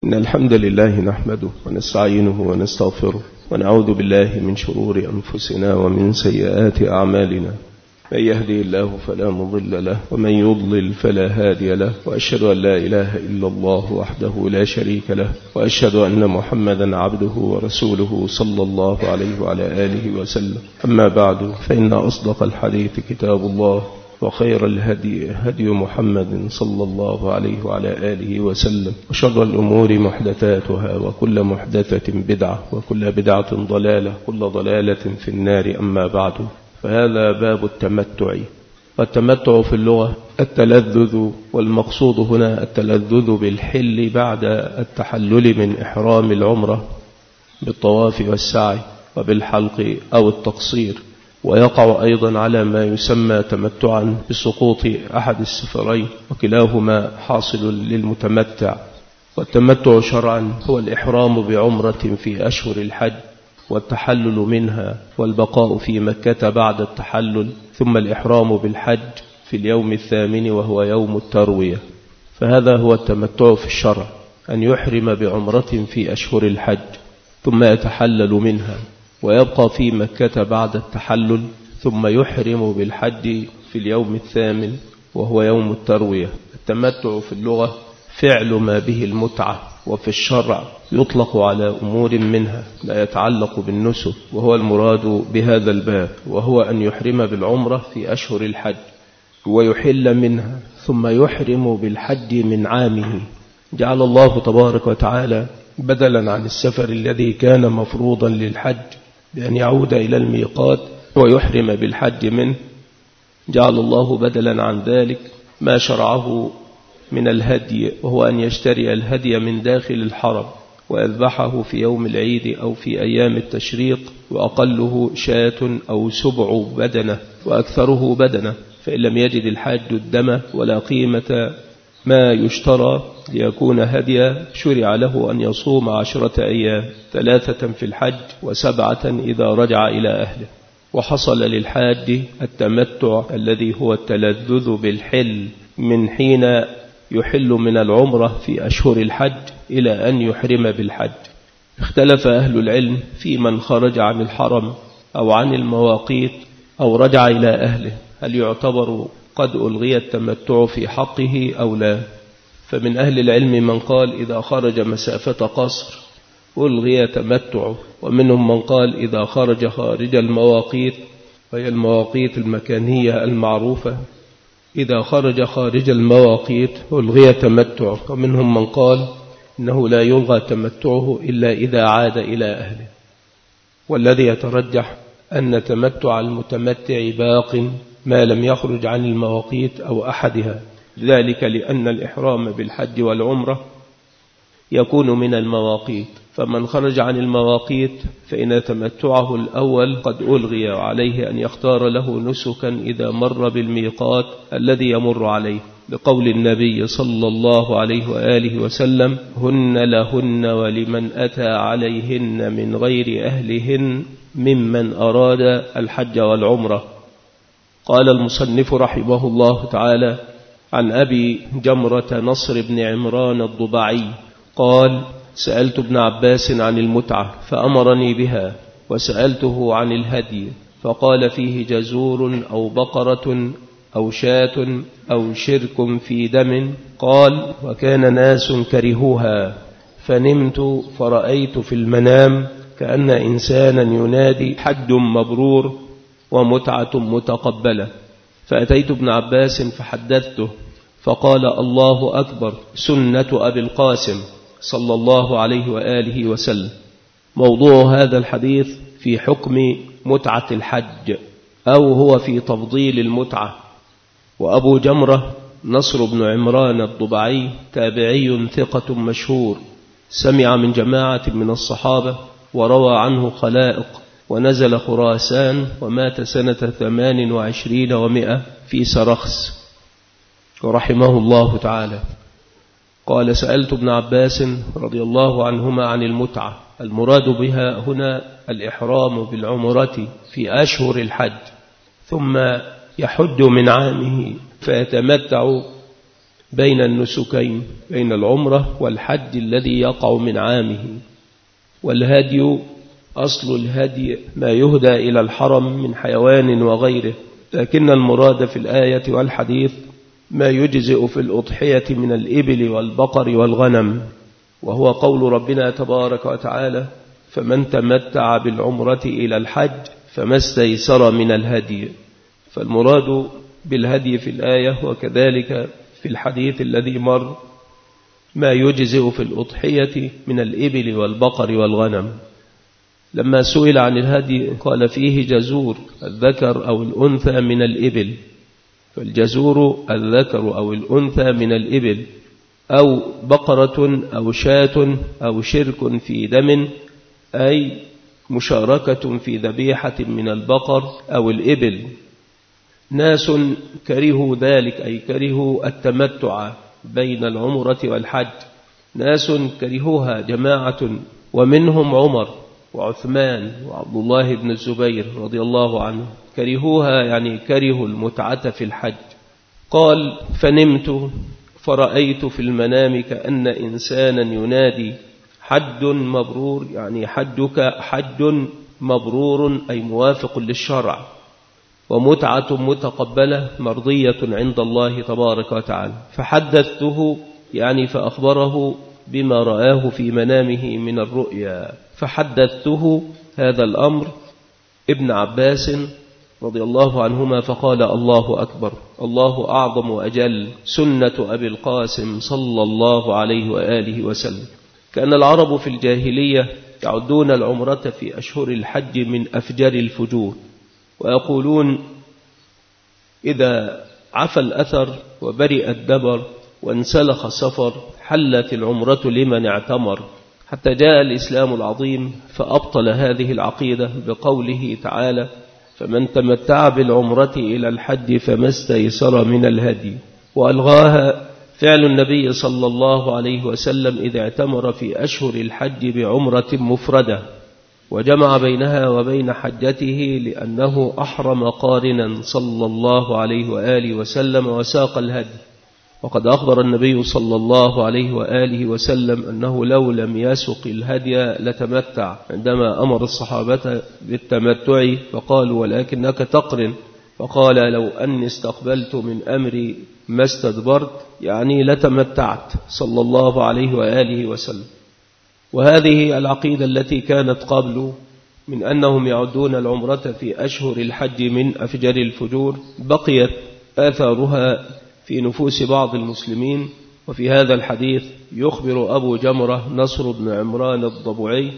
إن الحمد لله نحمده ونستعينه ونستغفره ونعوذ بالله من شرور أنفسنا ومن سيئات أعمالنا. من يهدي الله فلا مضل له ومن يضلل فلا هادي له، وأشهد أن لا إله إلا الله وحده لا شريك له، وأشهد أن محمدا عبده ورسوله صلى الله عليه وعلى آله وسلم. أما بعد، فإن أصدق الحديث كتاب الله، وخير الهدي هدي محمد صلى الله عليه وعلى آله وسلم، وشر الأمور محدثاتها، وكل محدثة بدعة، وكل بدعة ضلالة، كل ضلالة في النار. أما بعد، فهذا باب التمتع. والتمتع في اللغة التلذذ، والمقصود هنا التلذذ بالحل بعد التحلل من إحرام العمرة بالطواف والسعي وبالحلق أو التقصير. ويقع أيضا على ما يسمى تمتعا بسقوط أحد السفرين، وكلاهما حاصل للمتمتع. والتمتع شرعا هو الإحرام بعمرة في أشهر الحج والتحلل منها والبقاء في مكة بعد التحلل، ثم الإحرام بالحج في اليوم الثامن وهو يوم التروية. فهذا هو التمتع في الشرع، أن يحرم بعمرة في أشهر الحج ثم يتحلل منها ويبقى في مكة بعد التحلل، ثم يحرم بالحج في اليوم الثامن وهو يوم التروية. التمتع في اللغة فعل ما به المتعة، وفي الشرع يطلق على أمور منها لا يتعلق بالنسك، وهو المراد بهذا الباب، وهو أن يحرم بالعمرة في أشهر الحج ويحل منها ثم يحرم بالحج من عامه. جعل الله تبارك وتعالى بدلا عن السفر الذي كان مفروضا للحج بأن يعود إلى الميقات ويحرم بالحج منه، جعل الله بدلا عن ذلك ما شرعه من الهدي، وهو أن يشتري الهدي من داخل الحرم ويذبحه في يوم العيد أو في أيام التشريق، وأقله شاة أو 7 بدنة وأكثره بدنة. فإن لم يجد الحاج الدم ولا قيمة ما يشترى ليكون هديا، شرع له أن يصوم 10 أيام، 3 في الحج و7 إذا رجع إلى أهله. وحصل للحاج التمتع الذي هو التلذذ بالحل من حين يحل من العمرة في أشهر الحج إلى أن يحرم بالحج. اختلف أهل العلم في من خرج عن الحرم أو عن المواقيت أو رجع إلى أهله، هل يعتبر قد ألغي التمتع في حقه أو لا؟ فمن أهل العلم من قال إذا خرج مسافة قصر ألغي تمتعه، ومنهم من قال إذا خرج خارج المواقيت، وهي المواقيت المكانية المعروفة، إذا خرج خارج المواقيت ألغي تمتعه، ومنهم من قال إنه لا يلغى تمتعه إلا إذا عاد إلى أهله. والذي يترجح أن تمتع المتمتع باق ما لم يخرج عن المواقيت أو أحدها، ذلك لأن الإحرام بالحج والعمرة يكون من المواقيت، فمن خرج عن المواقيت فإن تمتعه الأول قد ألغي، وعليه أن يختار له نسكا إذا مر بالميقات الذي يمر عليه، لقول النبي صلى الله عليه وآله وسلم: هن لهن ولمن أتى عليهن من غير أهلهن ممن أراد الحج والعمرة. قال المصنف رحمه الله تعالى عن أبي جمرة نصر بن عمران الضبعي قال: سألت ابن عباس عن المتعة فأمرني بها، وسألته عن الهدي فقال فيه جزور أو بقرة أو شاة أو شرك في دم. قال: وكان ناس كرهوها، فنمت فرأيت في المنام كأن إنسانا ينادي: حج مبرور ومتعة متقبلة. فأتيت ابن عباس فحدثته، فقال: الله أكبر، سنة أبي القاسم صلى الله عليه وآله وسلم. موضوع هذا الحديث في حكم متعة الحج، أو هو في تفضيل المتعة. وأبو جمرة نصر بن عمران الضبعي تابعي ثقة مشهور، سمع من جماعة من الصحابة وروى عنه خلائق، ونزل خراسان ومات سنة 28 و100 في سرخس ورحمه الله تعالى. قال: سألت ابن عباس رضي الله عنهما عن المتعة، المراد بها هنا الإحرام بالعمرة في أشهر الحج، ثم يحج من عامه فيتمتع بين النسكين، بين العمرة والحج الذي يقع من عامه. والهدي أصل الهدي ما يهدى إلى الحرم من حيوان وغيره، لكن المراد في الآية والحديث ما يجزئ في الأضحية من الإبل والبقر والغنم، وهو قول ربنا تبارك وتعالى: فمن تمتع بالعمرة إلى الحج فما استيسر من الهدي. فالمراد بالهدي في الآية وكذلك في الحديث الذي مر ما يجزئ في الأضحية من الإبل والبقر والغنم. لما سئل عن الهدي قال: فيه جزور الذكر أو الأنثى من الإبل، فالجزور الذكر أو الأنثى من الإبل، أو بقرة أو شاة أو شرك في دم، أي مشاركة في ذبيحة من البقر أو الإبل. ناس كرهوا ذلك، أي كرهوا التمتع بين العمرة والحج، ناس كرهوها جماعة، ومنهم عمر وعثمان وعبد الله بن الزبير رضي الله عنه، كرهوها يعني كرهوا المتعة في الحج. قال: فنمت فرأيت في المنام كأن إنسانا ينادي: حج مبرور، يعني حجك حج مبرور أي موافق للشرع، ومتعة متقبلة مرضية عند الله تبارك وتعالى. فحدثته يعني فأخبره بما رآه في منامه من الرؤيا، فحدثته هذا الأمر ابن عباس رضي الله عنهما فقال: الله أكبر، الله أعظم وأجل، سنة أبي القاسم صلى الله عليه وآله وسلم. كان العرب في الجاهلية يعدون العمرة في أشهر الحج من أفجر الفجور، ويقولون: إذا عفى الأثر وبرئ الدبر وانسلخ السفر حلت العمرة لمن اعتمر، حتى جاء الإسلام العظيم فأبطل هذه العقيدة بقوله تعالى: فمن تمتع بالعمرة إلى الحج فما استيسر من الهدي. وألغاها فعل النبي صلى الله عليه وسلم إذا اعتمر في أشهر الحج بعمرة مفردة، وجمع بينها وبين حجته لأنه أحرم قارنا صلى الله عليه وآله وسلم وساق الهدي. وقد أخبر النبي صلى الله عليه وآله وسلم أنه لو لم يسق الهدي لتمتع، عندما أمر الصحابة بالتمتع فقالوا: ولكنك تقرن، فقال: لو أني استقبلت من أمري ما استدبرت، يعني لتمتعت صلى الله عليه وآله وسلم. وهذه العقيدة التي كانت قبل من أنهم يعدون العمرة في أشهر الحج من أفجر الفجور بقيت آثارها في نفوس بعض المسلمين. وفي هذا الحديث يخبر أبو جمرة نصر بن عمران الضبعي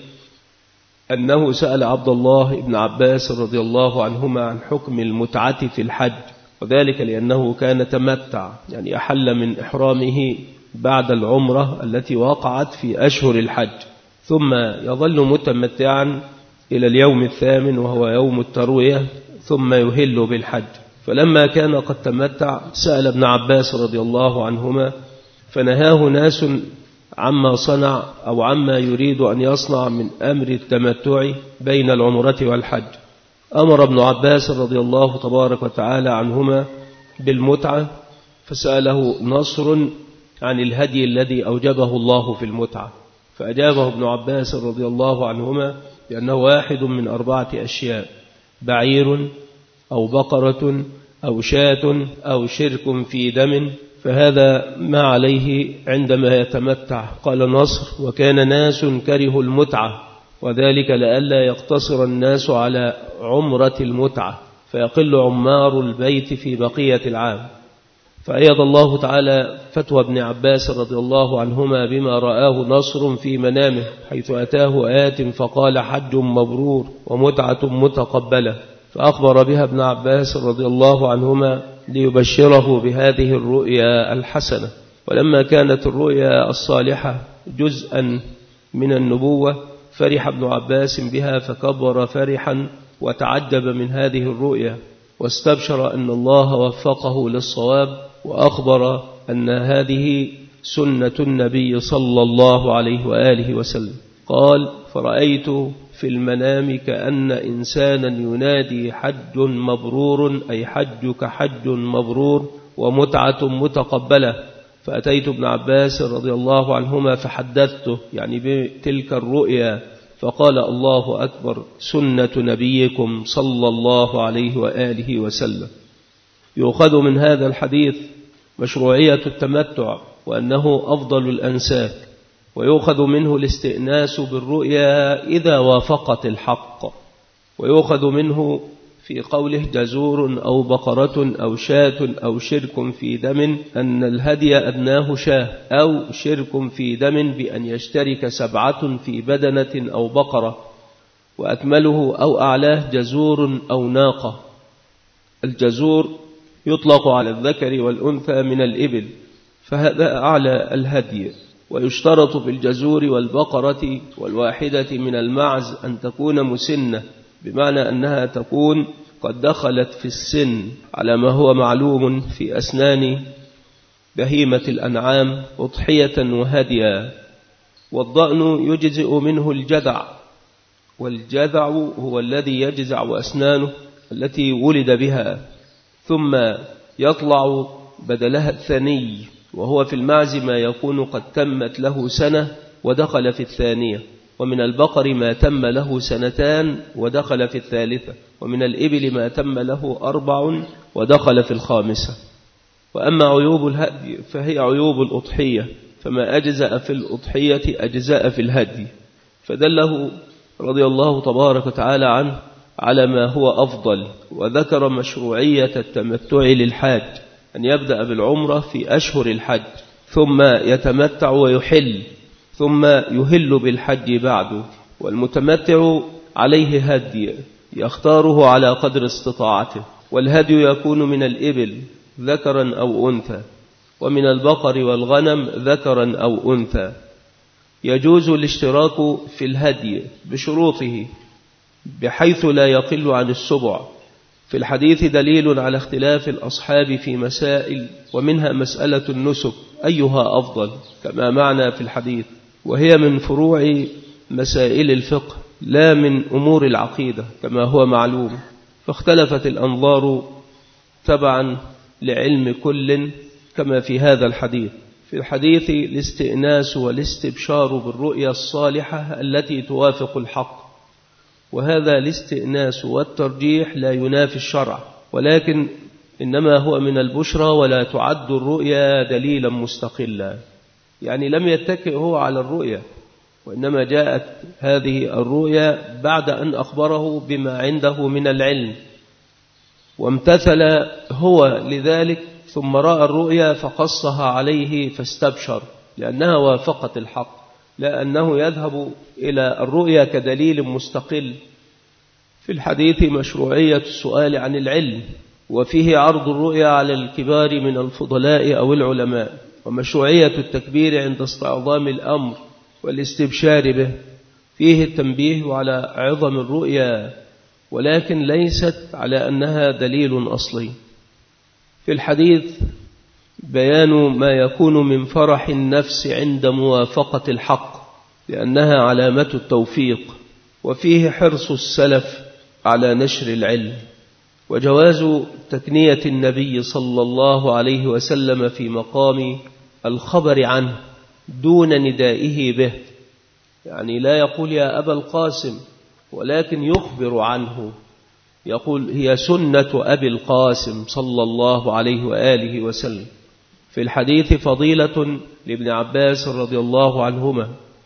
أنه سأل عبد الله بن عباس رضي الله عنهما عن حكم المتعة في الحج، وذلك لأنه كان تمتع، يعني أحل من إحرامه بعد العمرة التي وقعت في أشهر الحج، ثم يظل متمتعا إلى اليوم الثامن وهو يوم التروية، ثم يهل بالحج. فلما كان قد تمتع سأل ابن عباس رضي الله عنهما فنهاه ناس عما صنع أو عما يريد أن يصنع من أمر التمتع بين العمرة والحج. أمر ابن عباس رضي الله تبارك وتعالى عنهما بالمتعة، فسأله نصر عن الهدي الذي أوجبه الله في المتعة، فأجابه ابن عباس رضي الله عنهما بأنه واحد من 4 أشياء: بعير أو بقرة أو شاة أو شرك في دم، فهذا ما عليه عندما يتمتع. قال نصر: وكان ناس كرهوا المتعة، وذلك لئلا يقتصر الناس على عمرة المتعة فيقل عمار البيت في بقية العام. فأيد الله تعالى فتوى ابن عباس رضي الله عنهما بما رآه نصر في منامه، حيث أتاه آت فقال: حج مبرور ومتعة متقبلة، فأخبر بها ابن عباس رضي الله عنهما ليبشره بهذه الرؤيا الحسنة. ولما كانت الرؤيا الصالحة جزءا من النبوة فرح ابن عباس بها فكبر فرحا وتعجب من هذه الرؤيا، واستبشر أن الله وفقه للصواب، وأخبر أن هذه سنة النبي صلى الله عليه وآله وسلم. قال: فرأيت في المنام كأن إنسانا ينادي: حج مبرور، أي حجك حج مبرور ومتعة متقبلة. فأتيت ابن عباس رضي الله عنهما فحدثته يعني بتلك الرؤيا، فقال: الله أكبر، سنة نبيكم صلى الله عليه وآله وسلم. يؤخذ من هذا الحديث مشروعية التمتع وأنه أفضل الأنساك، ويؤخذ منه الاستئناس بالرؤيا إذا وافقت الحق، ويؤخذ منه في قوله: جزور أو بقرة أو شاة أو شرك في دم، أن الهدي أدناه شاه، أو شرك في دم بأن يشترك 7 في بدنة أو بقرة، وأكمله أو أعلاه جزور أو ناقة. الجزور يطلق على الذكر والأنثى من الإبل، فهذا أعلى الهدي. ويشترط في الجزور والبقرة والواحدة من المعز أن تكون مسنة، بمعنى أنها تكون قد دخلت في السن، على ما هو معلوم في أسنان بهيمة الأنعام أضحية وهديا. والضأن يجزئ منه الجذع، والجذع هو الذي يجزع أسنانه التي ولد بها، ثم يطلع بدلها الثاني، وهو في المعز ما يكون قد تمت له سنة ودخل في الثانية، ومن البقر ما تم له 2 ودخل في الثالثة، ومن الإبل ما تم له 4 ودخل في الخامسة. وأما عيوب الهدي فهي عيوب الأضحية، فما أجزأ في الأضحية أجزاء في الهدي، فدله رضي الله تبارك وتعالى عنه على ما هو أفضل. وذكر مشروعية التمتع للحاج، أن يبدأ بالعمرة في أشهر الحج، ثم يتمتع ويحل، ثم يهل بالحج بعده. والمتمتع عليه هدي يختاره على قدر استطاعته، والهدي يكون من الإبل ذكرا أو أنثى، ومن البقر والغنم ذكرا أو أنثى. يجوز الاشتراك في الهدي بشروطه بحيث لا يقل عن 7. في الحديث دليل على اختلاف الأصحاب في مسائل، ومنها مسألة النسك أيها أفضل، كما معنى في الحديث، وهي من فروع مسائل الفقه لا من أمور العقيدة كما هو معلوم، فاختلفت الأنظار تبعا لعلم كل، كما في هذا الحديث. في الحديث الاستئناس والاستبشار بالرؤيا الصالحة التي توافق الحق، وهذا الاستئناس والترجيح لا ينافي الشرع، ولكن إنما هو من البشرى، ولا تعد الرؤيا دليلا مستقلا، يعني لم يتكئ هو على الرؤيا، وإنما جاءت هذه الرؤيا بعد أن أخبره بما عنده من العلم، وامتثل هو لذلك، ثم رأى الرؤيا فقصها عليه فاستبشر، لأنها وافقت الحق، لا أنه يذهب إلى الرؤيا كدليل مستقل. في الحديث مشروعية السؤال عن العلم، وفيه عرض الرؤيا على الكبار من الفضلاء أو العلماء، ومشروعية التكبير عند استعظام الأمر والاستبشار به. فيه التنبيه على عظم الرؤيا، ولكن ليست على أنها دليل أصلي. في الحديث بيان ما يكون من فرح النفس عند موافقة الحق، لأنها علامة التوفيق. وفيه حرص السلف على نشر العلم، وجواز تكنية النبي صلى الله عليه وسلم في مقام الخبر عنه دون ندائه به، يعني لا يقول يا أبا القاسم، ولكن يخبر عنه، يقول هي سنة أبي القاسم صلى الله عليه وآله وسلم. في الحديث فضيلة لابن عباس رضي الله عنهما،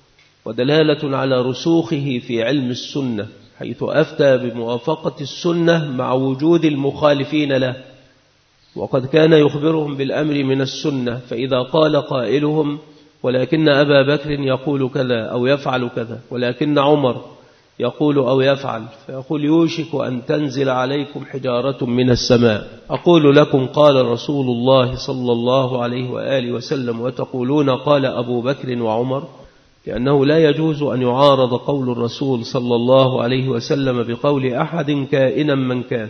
ودلالة على رسوخه في علم السنة، حيث أفتى بموافقة السنة مع وجود المخالفين له، وقد كان يخبرهم بالأمر من السنة، فإذا قال قائلهم ولكن أبا بكر يقول كذا أو يفعل كذا، ولكن عمر يقول أو يفعل، فيقول يوشك أن تنزل عليكم حجارة من السماء، أقول لكم قال رسول الله صلى الله عليه وآله وسلم وتقولون قال أبو بكر وعمر، لأنه لا يجوز أن يعارض قول الرسول صلى الله عليه وسلم بقول أحد كائنا من كان.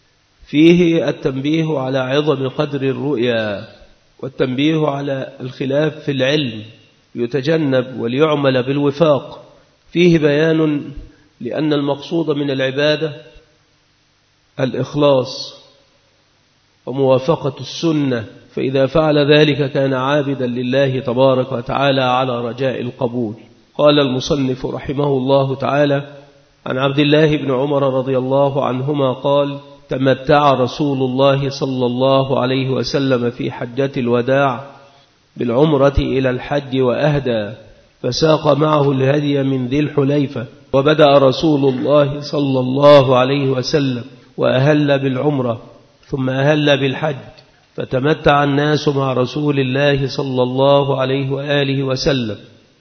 فيه التنبيه على عظم قدر الرؤيا، والتنبيه على الخلاف في العلم يتجنب وليعمل بالوفاق. فيه بيان لأن المقصود من العبادة الإخلاص، وموافقة السنة، فإذا فعل ذلك كان عابدا لله تبارك وتعالى على رجاء القبول. قال المصنف رحمه الله تعالى: عن عبد الله بن عمر رضي الله عنهما قال: تمتع رسول الله صلى الله عليه وسلم في حجة الوداع بالعمرة إلى الحج وأهدى، فساق معه الهدي من ذي الحليفة. وبدأ رسول الله صلى الله عليه وسلم وأهل بالعمرة ثم أهل بالحج، فتمتع الناس مع رسول الله صلى الله عليه وآله وسلم،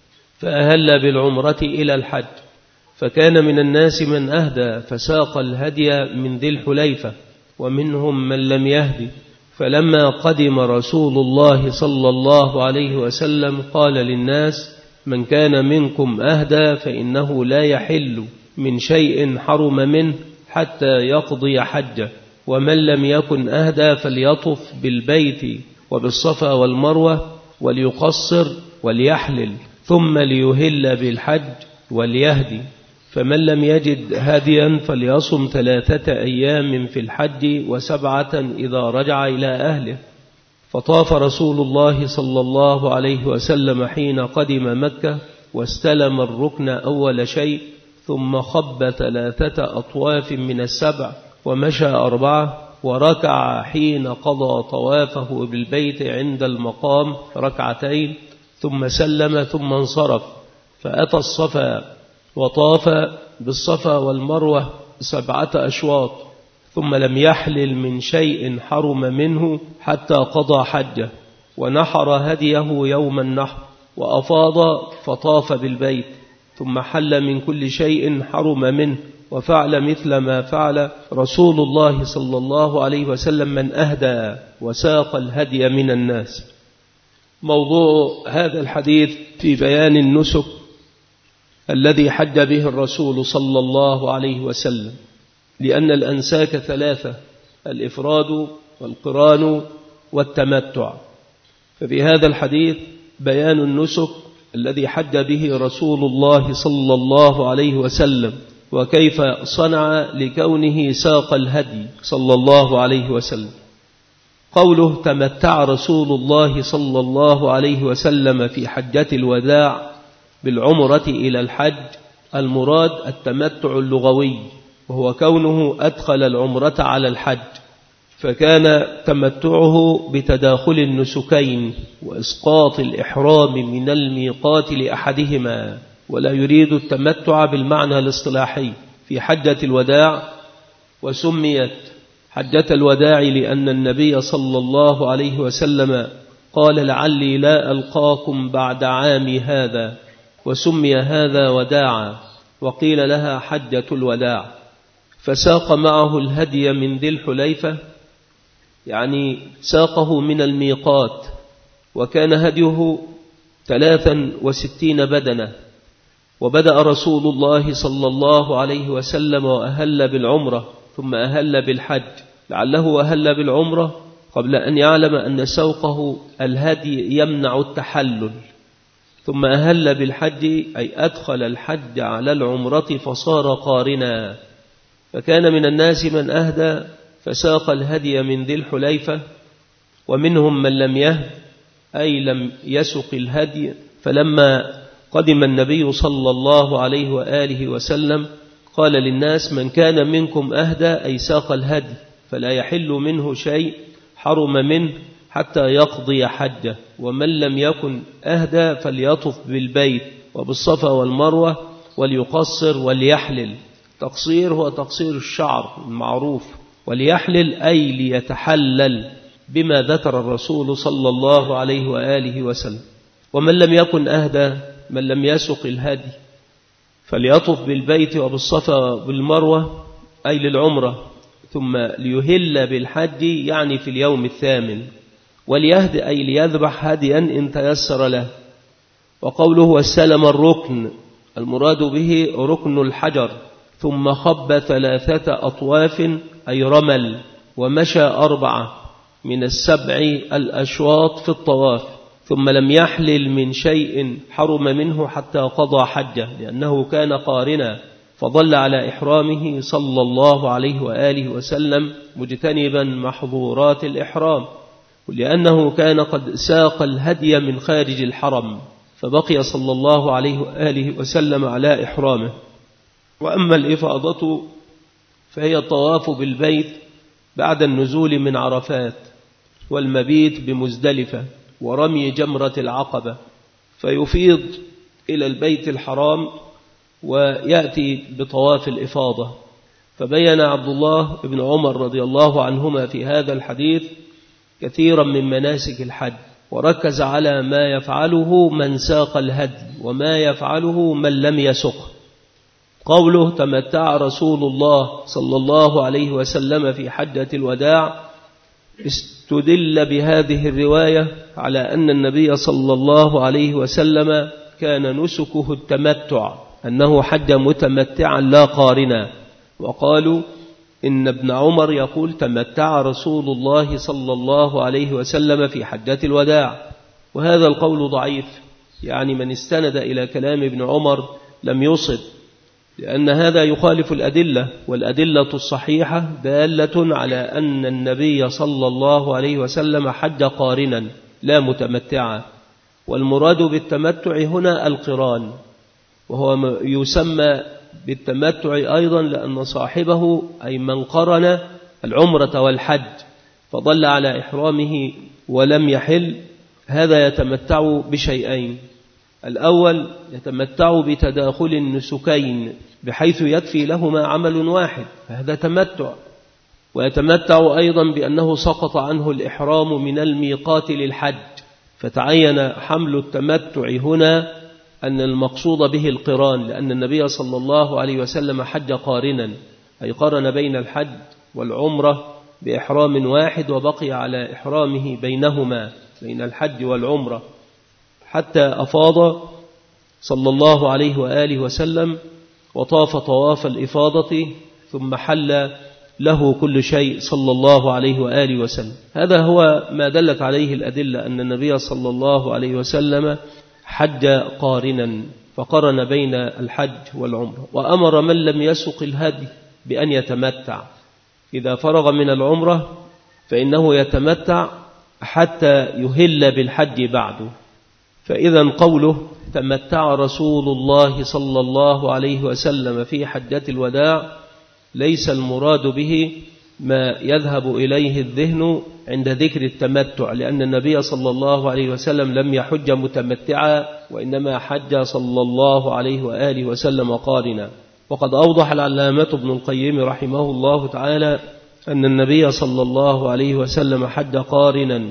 فأهل بالعمرة إلى الحج، فكان من الناس من أهدى فساق الهدي من ذي الحليفة، ومنهم من لم يهدي. فلما قدم رسول الله صلى الله عليه وسلم قال للناس: من كان منكم أهدى فإنه لا يحل من شيء حرم منه حتى يقضي حجه، ومن لم يكن أهدى فليطف بالبيت وبالصفا والمروة وليقصر وليحلل، ثم ليهل بالحج وليهدي. فمن لم يجد هديا فليصم 3 أيام في الحج و7 إذا رجع إلى أهله. فطاف رسول الله صلى الله عليه وسلم حين قدم مكة، واستلم الركن أول شيء، ثم خب 3 أطواف من 7، ومشى 4، وركع حين قضى طوافه بالبيت عند المقام 2 ثم سلم ثم انصرف، فأتى الصفا وطاف بالصفا والمروة 7 أشواط، ثم لم يحلل من شيء حرم منه حتى قضى حجه، ونحر هديه يوم النحر، وأفاض فطاف بالبيت، ثم حل من كل شيء حرم منه، وفعل مثل ما فعل رسول الله صلى الله عليه وسلم من أهدى وساق الهدي من الناس. موضوع هذا الحديث في بيان النسك الذي حج به الرسول صلى الله عليه وسلم، لأن الأنساك 3: الإفراد والقران والتمتع. ففي هذا الحديث بيان النسك الذي حج به رسول الله صلى الله عليه وسلم، وكيف صنع لكونه ساق الهدي صلى الله عليه وسلم. قوله تمتع رسول الله صلى الله عليه وسلم في حجة الوداع بالعمرة إلى الحج، المراد التمتع اللغوي، وهو كونه أدخل العمرة على الحج، فكان تمتعه بتداخل النسكين وإسقاط الإحرام من الميقات لأحدهما، ولا يريد التمتع بالمعنى الاصطلاحي في حجة الوداع. وسميت حجة الوداع لأن النبي صلى الله عليه وسلم قال: لعلي لا ألقاكم بعد عامي هذا، وسمي هذا وداعا، وقيل لها حجة الوداع. فساق معه الهدي من ذي الحليفة، يعني ساقه من الميقات، وكان هديه 63 بدنة. وبدأ رسول الله صلى الله عليه وسلم وأهل بالعمرة ثم أهل بالحج، لعله أهل بالعمرة قبل أن يعلم أن سوقه الهدي يمنع التحلل، ثم أهل بالحج أي أدخل الحج على العمرة فصار قارنا. فكان من الناس من أهدى فساق الهدي من ذي الحليفة، ومنهم من لم يهد أي لم يسق الهدي. فلما قدم النبي صلى الله عليه وآله وسلم قال للناس: من كان منكم أهدى أي ساق الهدي، فلا يحل منه شيء حرم منه حتى يقضي حجه، ومن لم يكن أهدى فليطف بالبيت وبالصفا والمروة وليقصر وليحلل. تقصير هو تقصير الشعر المعروف، وليحلل أي ليتحلل بما ذكر الرسول صلى الله عليه وآله وسلم. ومن لم يكن أهدى، من لم يسق الهدي، فليطف بالبيت وبالصفا والمروة أي للعمرة، ثم ليهل بالحج يعني في اليوم 8، وليهد أي ليذبح هديا إن تيسر له. وقوله واستلم الركن، المراد به ركن الحجر، ثم خب 3 أطواف أي رمل، ومشى 4 من 7 الأشواط في الطواف، ثم لم يحلل من شيء حرم منه حتى قضى حجه، لأنه كان قارنا، فظل على إحرامه صلى الله عليه وآله وسلم مجتنبا محظورات الإحرام، لأنه كان قد ساق الهدي من خارج الحرم، فبقي صلى الله عليه وآله وسلم على إحرامه. وأما الإفاضة فهي الطواف بالبيت بعد النزول من عرفات، والمبيت بمزدلفة، ورمي جمرة العقبة، فيفيض إلى البيت الحرام ويأتي بطواف الإفاضة. فبين عبد الله بن عمر رضي الله عنهما في هذا الحديث كثيرا من مناسك الحج، وركز على ما يفعله من ساق الهدي وما يفعله من لم يسقه. قوله تمتع رسول الله صلى الله عليه وسلم في حجة الوداع، استدل بهذه الرواية على أن النبي صلى الله عليه وسلم كان نسكه التمتع، أنه حج متمتعا لا قارنا. وقالوا إن ابن عمر يقول تمتع رسول الله صلى الله عليه وسلم في حجة الوداع، وهذا القول ضعيف، يعني من استند إلى كلام ابن عمر لم يصب، لأن هذا يخالف الأدلة، والأدلة الصحيحة دالة على أن النبي صلى الله عليه وسلم حج قارنا لا متمتعا. والمراد بالتمتع هنا القران، وهو يسمى بالتمتع أيضا لأن صاحبه أي من قرن العمرة والحج فضل على إحرامه ولم يحل، هذا يتمتع بشيئين: الأول يتمتع بتداخل النسكين بحيث يكفي لهما عمل واحد، فهذا تمتع. ويتمتع أيضا بأنه سقط عنه الإحرام من الميقات للحج، فتعين حمل التمتع هنا أن المقصود به القران، لأن النبي صلى الله عليه وسلم حج قارنا، أي قرن بين الحج والعمرة بإحرام واحد، وبقي على إحرامه بينهما بين الحج والعمرة حتى أفاض صلى الله عليه وآله وسلم وطاف طواف الإفاضة، ثم حل له كل شيء صلى الله عليه وآله وسلم. هذا هو ما دلت عليه الأدلة، أن النبي صلى الله عليه وسلم حج قارنا، فقرن بين الحج والعمرة. وأمر من لم يسق الهدي بأن يتمتع، إذا فرغ من العمرة فإنه يتمتع حتى يهل بالحج بعده. فإذا قوله تمتع رسول الله صلى الله عليه وسلم في حجة الوداع ليس المراد به ما يذهب إليه الذهن عند ذكر التمتع، لأن النبي صلى الله عليه وسلم لم يحج متمتعا، وإنما حج صلى الله عليه وآله وسلم قارنا. وقد أوضح العلامة ابن القيم رحمه الله تعالى أن النبي صلى الله عليه وسلم حج قارنا.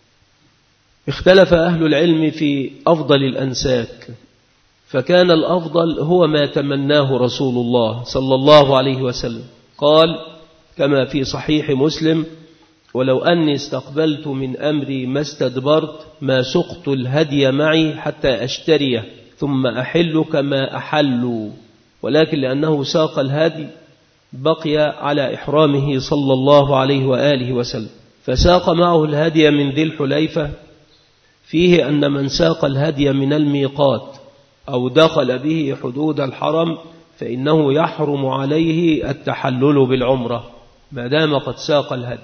اختلف أهل العلم في أفضل الأنساك، فكان الأفضل هو ما تمناه رسول الله صلى الله عليه وسلم، قال كما في صحيح مسلم: ولو أني استقبلت من أمري ما استدبرت ما سقت الهدي معي حتى أشتريه ثم أحل كما أحلوا. ولكن لأنه ساق الهدي بقي على إحرامه صلى الله عليه وآله وسلم، فساق معه الهدي من ذي الحليفة، فيه أن من ساق الهدي من الميقات أو دخل به حدود الحرم فإنه يحرم عليه التحلل بالعمرة ما دام قد ساق الهدي.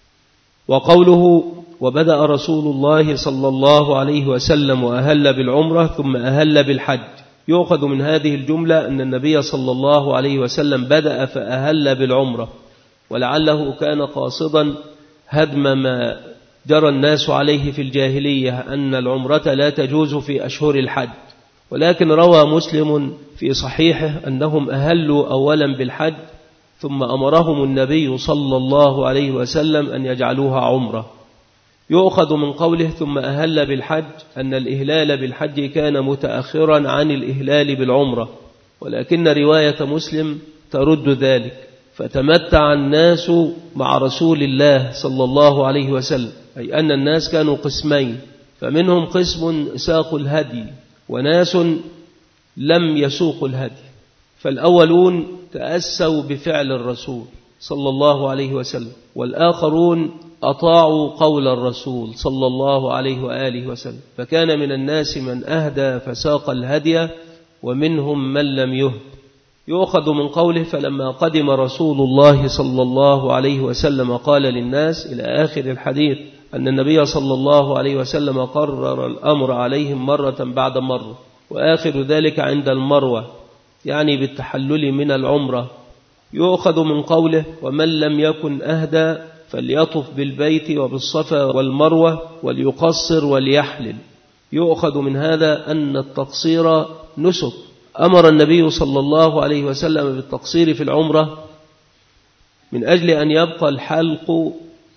وقوله وبدأ رسول الله صلى الله عليه وسلم وأهل بالعمرة ثم أهل بالحج، يؤخذ من هذه الجملة أن النبي صلى الله عليه وسلم بدأ فأهل بالعمرة، ولعله كان قاصدا هدم ما جرى الناس عليه في الجاهلية أن العمرة لا تجوز في أشهر الحج. ولكن روى مسلم في صحيحه أنهم أهلوا أولا بالحج ثم أمرهم النبي صلى الله عليه وسلم أن يجعلوها عمرة. يؤخذ من قوله ثم أهل بالحج أن الإهلال بالحج كان متأخرا عن الإهلال بالعمرة، ولكن رواية مسلم ترد ذلك، فتمتع الناس مع رسول الله صلى الله عليه وسلم، أي أن الناس كانوا قسمين، فمنهم قسم ساقوا الهدي وناس لم يسوقوا الهدي، فالأولون تأسوا بفعل الرسول صلى الله عليه وسلم، والآخرون أطاعوا قول الرسول صلى الله عليه وآله وسلم، فكان من الناس من أهدى فساق الهدي ومنهم من لم يهد. يؤخذ من قوله فلما قدم رسول الله صلى الله عليه وسلم قال للناس إلى آخر الحديث أن النبي صلى الله عليه وسلم قرر الأمر عليهم مرة بعد مرة، وآخر ذلك عند المروة يعني بالتحلل من العمرة. يؤخذ من قوله ومن لم يكن أهدى فليطف بالبيت وبالصفا والمروة وليقصر وليحلل. يؤخذ من هذا أن التقصير نسك، أمر النبي صلى الله عليه وسلم بالتقصير في العمرة من أجل أن يبقى الحلق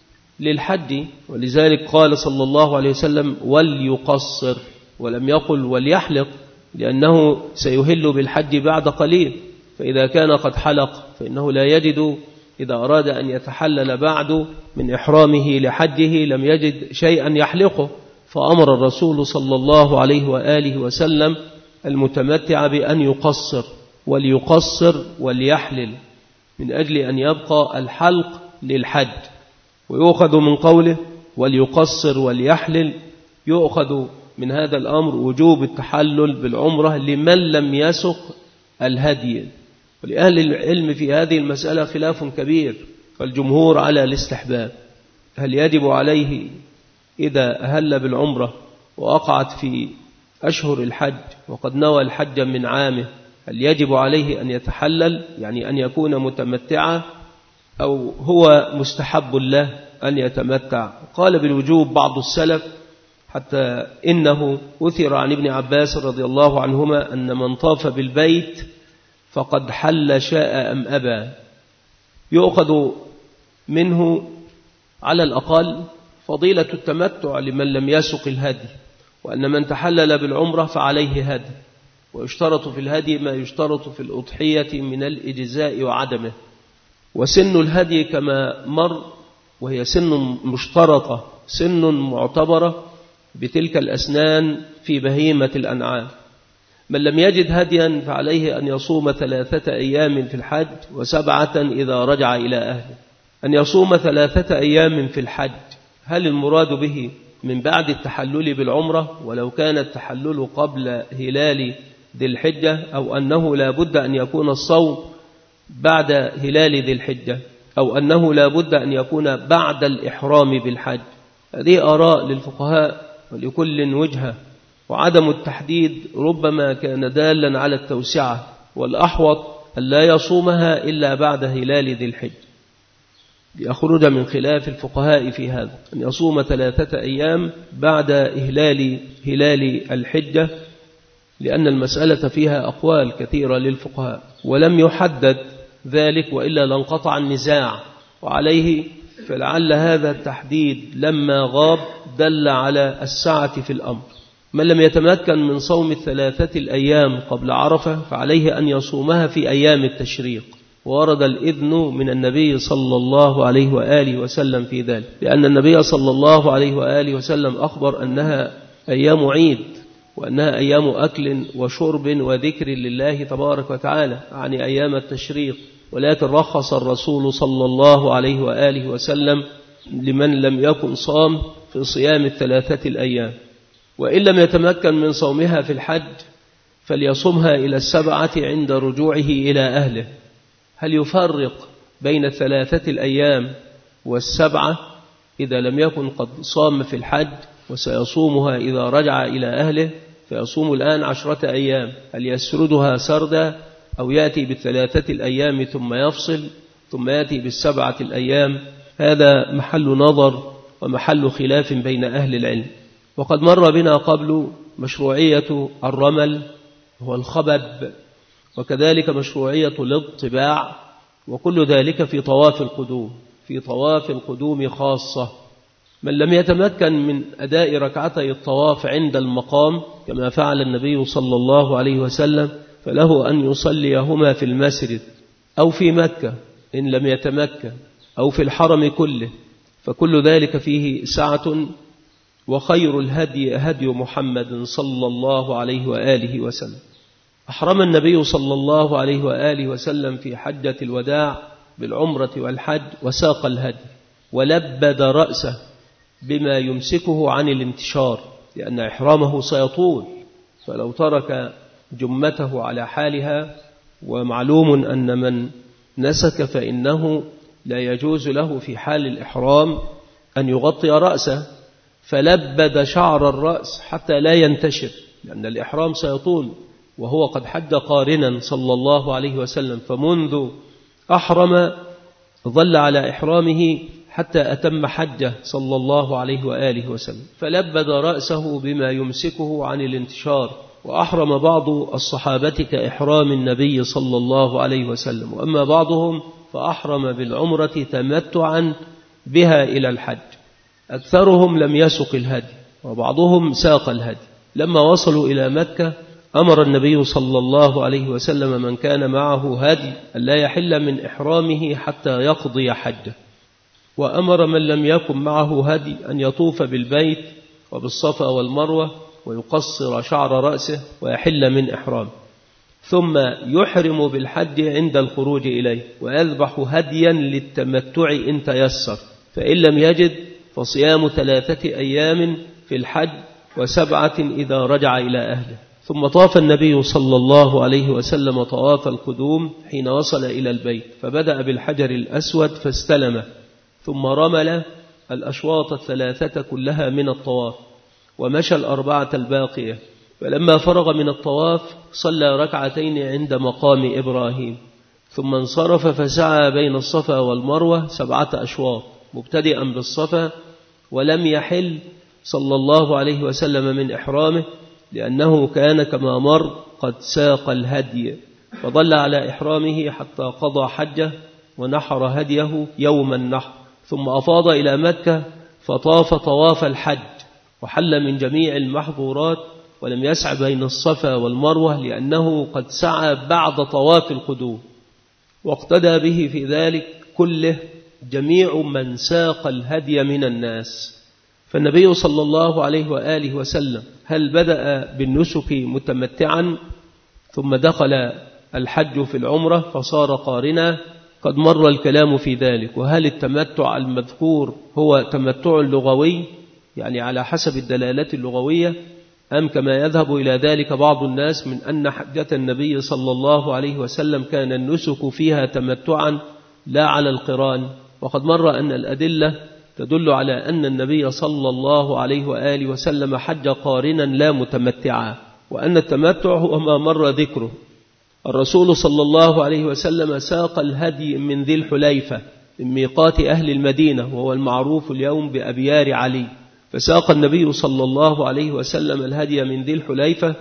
للحج، ولذلك قال صلى الله عليه وسلم وليقصر ولم يقل وليحلق، لأنه سيهل بالحج بعد قليل، فإذا كان قد حلق فإنه لا يجد إذا أراد أن يتحلل بعد من إحرامه لحجه لم يجد شيئا يحلقه، فأمر الرسول صلى الله عليه وآله وسلم المتمتع بأن يقصر وليقصر وليحلل من أجل أن يبقى الحلق للحج. ويؤخذ من قوله وليقصر وليحلل يؤخذ من هذا الأمر وجوب التحلل بالعمرة لمن لم يسق الهدي. ولأهل العلم في هذه المسألة خلاف كبير، فالجمهور على الاستحباب، هل يجب عليه إذا أهل بالعمرة ووقعت في أشهر الحج وقد نوى الحج من عامه، هل يجب عليه أن يتحلل يعني أن يكون متمتعا، أو هو مستحب له أن يتمتع؟ قال بالوجوب بعض السلف، حتى إنه أثر عن ابن عباس رضي الله عنهما أن من طاف بالبيت فقد حل شاء أم أبى. يؤخذ منه على الأقل فضيلة التمتع لمن لم يسق الهدي، وأن من تحلل بالعمرة فعليه هدي، ويشترط في الهدي ما يشترط في الأضحية من الإجزاء وعدمه. وسن الهدي كما مر وهي سن مشترطة، سن معتبرة بتلك الأسنان في بهيمة الأنعام. من لم يجد هديا فعليه أن يصوم 3 أيام في الحج و7 إذا رجع إلى أهله. أن يصوم 3 أيام في الحج، هل المراد به من بعد التحلل بالعمرة ولو كان التحلل قبل هلال ذي الحجة، أو أنه لا بد أن يكون الصوم بعد هلال ذي الحجة، أو أنه لا بد أن يكون بعد الإحرام بالحج؟ هذه آراء للفقهاء ولكل وجهة، وعدم التحديد ربما كان دالا على التوسعة، والأحوط أن لا يصومها إلا بعد هلال ذي الحجة، ليخرج من خلاف الفقهاء في هذا، أن يصوم 3 أيام بعد هلال الحجة، لأن المسألة فيها أقوال كثيرة للفقهاء، ولم يحدد ذلك وإلا لانقطع النزاع، وعليه فلعل هذا التحديد لما غاب دل على السعة في الأمر. من لم يتمكن من صوم 3 الأيام قبل عرفة فعليه أن يصومها في أيام التشريق، ورد الإذن من النبي صلى الله عليه وآله وسلم في ذلك، لأن النبي صلى الله عليه وآله وسلم أخبر أنها أيام عيد، وأنها أيام أكل وشرب وذكر لله تبارك وتعالى، يعني أيام التشريق. ولكن رخص الرسول صلى الله عليه وآله وسلم لمن لم يكن صام في صيام 3 الأيام، وإن لم يتمكن من صومها في الحج فليصومها إلى 7 عند رجوعه إلى أهله. هل يفرق بين 3 الأيام و7 إذا لم يكن قد صام في الحج وسيصومها إذا رجع إلى أهله؟ فيصوم الآن 10 أيام، هل يسردها سردا أو يأتي ب3 الأيام ثم يفصل ثم يأتي ب7 الأيام؟ هذا محل نظر ومحل خلاف بين أهل العلم. وقد مر بنا قبل مشروعية الرمل والخبب، وكذلك مشروعية الاطباع، وكل ذلك في طواف القدوم، في طواف القدوم خاصة. من لم يتمكن من أداء ركعتي الطواف عند المقام كما فعل النبي صلى الله عليه وسلم فله أن يصليهما في المسجد أو في مكة إن لم يتمكن، أو في الحرم كله، فكل ذلك فيه سعة. وخير الهدي هدي محمد صلى الله عليه وآله وسلم. أحرم النبي صلى الله عليه وآله وسلم في حجة الوداع بالعمرة والحج وساق الهدي ولبد رأسه بما يمسكه عن الانتشار، لأن إحرامه سيطول، فلو ترك جمته على حالها ومعلوم أن من نسك فإنه لا يجوز له في حال الإحرام أن يغطي رأسه، فلبد شعر الرأس حتى لا ينتشر، لأن الإحرام سيطول، وهو قد حج قارنا صلى الله عليه وسلم، فمنذ أحرم ظل على إحرامه حتى أتم حجه صلى الله عليه وآله وسلم، فلبد رأسه بما يمسكه عن الانتشار. وأحرم بعض الصحابة كإحرام النبي صلى الله عليه وسلم، وأما بعضهم فأحرم بالعمرة تمتعا بها إلى الحج. أكثرهم لم يسق الهدي، وبعضهم ساق الهدي. لما وصلوا إلى مكة أمر النبي صلى الله عليه وسلم من كان معه هدي أن لا يحل من إحرامه حتى يقضي حجه، وأمر من لم يكن معه هدي أن يطوف بالبيت وبالصفا والمروة ويقصر شعر رأسه ويحل من إحرام، ثم يحرم بالحج عند الخروج إليه، ويذبح هديا للتمتع إن تيسر، فإن لم يجد فصيام 3 أيام في الحج و7 إذا رجع إلى أهله. ثم طاف النبي صلى الله عليه وسلم طواف القدوم حين وصل إلى البيت، فبدأ بالحجر الأسود فاستلمه، ثم رمل الأشواط 3 كلها من الطواف، ومشى 4 الباقية. فلما فرغ من الطواف صلى 2 عند مقام إبراهيم، ثم انصرف فسعى بين الصفا والمروة 7 أشواط مبتدئا بالصفا، ولم يحل صلى الله عليه وسلم من إحرامه، لأنه كان كما مر قد ساق الهدي، فظل على إحرامه حتى قضى حجه ونحر هديه يوم النحر، ثم أفاض إلى مكة فطاف طواف الحج وحل من جميع المحظورات، ولم يسع بين الصفا والمروة لأنه قد سعى بعد طواف القدوم، واقتدى به في ذلك كله جميع من ساق الهدي من الناس. فالنبي صلى الله عليه وآله وسلم هل بدأ بالنسك متمتعا ثم دخل الحج في العمرة فصار قارنا؟ قد مر الكلام في ذلك. وهل التمتع المذكور هو تمتع لغوي يعني على حسب الدلالة اللغوية، أم كما يذهب إلى ذلك بعض الناس من أن حجة النبي صلى الله عليه وسلم كان النسك فيها تمتعا لا على القران؟ وقد مر أن الأدلة تدل على أن النبي صلى الله عليه وآله وسلم حج قارنا لا متمتعا، وأن التمتع هو ما مر ذكره. الرسول صلى الله عليه وسلم ساق الهدي من ذي الحليفة من ميقات أهل المدينة، وهو المعروف اليوم بأبيار علي، فساق النبي صلى الله عليه وسلم الهدي من ذي الحليفة،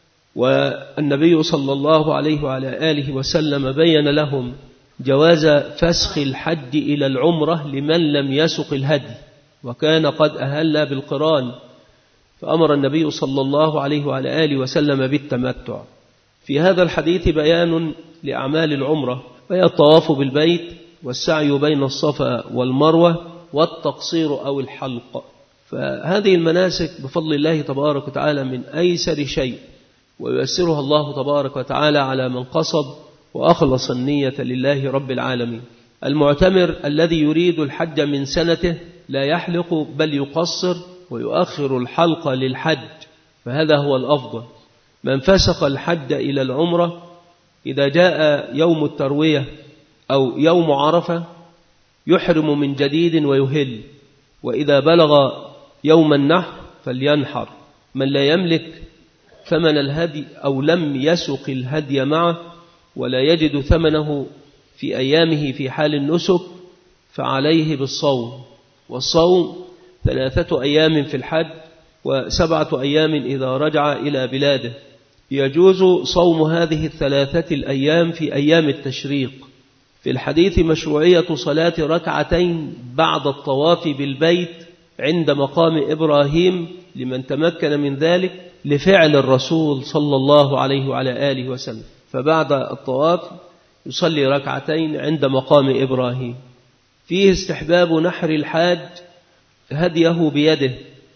والنبي صلى الله عليه وعلى آله وسلم بين لهم جواز فسخ الحج إلى العمرة لمن لم يسق الهدي، وكان قد أهل بالقران، فأمر النبي صلى الله عليه وعلى آله وسلم بالتمتع. في هذا الحديث بيان لأعمال العمرة، وهي الطواف بالبيت والسعي بين الصفا والمروة والتقصير أو الحلق. فهذه المناسك بفضل الله تبارك وتعالى من أيسر شيء، وييسرها الله تبارك وتعالى على من قصد وأخلص النية لله رب العالمين. المعتمر الذي يريد الحج من سنته لا يحلق بل يقصر ويؤخر الحلق للحج، فهذا هو الأفضل. من فسخ الحج إلى العمرة إذا جاء يوم التروية أو يوم عرفة يحرم من جديد ويهل، وإذا بلغ يوم النحر فلينحر. من لا يملك ثمن الهدي أو لم يسق الهدي معه ولا يجد ثمنه في أيامه في حال النسك فعليه بالصوم، والصوم 3 أيام في الحج و7 أيام إذا رجع إلى بلاده. يجوز صوم هذه 3 الأيام في أيام التشريق. في الحديث مشروعية صلاة 2 بعد الطواف بالبيت عند مقام إبراهيم لمن تمكن من ذلك لفعل الرسول صلى الله عليه وعلى آله وسلم، فبعد الطواف يصلي 2 عند مقام إبراهيم. فيه استحباب نحر الحاج هديه بيده،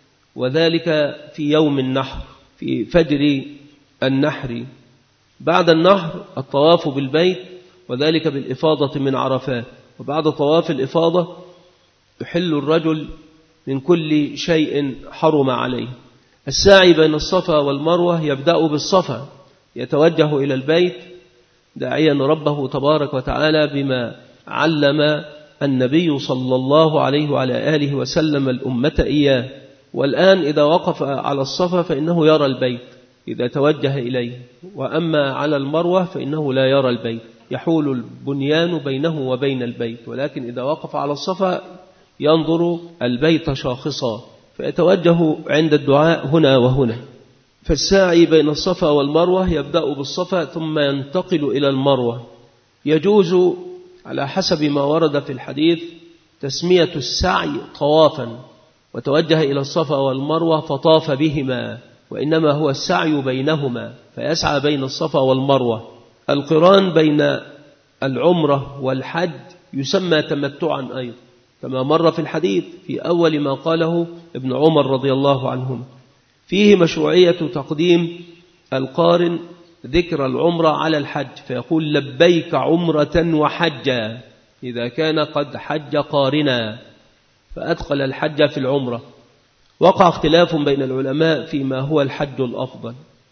وذلك في يوم النحر في فجر النحر. بعد النحر الطواف بالبيت، وذلك بالإفاضة من عرفات. وبعد طواف الإفاضة يحل الرجل من كل شيء حرم عليه. الساعي بين الصفا والمروة يبدأ بالصفا، يتوجه إلى البيت داعيا ربه تبارك وتعالى بما علم النبي صلى الله عليه وعلى آله وسلم الأمة إياه. والآن إذا وقف على الصفا فإنه يرى البيت إذا توجه إليه، وأما على المروة فإنه لا يرى البيت، يحول البنيان بينه وبين البيت، ولكن إذا وقف على الصفا ينظر البيت شاخصا، فيتوجه عند الدعاء هنا وهنا. فالساعي بين الصفا والمروة يبدأ بالصفا ثم ينتقل إلى المروة. يجوز على حسب ما ورد في الحديث تسمية السعي طوافا، وتوجه إلى الصفا والمروة فطاف بهما، وإنما هو السعي بينهما، فيسعى بين الصفا والمروة. القران بين العمرة والحج يسمى تمتعا أيضا، كما مر في الحديث في أول ما قاله ابن عمر رضي الله عنهم. فيه مشروعية تقديم القارن ذكر العمرة على الحج، فيقول لبيك عمرة وحجا إذا كان قد حج قارنا، فأدخل الحج في العمرة. وقع اختلاف بين العلماء فيما هو الحج الأفضل،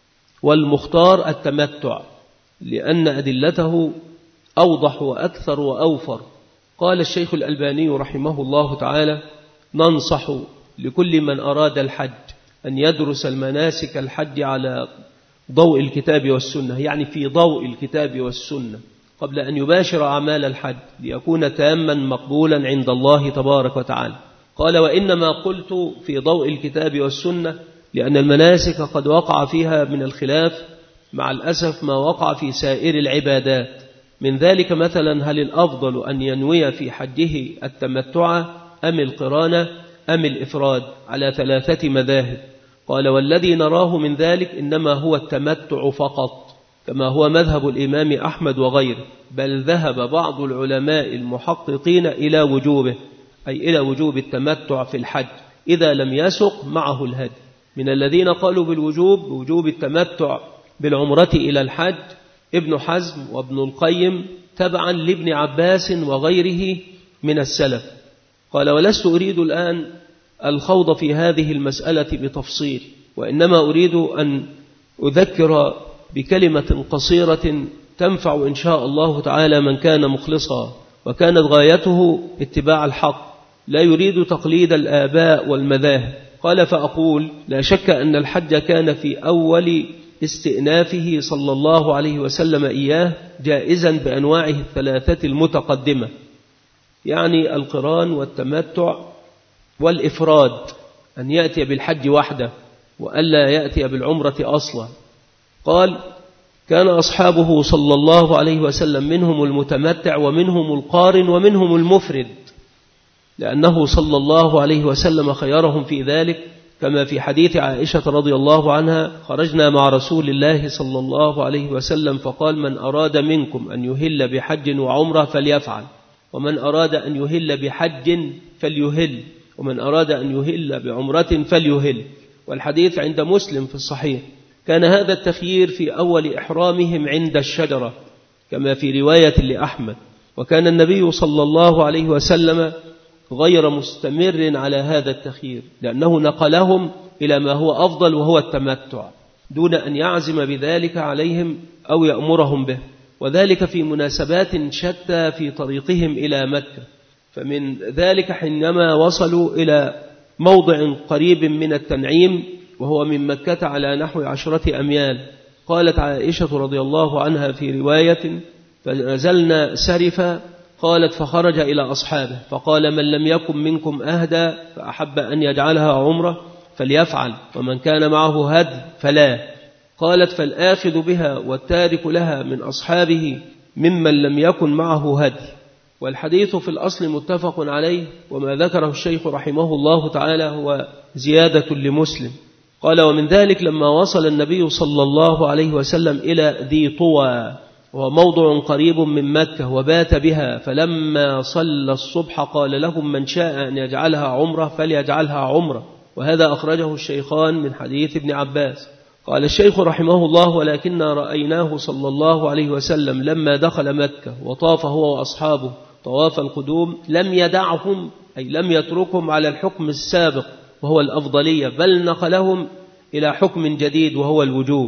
والمختار التمتع لأن أدلته أوضح وأكثر وأوفر. قال الشيخ الألباني رحمه الله تعالى: ننصح لكل من أراد الحج أن يدرس المناسك الحج على ضوء الكتاب والسنة، يعني في ضوء الكتاب والسنة، قبل أن يباشر أعمال الحج ليكون تاما مقبولا عند الله تبارك وتعالى. قال: وإنما قلت في ضوء الكتاب والسنة لأن المناسك قد وقع فيها من الخلاف مع الأسف ما وقع في سائر العبادات، من ذلك مثلا هل الأفضل أن ينوي في حجه التمتع أم القران أم الإفراد، على 3 مذاهب. قال: والذي نراه من ذلك إنما هو التمتع فقط، كما هو مذهب الإمام أحمد وغيره، بل ذهب بعض العلماء المحققين إلى وجوبه، أي إلى وجوب التمتع في الحج إذا لم يسق معه الهدي. من الذين قالوا بوجوب التمتع بالعمرة إلى الحج ابن حزم وابن القيم تبعا لابن عباس وغيره من السلف. قال: ولست أريد الآن الخوض في هذه المسألة بتفصيل، وإنما أريد أن أذكر بكلمة قصيرة تنفع إن شاء الله تعالى من كان مخلصا وكانت غايته اتباع الحق، لا يريد تقليد الآباء والمذاهب. قال: فأقول: لا شك أن الحج كان في أول استئنافه صلى الله عليه وسلم إياه جائزا بأنواعه 3 المتقدمة، يعني القران والتمتع والإفراد، أن يأتي بالحج وحده وألا يأتي بالعمرة أصلا. قال: كان أصحابه صلى الله عليه وسلم منهم المتمتع ومنهم القارن ومنهم المفرد، لأنه صلى الله عليه وسلم خيرهم في ذلك، كما في حديث عائشة رضي الله عنها: خرجنا مع رسول الله صلى الله عليه وسلم فقال: من أراد منكم أن يهل بحج وعمرة فليفعل، ومن أراد أن يهل بحج فليهل، ومن أراد أن يهل بعمرة فليهل. والحديث عند مسلم في الصحيح. كان هذا التخيير في أول إحرامهم عند الشجرة، كما في رواية لأحمد. وكان النبي صلى الله عليه وسلم غير مستمر على هذا التخيير، لأنه نقلهم إلى ما هو أفضل وهو التمتع، دون أن يعزم بذلك عليهم أو يأمرهم به، وذلك في مناسبات شتى في طريقهم إلى مكة. فمن ذلك حينما وصلوا إلى موضع قريب من التنعيم وهو من مكة على نحو 10 أميال، قالت عائشة رضي الله عنها في رواية: فنزلنا سرفا، قالت: فخرج إلى أصحابه فقال: من لم يكن منكم أهدى فأحب أن يجعلها عمرة فليفعل، ومن كان معه هدي فلا. قالت: فالآخذ بها والتارك لها من أصحابه ممن لم يكن معه هدي. والحديث في الأصل متفق عليه، وما ذكره الشيخ رحمه الله تعالى هو زيادة لمسلم. قال: ومن ذلك لما وصل النبي صلى الله عليه وسلم إلى ذي طوى، وهو موضع قريب من مكة، وبات بها، فلما صلى الصبح قال لهم: من شاء أن يجعلها عمرة فليجعلها عمرة. وهذا أخرجه الشيخان من حديث ابن عباس. قال الشيخ رحمه الله: ولكننا رأيناه صلى الله عليه وسلم لما دخل مكة وطاف هو وأصحابه طواف القدوم لم يدعهم، أي لم يتركهم على الحكم السابق وهو الأفضلية، بل نقلهم إلى حكم جديد وهو الوجوب،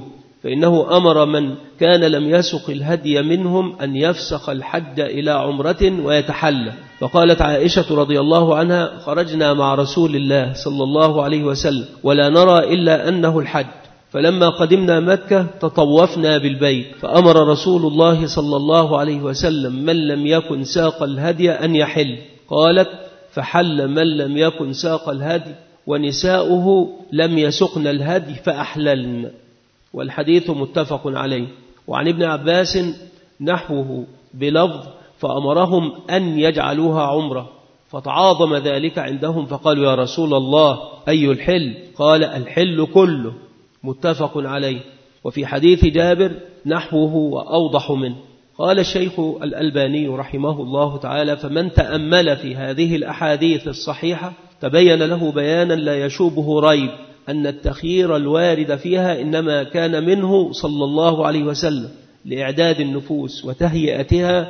فإنه أمر من كان لم يسق الهدي منهم أن يفسخ الحج إلى عمرة ويتحلى. فقالت عائشة رضي الله عنها: خرجنا مع رسول الله صلى الله عليه وسلم ولا نرى إلا أنه الحج، فلما قدمنا مكة تطوفنا بالبيت، فأمر رسول الله صلى الله عليه وسلم من لم يكن ساق الهدي أن يحل. قالت: فحل من لم يكن ساق الهدي ونساؤه لم يسقن الهدي فأحللن. والحديث متفق عليه. وعن ابن عباس نحوه بلفظ: فأمرهم أن يجعلوها عمرة، فتعاظم ذلك عندهم فقالوا: يا رسول الله أي الحل؟ قال: الحل كله، متفق عليه. وفي حديث جابر نحوه وأوضح منه. قال الشيخ الألباني رحمه الله تعالى: فمن تأمل في هذه الأحاديث الصحيحة تبين له بيانا لا يشوبه ريب أن التخيير الوارد فيها إنما كان منه صلى الله عليه وسلم لإعداد النفوس وتهيئتها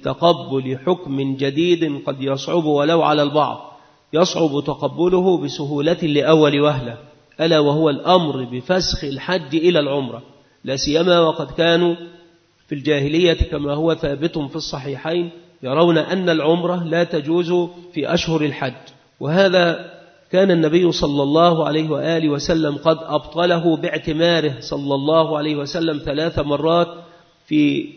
لتقبل حكم جديد قد يصعب ولو على البعض، يصعب تقبله بسهولة لأول وهلة، ألا وهو الأمر بفسخ الحج إلى العمرة، لا سيما وقد كانوا في الجاهلية كما هو ثابت في الصحيحين يرون أن العمرة لا تجوز في أشهر الحج. وهذا كان النبي صلى الله عليه وآله وسلم قد أبطله باعتماره صلى الله عليه وسلم 3 مرات في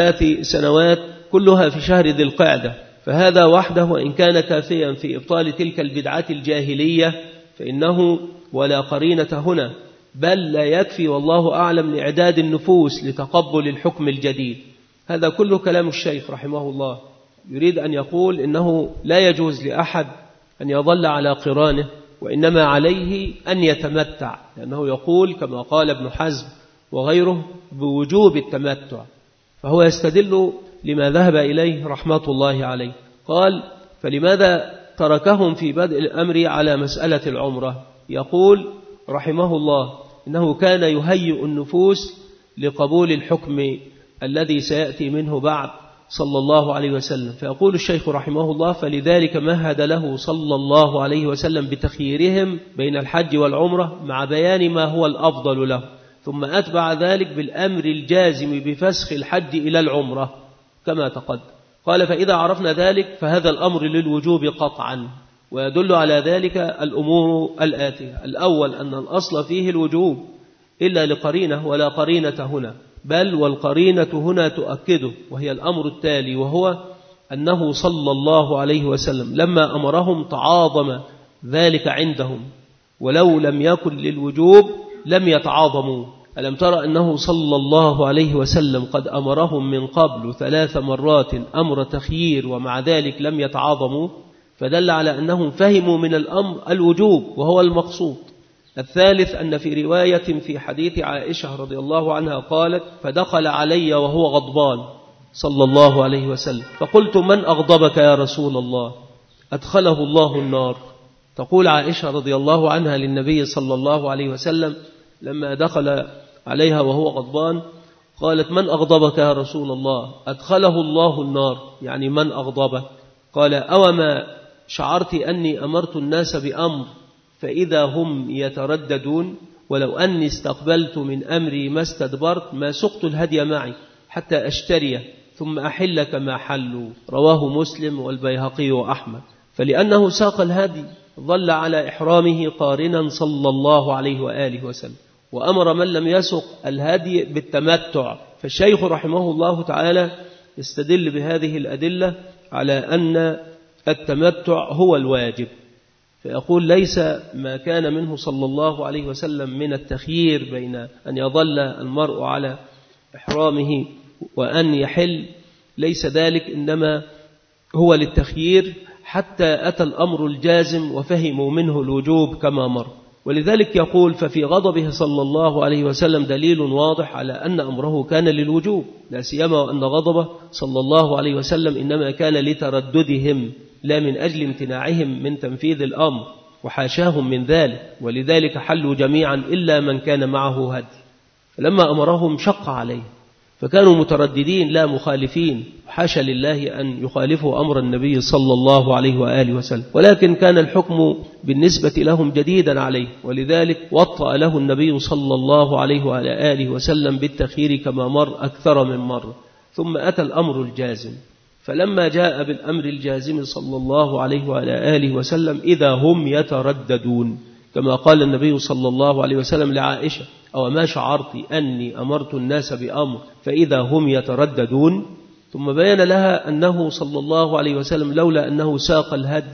3 سنوات كلها في شهر ذي القعدة، فهذا وحده وإن كان كافيا في إبطال تلك البدعة الجاهلية فإنه ولا قرينة هنا، بل لا يكفي والله أعلم لإعداد النفوس لتقبل الحكم الجديد. هذا كله كلام الشيخ رحمه الله، يريد أن يقول إنه لا يجوز لأحد أن يظل على قرانه، وإنما عليه أن يتمتع، لأنه يقول كما قال ابن حزم وغيره بوجوب التمتع، فهو يستدل لما ذهب إليه رحمة الله عليه. قال: فلماذا تركهم في بدء الأمر على مسألة العمرة؟ يقول رحمه الله: إنه كان يهيئ النفوس لقبول الحكم الذي سيأتي منه بعد صلى الله عليه وسلم. فيقول الشيخ رحمه الله: فلذلك مهد له صلى الله عليه وسلم بتخييرهم بين الحج والعمرة مع بيان ما هو الأفضل له، ثم أتبع ذلك بالأمر الجازم بفسخ الحج إلى العمرة كما تقدم. قال: فإذا عرفنا ذلك فهذا الأمر للوجوب قطعا، ويدل على ذلك الأمور الآتية: الأول أن الأصل فيه الوجوب إلا لقرينة ولا قرينة هنا، بل والقرينة هنا تؤكده، وهي الأمر التالي، وهو أنه صلى الله عليه وسلم لما أمرهم تعاظم ذلك عندهم، ولو لم يكن للوجوب لم يتعاظموا. ألم ترى أنه صلى الله عليه وسلم قد أمرهم من قبل 3 مرات أمر تخيير ومع ذلك لم يتعاظموا، فدل على أنهم فهموا من الأمر الوجوب وهو المقصود. الثالث أن في رواية في حديث عائشة رضي الله عنها قالت: فدخل علي وهو غضبان صلى الله عليه وسلم، فقلت: من أغضبك يا رسول الله؟ أدخله الله النار. تقول عائشة رضي الله عنها للنبي صلى الله عليه وسلم لما دخل عليها وهو غضبان قالت: من أغضبك يا رسول الله؟ أدخله الله النار، يعني من أغضبك؟ قال: أوما شعرت أني أمرت الناس بأمر فإذا هم يترددون، ولو أني استقبلت من أمري ما استدبرت ما سقت الهدي معي حتى أشتريه ثم أحل كما حلوا. رواه مسلم والبيهقي وأحمد. فلأنه ساق الهدي ظل على إحرامه قارنا صلى الله عليه وآله وسلم، وأمر من لم يسق الهدي بالتمتع. فالشيخ رحمه الله تعالى يستدل بهذه الأدلة على أن التمتع هو الواجب، فيقول: ليس ما كان منه صلى الله عليه وسلم من التخيير بين أن يظل المرء على إحرامه وأن يحل، ليس ذلك، إنما هو للتخيير حتى أتى الأمر الجازم وفهموا منه الوجوب كما مر. ولذلك يقول: ففي غضبه صلى الله عليه وسلم دليل واضح على أن أمره كان للوجوب، لا سيما وأن غضبه صلى الله عليه وسلم إنما كان لترددهم لا من أجل امتناعهم من تنفيذ الأمر، وحاشاهم من ذلك، ولذلك حلوا جميعا إلا من كان معه هدي. فلما أمرهم شق عليه، فكانوا مترددين لا مخالفين، حاشا لله أن يخالفوا أمر النبي صلى الله عليه وآله وسلم، ولكن كان الحكم بالنسبة لهم جديدا عليه، ولذلك وطأ له النبي صلى الله عليه وآله وسلم بالتخيير كما مر أكثر من مرة. ثم أتى الأمر الجازم، فلما جاء بالأمر الجازم صلى الله عليه وآله وسلم إذا هم يترددون، كما قال النبي صلى الله عليه وسلم لعائشة: أو ما شعرت أني أمرت الناس بأمر فإذا هم يترددون. ثم بيان لها أنه صلى الله عليه وسلم لولا أنه ساق الهدي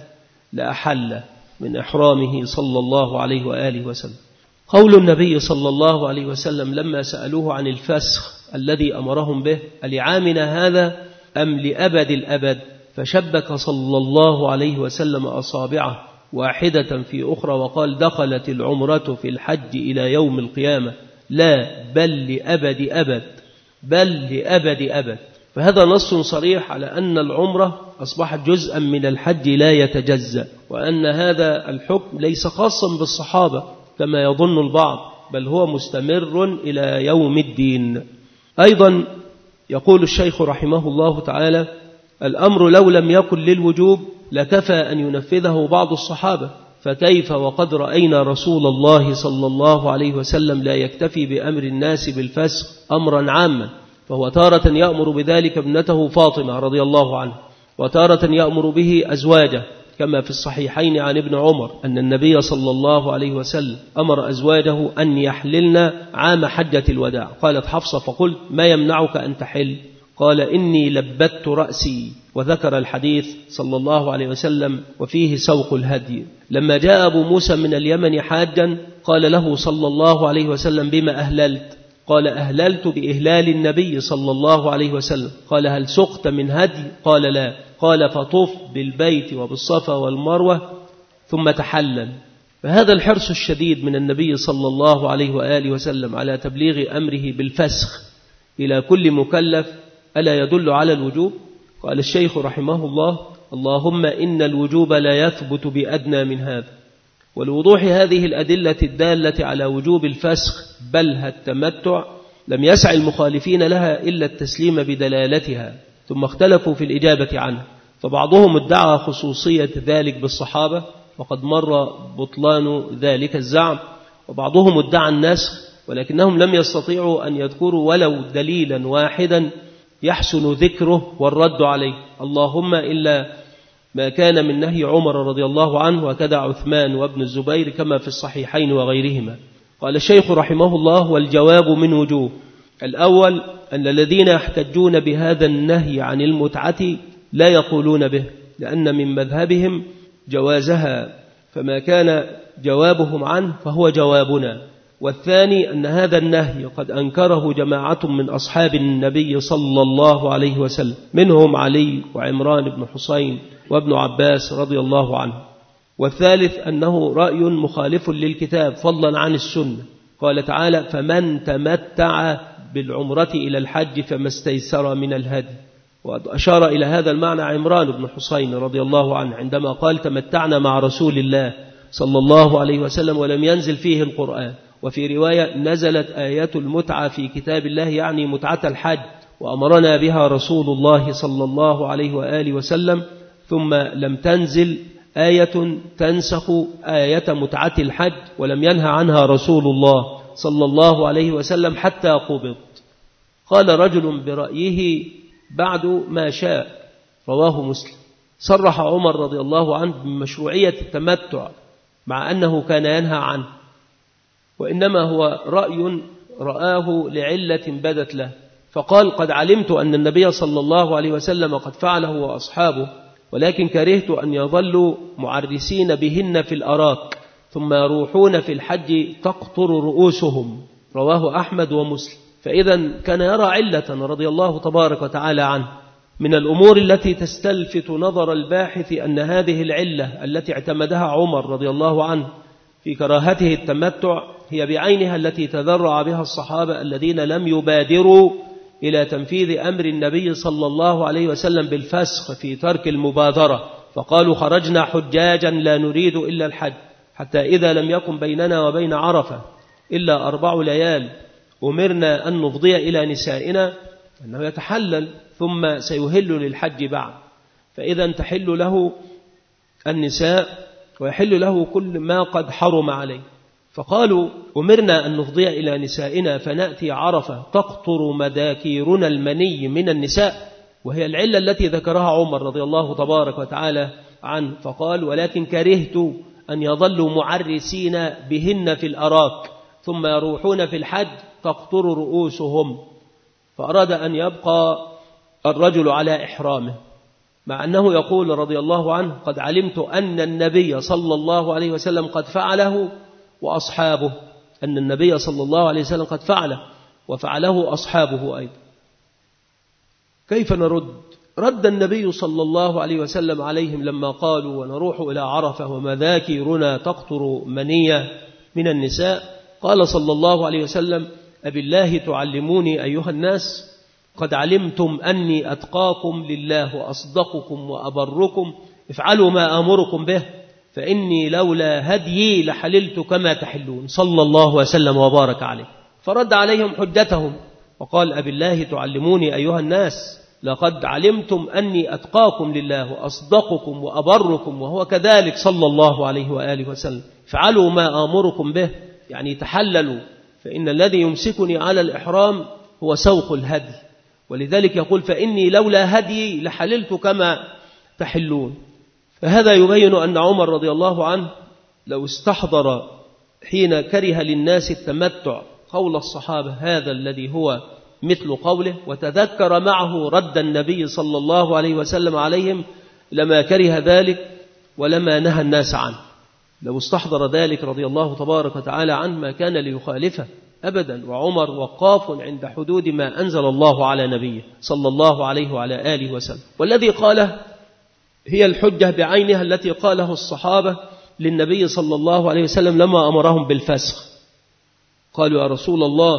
لأحل من إحرامه صلى الله عليه وآله وسلم. قول النبي صلى الله عليه وسلم لما سألوه عن الفسخ الذي أمرهم به: ألعامنا هذا أم لأبد الأبد؟ فشبك صلى الله عليه وسلم أصابعه واحدة في أخرى وقال: دخلت العمرة في الحج إلى يوم القيامة، لا بل لأبد أبد، بل لأبد أبد. فهذا نص صريح على أن العمرة أصبحت جزءا من الحج لا يتجزأ، وأن هذا الحكم ليس خاصا بالصحابة كما يظن البعض، بل هو مستمر إلى يوم الدين. أيضا يقول الشيخ رحمه الله تعالى: الأمر لو لم يكن للوجوب لكفى أن ينفذه بعض الصحابة، فكيف وقد رأينا رسول الله صلى الله عليه وسلم لا يكتفي بأمر الناس بالفسخ أمرا عاما، فهو تارة يأمر بذلك ابنته فاطمة رضي الله عنها، وتارة يأمر به أزواجه، كما في الصحيحين عن ابن عمر أن النبي صلى الله عليه وسلم أمر أزواجه أن يحللن عام حجة الوداع. قالت حفصة: فقلت: ما يمنعك أن تحل؟ قال: إني لبت رأسي. وذكر الحديث صلى الله عليه وسلم وفيه سوق الهدي. لما جاء أبو موسى من اليمن حاجا قال له صلى الله عليه وسلم: بما أهللت؟ قال: أهللت بإهلال النبي صلى الله عليه وسلم. قال: هل سقت من هدي؟ قال: لا. قال: فطف بالبيت وبالصفا والمروة ثم تحلل. فهذا الحرص الشديد من النبي صلى الله عليه وآله وسلم على تبليغ أمره بالفسخ إلى كل مكلف ألا يدل على الوجوب؟ قال الشيخ رحمه الله: اللهم إن الوجوب لا يثبت بأدنى من هذا. ولوضوح هذه الأدلة الدالة على وجوب الفسخ بل التمتع لم يسع المخالفين لها إلا التسليم بدلالتها، ثم اختلفوا في الإجابة عنه، فبعضهم ادعى خصوصية ذلك بالصحابة وقد مر بطلان ذلك الزعم، وبعضهم ادعى النسخ ولكنهم لم يستطيعوا أن يذكروا ولو دليلا واحدا يحسن ذكره والرد عليه، اللهم إلا ما كان من نهي عمر رضي الله عنه وكذا عثمان وابن الزبير كما في الصحيحين وغيرهما. قال الشيخ رحمه الله: والجواب من وجوه. الأول أن الذين يحتجون بهذا النهي عن المتعة لا يقولون به، لأن من مذهبهم جوازها، فما كان جوابهم عنه فهو جوابنا. والثاني أن هذا النهي قد أنكره جماعة من أصحاب النبي صلى الله عليه وسلم، منهم علي وعمران بن حسين وابن عباس رضي الله عنه. والثالث أنه رأي مخالف للكتاب فضلا عن السنة. قال تعالى: فمن تمتع بالعمرة إلى الحج فما استيسر من الهدي. وأشار إلى هذا المعنى عمران بن حسين رضي الله عنه عندما قال: تمتعنا مع رسول الله صلى الله عليه وسلم ولم ينزل فيه القرآن. وفي رواية: نزلت آية المتعة في كتاب الله، يعني متعة الحج، وأمرنا بها رسول الله صلى الله عليه وآله وسلم، ثم لم تنزل آية تنسخ آية متعة الحج ولم ينهى عنها رسول الله صلى الله عليه وسلم حتى قبض. قال رجل برأيه بعد ما شاء، رواه مسلم. صرح عمر رضي الله عنه بمشروعية التمتع مع أنه كان ينهى عنه، وإنما هو رأي رآه لعلة بدت له، فقال: قد علمت أن النبي صلى الله عليه وسلم قد فعله وأصحابه، ولكن كرهت أن يظلوا معرسين بهن في الأراك ثم يروحون في الحج تقطر رؤوسهم. رواه أحمد ومسلم. فإذا كان يرى علة رضي الله تبارك وتعالى عنه. من الأمور التي تستلفت نظر الباحث أن هذه العلة التي اعتمدها عمر رضي الله عنه في كراهته التمتع هي بعينها التي تذرع بها الصحابة الذين لم يبادروا إلى تنفيذ أمر النبي صلى الله عليه وسلم بالفسخ في ترك المبادرة، فقالوا: خرجنا حجاجا لا نريد إلا الحج، حتى إذا لم يكن بيننا وبين عرفة إلا 4 ليال أمرنا أن نفضي إلى نسائنا أنه يتحلل ثم سيهل للحج بعد، فإذا تحل له النساء ويحل له كل ما قد حرم عليه. فقالوا أمرنا أن نفضي إلى نسائنا فنأتي عرفة تقطر مداكيرنا المني من النساء، وهي العلة التي ذكرها عمر رضي الله تبارك وتعالى عنه. فقال ولكن كرهت أن يظلوا معرسين بهن في الأراك ثم يروحون في الحج تقطر رؤوسهم، فأراد أن يبقى الرجل على إحرامه، مع أنه يقول رضي الله عنه قد علمت أن النبي صلى الله عليه وسلم قد فعله وأصحابه، أن النبي صلى الله عليه وسلم قد فعله وفعله أصحابه أيضا. كيف نرد؟ رد النبي صلى الله عليه وسلم عليهم لما قالوا ونروح إلى عرفة ومذاكيرنا تقطر منية من النساء، قال صلى الله عليه وسلم أبالله تعلموني أيها الناس؟ قد علمتم أني أتقاكم لله وأصدقكم وأبركم، افعلوا ما آمركم به فإني لولا هديي لحللت كما تحلون، صلى الله وسلم وبارك عليه. فرد عليهم حجتهم وقال أبالله تعلموني أيها الناس؟ لقد علمتم أني أتقاكم لله وأصدقكم وأبركم، وهو كذلك صلى الله عليه وآله وسلم. افعلوا ما آمركم به، يعني تحللوا، فإن الذي يمسكني على الإحرام هو سوق الهدي، ولذلك يقول فإني لولا هدي لحللت كما تحلون. فهذا يبين أن عمر رضي الله عنه لو استحضر حين كره للناس التمتع قول الصحابة هذا الذي هو مثل قوله، وتذكر معه رد النبي صلى الله عليه وسلم عليهم، لما كره ذلك ولما نهى الناس عنه. لو استحضر ذلك رضي الله تبارك وتعالى عنه ما كان ليخالفه أبدا، وعمر وقاف عند حدود ما أنزل الله على نبيه صلى الله عليه وعلى آله وسلم. والذي قاله هي الحجة بعينها التي قاله الصحابة للنبي صلى الله عليه وسلم لما أمرهم بالفسخ. قالوا يا رسول الله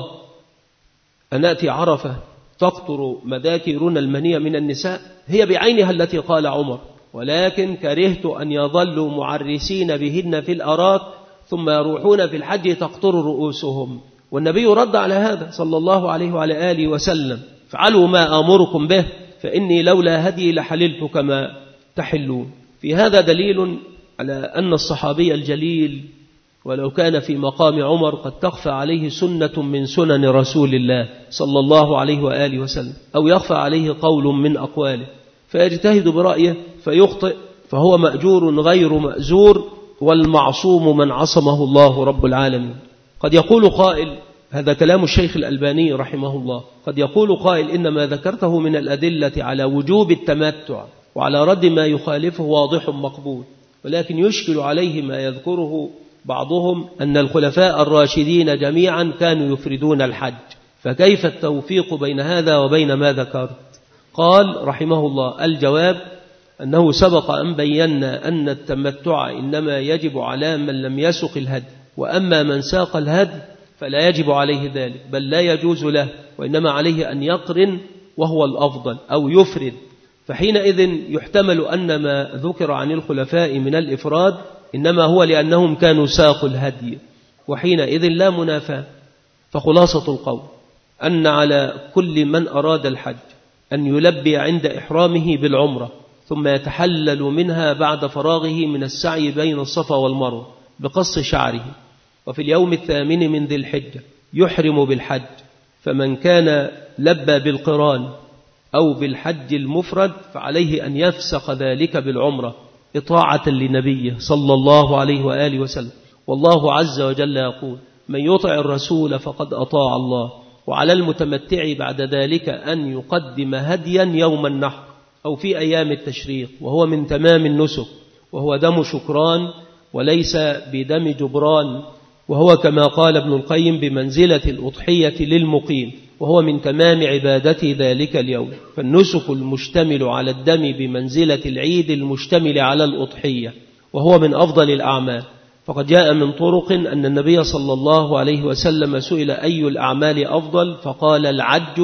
أنأتي عرفة تقطر مذاكيرنا المنية من النساء، هي بعينها التي قال عمر، ولكن كرهت أن يظلوا معرسين بهن في الأراك ثم يروحون في الحج تقطر رؤوسهم. والنبي رد على هذا صلى الله عليه وعلى آله وسلم فعلوا ما آمركم به فإني لولا هدي لحللت كما تحلون. في هذا دليل على أن الصحابي الجليل ولو كان في مقام عمر قد تخفى عليه سنة من سنن رسول الله صلى الله عليه وآله وسلم، أو يخفى عليه قول من أقواله فيجتهد برأيه فيخطئ، فهو مأجور غير مأزور، والمعصوم من عصمه الله رب العالمين. قد يقول قائل، هذا كلام الشيخ الألباني رحمه الله، قد يقول قائل إنما ذكرته من الأدلة على وجوب التمتع وعلى رد ما يخالفه واضح مقبول، ولكن يشكل عليه ما يذكره بعضهم أن الخلفاء الراشدين جميعا كانوا يفردون الحج، فكيف التوفيق بين هذا وبين ما ذكرت؟ قال رحمه الله الجواب أنه سبق أن بينا أن التمتع إنما يجب على من لم يسق الهدي، وأما من ساق الهدي فلا يجب عليه ذلك، بل لا يجوز له، وإنما عليه أن يقرن وهو الأفضل أو يفرد. فحينئذ يحتمل أن ما ذكر عن الخلفاء من الإفراد إنما هو لأنهم كانوا ساقوا الهدي، وحينئذ لا منافاة. فخلاصة القول أن على كل من أراد الحج أن يلبي عند إحرامه بالعمرة ثم يتحلل منها بعد فراغه من السعي بين الصفا والمروة بقص شعره، وفي اليوم 8 من ذي الحجة يحرم بالحج. فمن كان لبى بالقران أو بالحج المفرد فعليه أن يفسق ذلك بالعمرة إطاعة لنبيه صلى الله عليه وآله وسلم. والله عز وجل يقول من يطع الرسول فقد أطاع الله، وعلى المتمتع بعد ذلك أن يقدم هديا يوم النحر أو في أيام التشريق، وهو من تمام النسك، وهو دم شكران وليس بدم جبران، وهو كما قال ابن القيم بمنزلة الأضحية للمقيم، وهو من تمام عبادة ذلك اليوم. فالنسك المشتمل على الدم بمنزلة العيد المشتمل على الأضحية، وهو من أفضل الأعمال. فقد جاء من طرق أن النبي صلى الله عليه وسلم سئل أي الأعمال أفضل فقال العج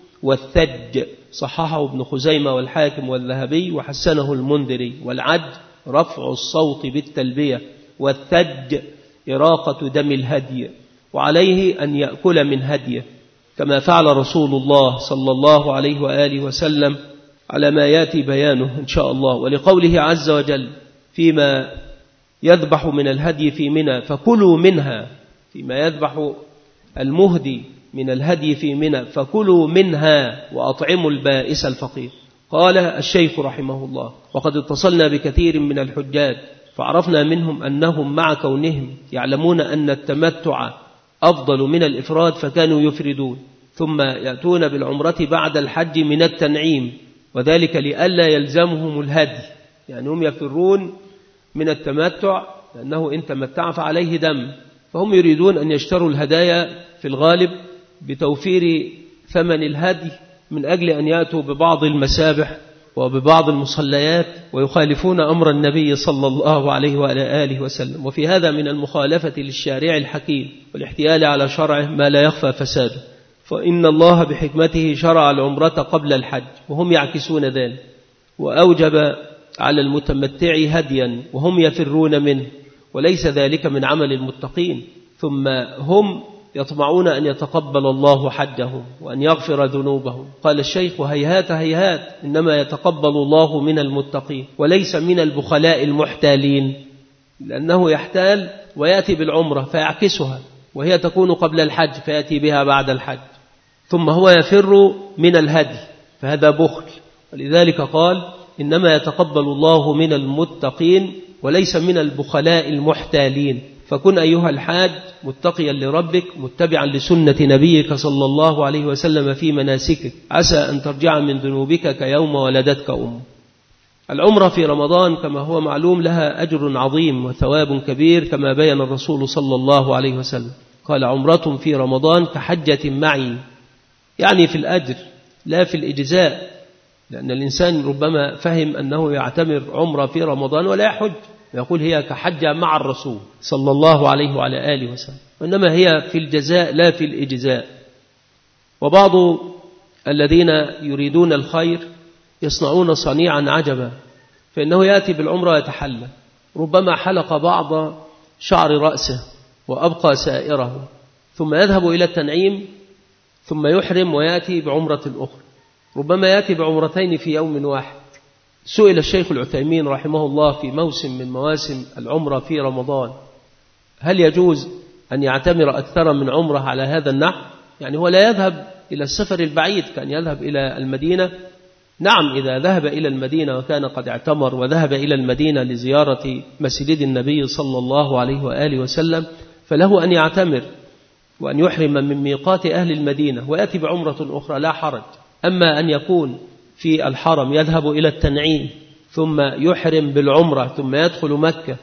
والثج، صححه ابن خزيمة والحاكم والذهبي وحسنه المنذري. والعج رفع الصوت بالتلبية، والثج إراقة دم الهدي، وعليه أن يأكل من هديه. كما فعل رسول الله صلى الله عليه وآله وسلم على ما يأتي بيانه إن شاء الله. ولقوله عز وجل فيما يذبح من الهدي في منى فكلوا منها، فيما يذبح المهدي من الهدي في منى فكلوا منها وأطعموا البائس الفقير. قال الشيخ رحمه الله: وقد اتصلنا بكثير من الحجاج فعرفنا منهم أنهم مع كونهم يعلمون أن التمتع أفضل من الإفراد فكانوا يفردون ثم يأتون بالعمرة بعد الحج من التنعيم، وذلك لئلا يلزمهم الهدي، يعني هم يفرون من التمتع لأنه إن تمتع فعليه دم، فهم يريدون أن يشتروا الهدايا في الغالب بتوفير ثمن الهدي من أجل أن يأتوا ببعض المسابح وببعض المصليات ويخالفون أمر النبي صلى الله عليه وآله وسلم. وفي هذا من المخالفة للشارع الحكيم والاحتيال على شرعه ما لا يخفى فساده، فإن الله بحكمته شرع العمرة قبل الحج وهم يعكسون ذلك، وأوجب على المتمتع هديا وهم يفرون منه، وليس ذلك من عمل المتقين، ثم هم يطمعون أن يتقبل الله حجهم وأن يغفر ذنوبهم. قال الشيخ: وهيهات هيهات، إنما يتقبل الله من المتقين وليس من البخلاء المحتالين، لأنه يحتال ويأتي بالعمرة فيعكسها وهي تكون قبل الحج فيأتي بها بعد الحج، ثم هو يفر من الهدي، فهذا بخل. ولذلك قال: إنما يتقبل الله من المتقين وليس من البخلاء المحتالين. فكن أيها الحاج متقيا لربك متبعا لسنة نبيك صلى الله عليه وسلم في مناسكك، عسى أن ترجع من ذنوبك كيوم ولدتك أم. العمرة في رمضان كما هو معلوم لها أجر عظيم وثواب كبير كما بين الرسول صلى الله عليه وسلم، قال: عمرة في رمضان كحجة معي، يعني في الأجر لا في الإجزاء، لأن الإنسان ربما فهم أنه يعتمر عمرة في رمضان ولا يحج، يقول هي كحجة مع الرسول صلى الله عليه وعلى آله وسلم، وإنما هي في الجزاء لا في الإجزاء. وبعض الذين يريدون الخير يصنعون صنيعا عجبا، فإنه يأتي بالعمرة ويتحلى، ربما حلق بعض شعر رأسه وأبقى سائره، ثم يذهب إلى التنعيم ثم يحرم ويأتي بعمرة أخرى، ربما يأتي بعمرتين في يوم واحد. سئل الشيخ العثيمين رحمه الله في موسم من مواسم العمرة في رمضان: هل يجوز أن يعتمر أكثر من عمرة على هذا النحو؟ يعني هو لا يذهب إلى السفر البعيد كان يذهب إلى المدينة، نعم إذا ذهب إلى المدينة وكان قد اعتمر وذهب إلى المدينة لزيارة مسجد النبي صلى الله عليه وآله وسلم فله أن يعتمر وأن يحرم من ميقات أهل المدينة ويأتي بعمرة أخرى لا حرج. أما أن يكون في الحرم يذهب إلى التنعيم ثم يحرم بالعمرة ثم يدخل مكة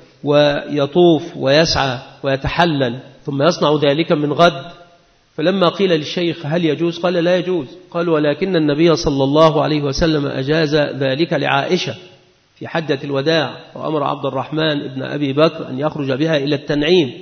ويطوف ويسعى ويتحلل ثم يصنع ذلك من غد، فلما قيل للشيخ هل يجوز؟ قال لا يجوز. قال: ولكن النبي صلى الله عليه وسلم أجاز ذلك لعائشة في حجة الوداع، وأمر عبد الرحمن ابن أبي بكر أن يخرج بها إلى التنعيم،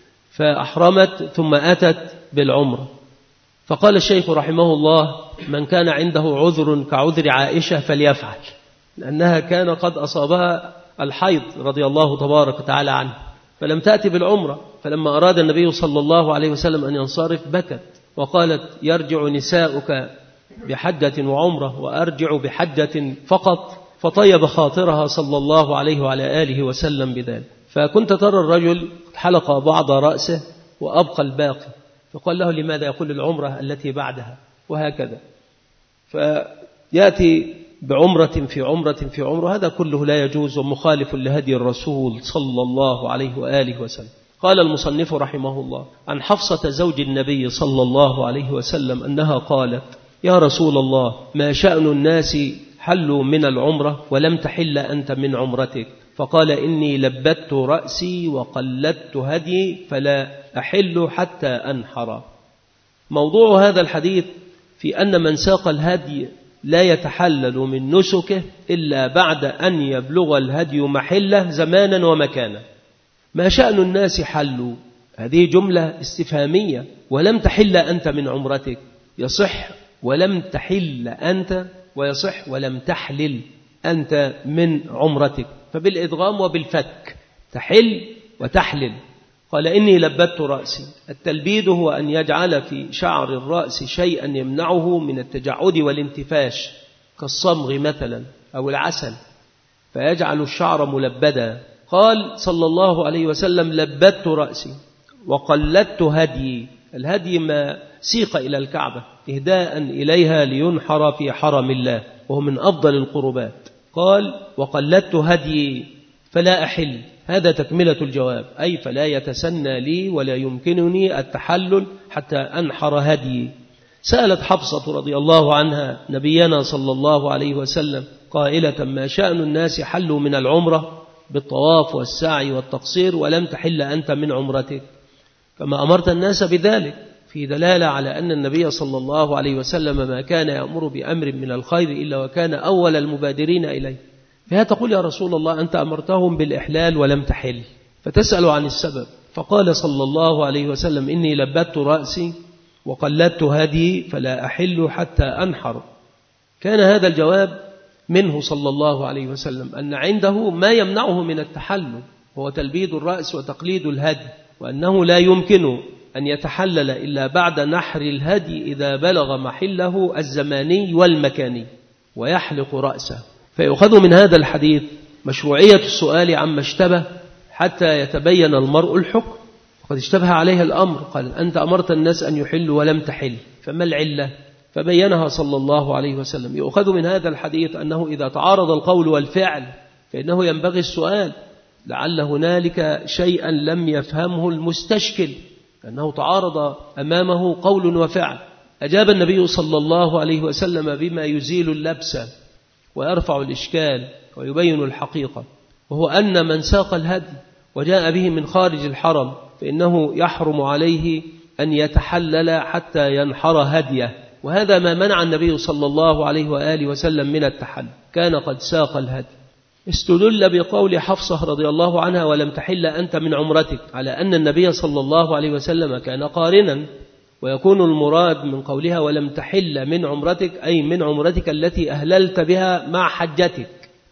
فأحرمت ثم أتت بالعمرة. فقال الشيخ رحمه الله: من كان عنده عذر كعذر عائشة فليفعل، لأنها كان قد أصابها الحيض رضي الله تبارك وتعالى عنه فلم تأتي بالعمرة، فلما أراد النبي صلى الله عليه وسلم أن ينصرف بكت وقالت: يرجع نساؤك بحجة وعمرة وأرجع بحجة فقط، فطيب خاطرها صلى الله عليه وعلى آله وسلم بذلك. فكنت ترى الرجل حلق بعض رأسه وأبقى الباقي، فقال له: لماذا؟ يقول: العمرة التي بعدها، وهكذا. فيأتي بعمرة في عمرة في عمرة، هذا كله لا يجوز ومخالف لهدي الرسول صلى الله عليه وآله وسلم. قال المصنف رحمه الله عن حفصة زوج النبي صلى الله عليه وسلم أنها قالت: يا رسول الله، ما شأن الناس حلوا من العمرة ولم تحل أنت من عمرتك؟ فقال: إني لبت رأسي وقلدت هدي فلا أحل حتى أنحر. موضوع هذا الحديث في أن من ساق الهدي لا يتحلل من نسكه إلا بعد أن يبلغ الهدي محله زمانا ومكانا. ما شأن الناس حلوا؟ هذه جملة استفهامية. ولم تحل أنت من عمرتك، يصح ولم تحل أنت، ويصح ولم تحلل أنت من عمرتك، فبالإدغام وبالفك تحل وتحلل. قال إني لبدت رأسي. التلبيد هو أن يجعل في شعر الرأس شيئا يمنعه من التجعد والانتفاش كالصمغ مثلا أو العسل، فيجعل الشعر ملبدا. قال صلى الله عليه وسلم لبدت رأسي وقلدت هدي. الهدي ما سيق إلى الكعبة إهداء إليها لينحر في حرم الله، وهو من أفضل القربات. قال وقلدت هدي فلا أحل. هذا تكملة الجواب، أي فلا يتسنى لي ولا يمكنني التحلل حتى أنحر هدي. سألت حفصة رضي الله عنها نبينا صلى الله عليه وسلم قائلة ما شأن الناس حلوا من العمرة بالطواف والسعي والتقصير ولم تحل أنت من عمرتك؟ كما أمرت الناس بذلك، في دلالة على أن النبي صلى الله عليه وسلم ما كان يأمر بأمر من الخير إلا وكان أول المبادرين إليه. فهي تقول يا رسول الله أنت أمرتهم بالإحلال ولم تحل، فتسأل عن السبب. فقال صلى الله عليه وسلم إني لبدت رأسي وقلدت هدي فلا أحل حتى أنحر. كان هذا الجواب منه صلى الله عليه وسلم أن عنده ما يمنعه من التحلل، هو تلبيد الرأس وتقليد الهدي، وأنه لا يمكن أن يتحلل إلا بعد نحر الهدي إذا بلغ محله الزماني والمكاني ويحلق رأسه. فيؤخذ من هذا الحديث مشروعية السؤال عما اشتبه حتى يتبين المرء الحكم. وقد اشتبه عليها الأمر، قال أنت أمرت الناس أن يحلوا ولم تحل، فما العلة؟ فبينها صلى الله عليه وسلم. يؤخذ من هذا الحديث أنه إذا تعارض القول والفعل فإنه ينبغي السؤال، لعل هنالك شيئا لم يفهمه المستشكل، أنه تعارض أمامه قول وفعل. أجاب النبي صلى الله عليه وسلم بما يزيل اللبس ويرفع الإشكال ويبين الحقيقة، وهو أن من ساق الهدي وجاء به من خارج الحرم فإنه يحرم عليه أن يتحلل حتى ينحر هديه، وهذا ما منع النبي صلى الله عليه وآله وسلم من التحلل، كان قد ساق الهدي. استدل بقول حفصة رضي الله عنها ولم تحل أنت من عمرتك على أن النبي صلى الله عليه وسلم كان قارنا، ويكون المراد من قولها ولم تحل من عمرتك أي من عمرتك التي أهللت بها مع حجتك،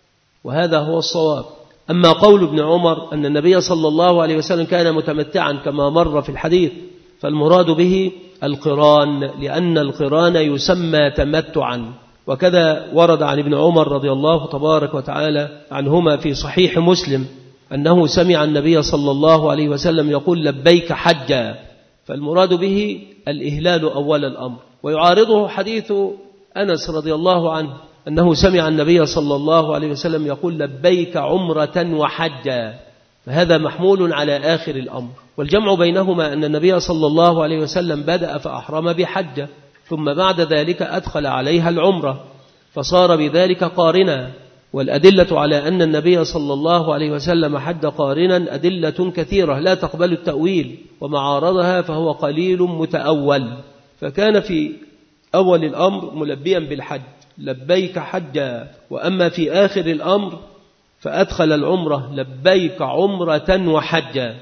وهذا هو الصواب. أما قول ابن عمر أن النبي صلى الله عليه وسلم كان متمتعا كما مر في الحديث، فالمراد به القران، لأن القران يسمى تمتعا. وكذا ورد عن ابن عمر رضي الله تبارك وتعالى عنهما في صحيح مسلم أنه سمع النبي صلى الله عليه وسلم يقول لبيك حجا، فالمراد به الإهلال أول الأمر. ويعارضه حديث أنس رضي الله عنه أنه سمع النبي صلى الله عليه وسلم يقول لبيك عمرة وحجا، فهذا محمول على آخر الأمر. والجمع بينهما أن النبي صلى الله عليه وسلم بدأ فأحرم بحجة، ثم بعد ذلك أدخل عليها العمرة فصار بذلك قارنا. والأدلة على أن النبي صلى الله عليه وسلم حج قارنا أدلة كثيرة لا تقبل التأويل، ومعارضها فهو قليل متأول. فكان في أول الأمر ملبيا بالحج لبيك حجا، وأما في آخر الأمر فأدخل العمرة لبيك عمرة وحجا.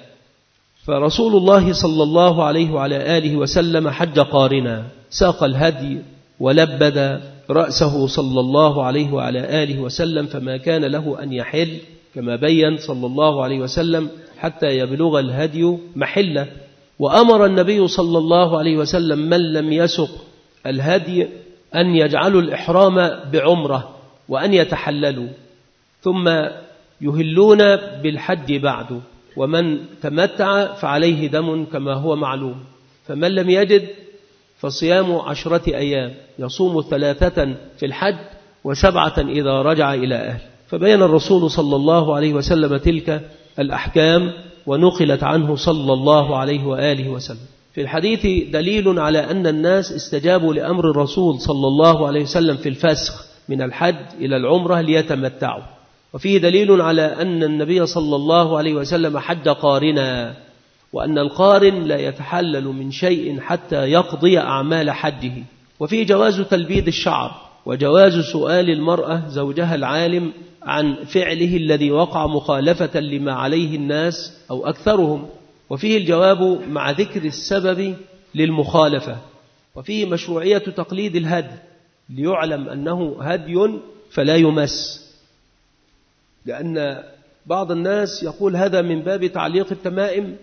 فرسول الله صلى الله عليه وعلى آله وسلم حج قارنا، ساق الهدي ولبد رأسه صلى الله عليه وعلى آله وسلم، فما كان له أن يحل كما بين صلى الله عليه وسلم حتى يبلغ الهدي محله. وأمر النبي صلى الله عليه وسلم من لم يسق الهدي أن يجعلوا الإحرام بعمرة وأن يتحللوا ثم يهلون بالحج بعد، ومن تمتع فعليه دم كما هو معلوم. فمن لم يجد فصيام 10 أيام، يصوم 3 في الحج و7 إذا رجع إلى أهل. فبين الرسول صلى الله عليه وسلم تلك الأحكام ونقلت عنه صلى الله عليه وآله وسلم. في الحديث دليل على أن الناس استجابوا لأمر الرسول صلى الله عليه وسلم في الفسخ من الحج إلى العمرة ليتمتعوا، وفيه دليل على أن النبي صلى الله عليه وسلم حج قارنا، وأن القارن لا يتحلل من شيء حتى يقضي أعمال حجه. وفيه جواز تلبيد الشعر، وجواز سؤال المرأة زوجها العالم عن فعله الذي وقع مخالفة لما عليه الناس أو أكثرهم، وفيه الجواب مع ذكر السبب للمخالفة. وفيه مشروعية تقليد الهدي ليعلم أنه هدي فلا يمس، لأن بعض الناس يقول هذا من باب تعليق التمائم.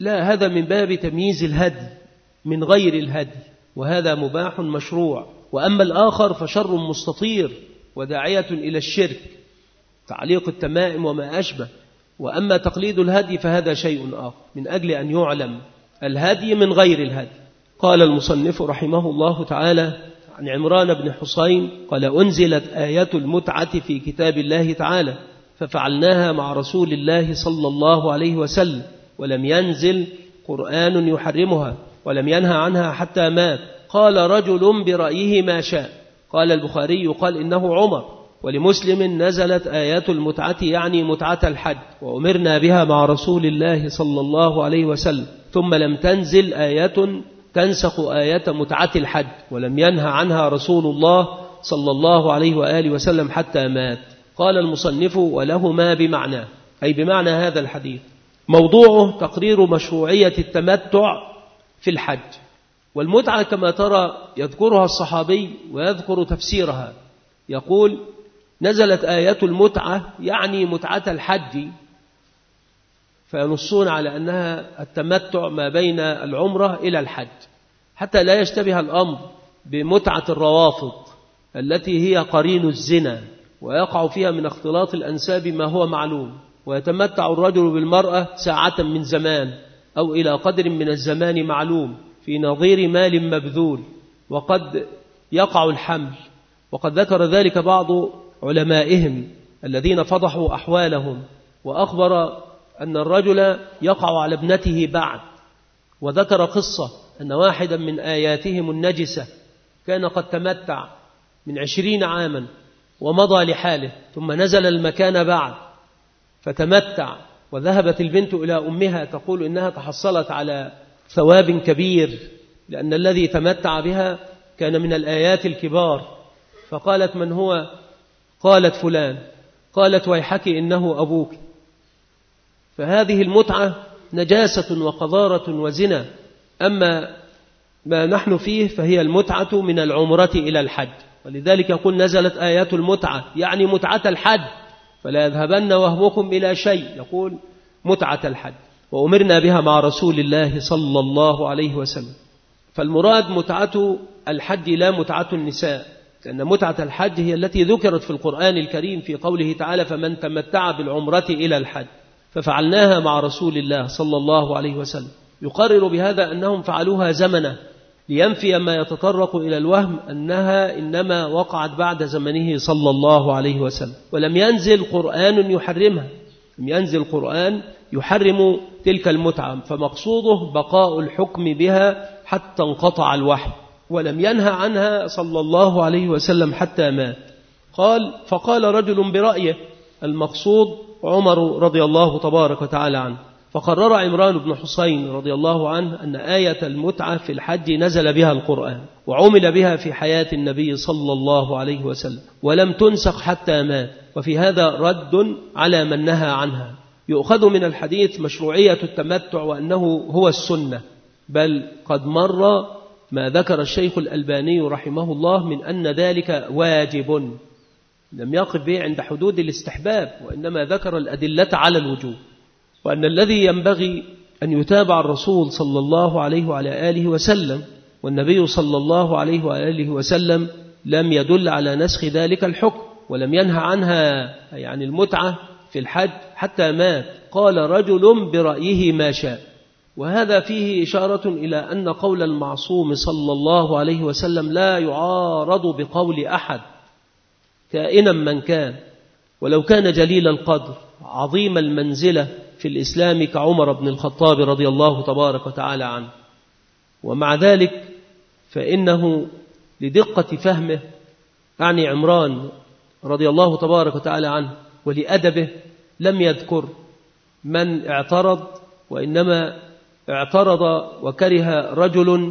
لا، هذا من باب تمييز الهدي من غير الهدي، وهذا مباح مشروع. وأما الآخر فشر مستطير وداعية إلى الشرك، تعليق التمائم وما أشبه. وأما تقليد الهدي فهذا شيء آخر، من أجل أن يعلم الهدي من غير الهدي. قال المصنف رحمه الله تعالى عن عمران بن حسين قال: أنزلت آية المتعة في كتاب الله تعالى ففعلناها مع رسول الله صلى الله عليه وسلم، ولم ينزل قرآن يحرمها ولم ينهى عنها حتى مات. قال رجل برأيه ما شاء. قال البخاري قال إنه عمر. ولمسلم: نزلت آيات المتعة يعني متعة الحج، وأمرنا بها مع رسول الله صلى الله عليه وسلم، ثم لم تنزل آية تنسخ آية متعة الحج، ولم ينهى عنها رسول الله صلى الله عليه وآله وسلم حتى مات. قال المصنف: ولهما بمعنى، أي بمعنى هذا الحديث. موضوعه تقرير مشروعية التمتع في الحج. والمتعة كما ترى يذكرها الصحابي ويذكر تفسيرها، يقول: نزلت آية المتعة يعني متعة الحج، فينصون على أنها التمتع ما بين العمرة إلى الحج، حتى لا يشتبه الأمر بمتعة الروافض التي هي قرين الزنا، ويقع فيها من اختلاط الأنساب ما هو معلوم، ويتمتع الرجل بالمرأة ساعة من زمان أو إلى قدر من الزمان معلوم في نظير مال مبذول، وقد يقع الحمل. وقد ذكر ذلك بعض علمائهم الذين فضحوا أحوالهم، وأخبر أن الرجل يقع على ابنته بعد، وذكر قصة أن واحدا من آياتهم النجسة كان قد تمتع من 20 عاما ومضى لحاله، ثم نزل المكان بعد فتمتع، وذهبت البنت إلى أمها تقول إنها تحصلت على ثواب كبير لأن الذي تمتع بها كان من الآيات الكبار. فقالت: من هو؟ قالت: فلان. قالت: ويحك إنه أبوك. فهذه المتعة نجاسة وقذارة وزنا. أما ما نحن فيه فهي المتعة من العمرة إلى الحج، ولذلك يقول: نزلت آيات المتعة يعني متعة الحج، فلا يذهبن وهمكم إلى شيء، يقول متعة الحج، وأمرنا بها مع رسول الله صلى الله عليه وسلم. فالمراد متعة الحج لا متعة النساء، لأن متعة الحج هي التي ذكرت في القرآن الكريم في قوله تعالى: فمن تمتع بالعمرة إلى الحج، ففعلناها مع رسول الله صلى الله عليه وسلم. يقرر بهذا أنهم فعلوها زمنه، لينفي ما يتطرق إلى الوهم أنها إنما وقعت بعد زمنه صلى الله عليه وسلم. ولم ينزل قرآن يحرمها، لم ينزل قرآن يحرم تلك المتعة، فمقصوده بقاء الحكم بها حتى انقطع الوحي، ولم ينهى عنها صلى الله عليه وسلم حتى مات. قال: فقال رجل برأيه، المقصود عمر رضي الله تبارك وتعالى عنه. فقرر عمران بن حسين رضي الله عنه أن آية المتعة في الحج نزل بها القرآن، وعمل بها في حياة النبي صلى الله عليه وسلم، ولم تنسخ حتى مات. وفي هذا رد على من نهى عنها. يؤخذ من الحديث مشروعية التمتع وأنه هو السنة، بل قد مر ما ذكر الشيخ الألباني رحمه الله من أن ذلك واجب، لم يقف به عند حدود الاستحباب، وإنما ذكر الأدلة على الوجوب، وأن الذي ينبغي أن يتابع الرسول صلى الله عليه وعلى آله وسلم، والنبي صلى الله عليه وآله وسلم لم يدل على نسخ ذلك الحكم، ولم ينهى عنها يعني المتعة في الحج حتى مات. قال رجل برأيه ما شاء. وهذا فيه إشارة إلى أن قول المعصوم صلى الله عليه وسلم لا يعارض بقول أحد كائنا من كان، ولو كان جليل القدر عظيم المنزلة في الإسلام كعمر بن الخطاب رضي الله تبارك وتعالى عنه. ومع ذلك فإنه لدقة فهمه أعني عمران رضي الله تبارك وتعالى عنه ولأدبه لم يذكر من اعترض، وإنما اعترض وكره رجل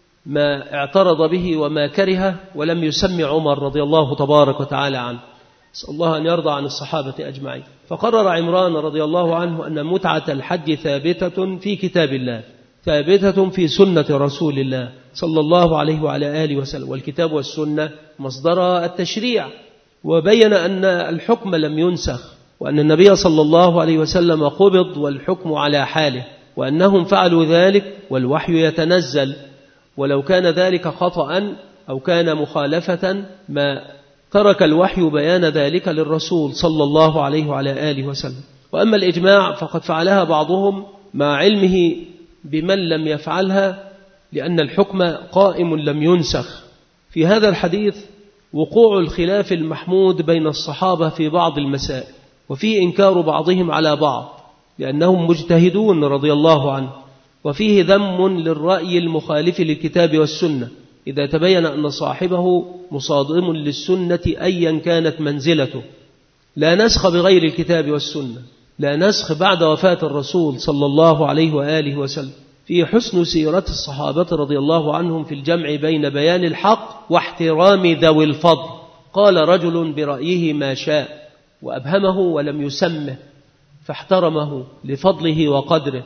ما اعترض به وما كره، ولم يسمي عمر رضي الله تبارك وتعالى عنه. أسأل الله أن يرضى عن الصحابة أجمعين. فقرر عمران رضي الله عنه أن متعة الحج ثابتة في كتاب الله، ثابتة في سنة رسول الله صلى الله عليه وعلى آله وسلم، والكتاب والسنة مصدر التشريع. وبين أن الحكم لم ينسخ، وأن النبي صلى الله عليه وسلم قبض والحكم على حاله، وأنهم فعلوا ذلك والوحي يتنزل، ولو كان ذلك خطأ أو كان مخالفة ما ترك الوحي بيان ذلك للرسول صلى الله عليه وعلى آله وسلم. وأما الإجماع فقد فعلها بعضهم مع علمه بمن لم يفعلها، لأن الحكم قائم لم ينسخ. في هذا الحديث وقوع الخلاف المحمود بين الصحابة في بعض المسائل، وفيه إنكار بعضهم على بعض لأنهم مجتهدون رضي الله عنه، وفيه ذم للرأي المخالف للكتاب والسنة إذا تبين أن صاحبه مصادم للسنة أيا كانت منزلته. لا نسخ بغير الكتاب والسنة، لا نسخ بعد وفاة الرسول صلى الله عليه وآله وسلم. في حسن سيرة الصحابة رضي الله عنهم في الجمع بين بيان الحق واحترام ذوي الفضل. قال رجل برأيه ما شاء وأبهمه ولم يسمه، فاحترمه لفضله وقدره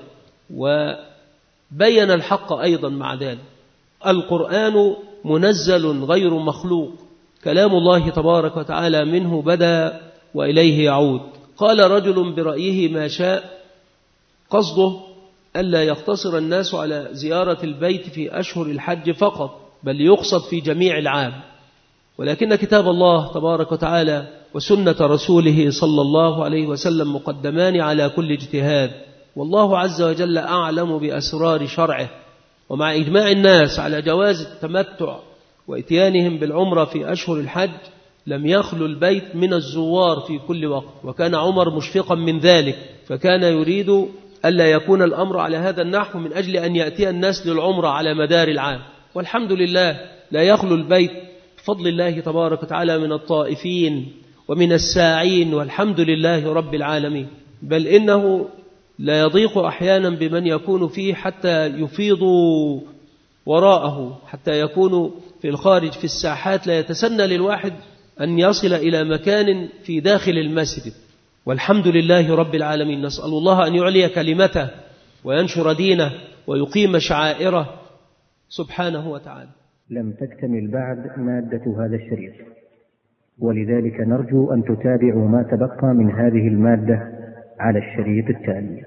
وبين الحق أيضا مع ذلك. القرآن منزل غير مخلوق، كلام الله تبارك وتعالى منه بدأ وإليه يعود. قال رجل برأيه ما شاء، قصده ألا يقتصر الناس على زيارة البيت في أشهر الحج فقط، بل يقصد في جميع العام. ولكن كتاب الله تبارك وتعالى وسنة رسوله صلى الله عليه وسلم مقدمان على كل اجتهاد، والله عز وجل أعلم بأسرار شرعه. ومع إجماع الناس على جواز التمتع وإتيانهم بالعمرة في أشهر الحج، لم يخلو البيت من الزوار في كل وقت، وكان عمر مشفقا من ذلك، فكان يريد ألا يكون الأمر على هذا النحو من أجل أن يأتي الناس للعمرة على مدار العام. والحمد لله لا يخلو البيت بفضل الله تبارك وتعالى من الطائفين ومن الساعين، والحمد لله رب العالمين. بل إنه لا يضيق أحيانا بمن يكون فيه حتى يفيضوا وراءه، حتى يكونوا في الخارج في الساحات، لا يتسنى للواحد أن يصل إلى مكان في داخل المسجد. والحمد لله رب العالمين. نسأل الله أن يعلي كلمته وينشر دينه ويقيم شعائره سبحانه وتعالى. لم تكتمل بعد مادة هذا الشريط، ولذلك نرجو أن تتابعوا ما تبقى من هذه المادة على الشريط التالي.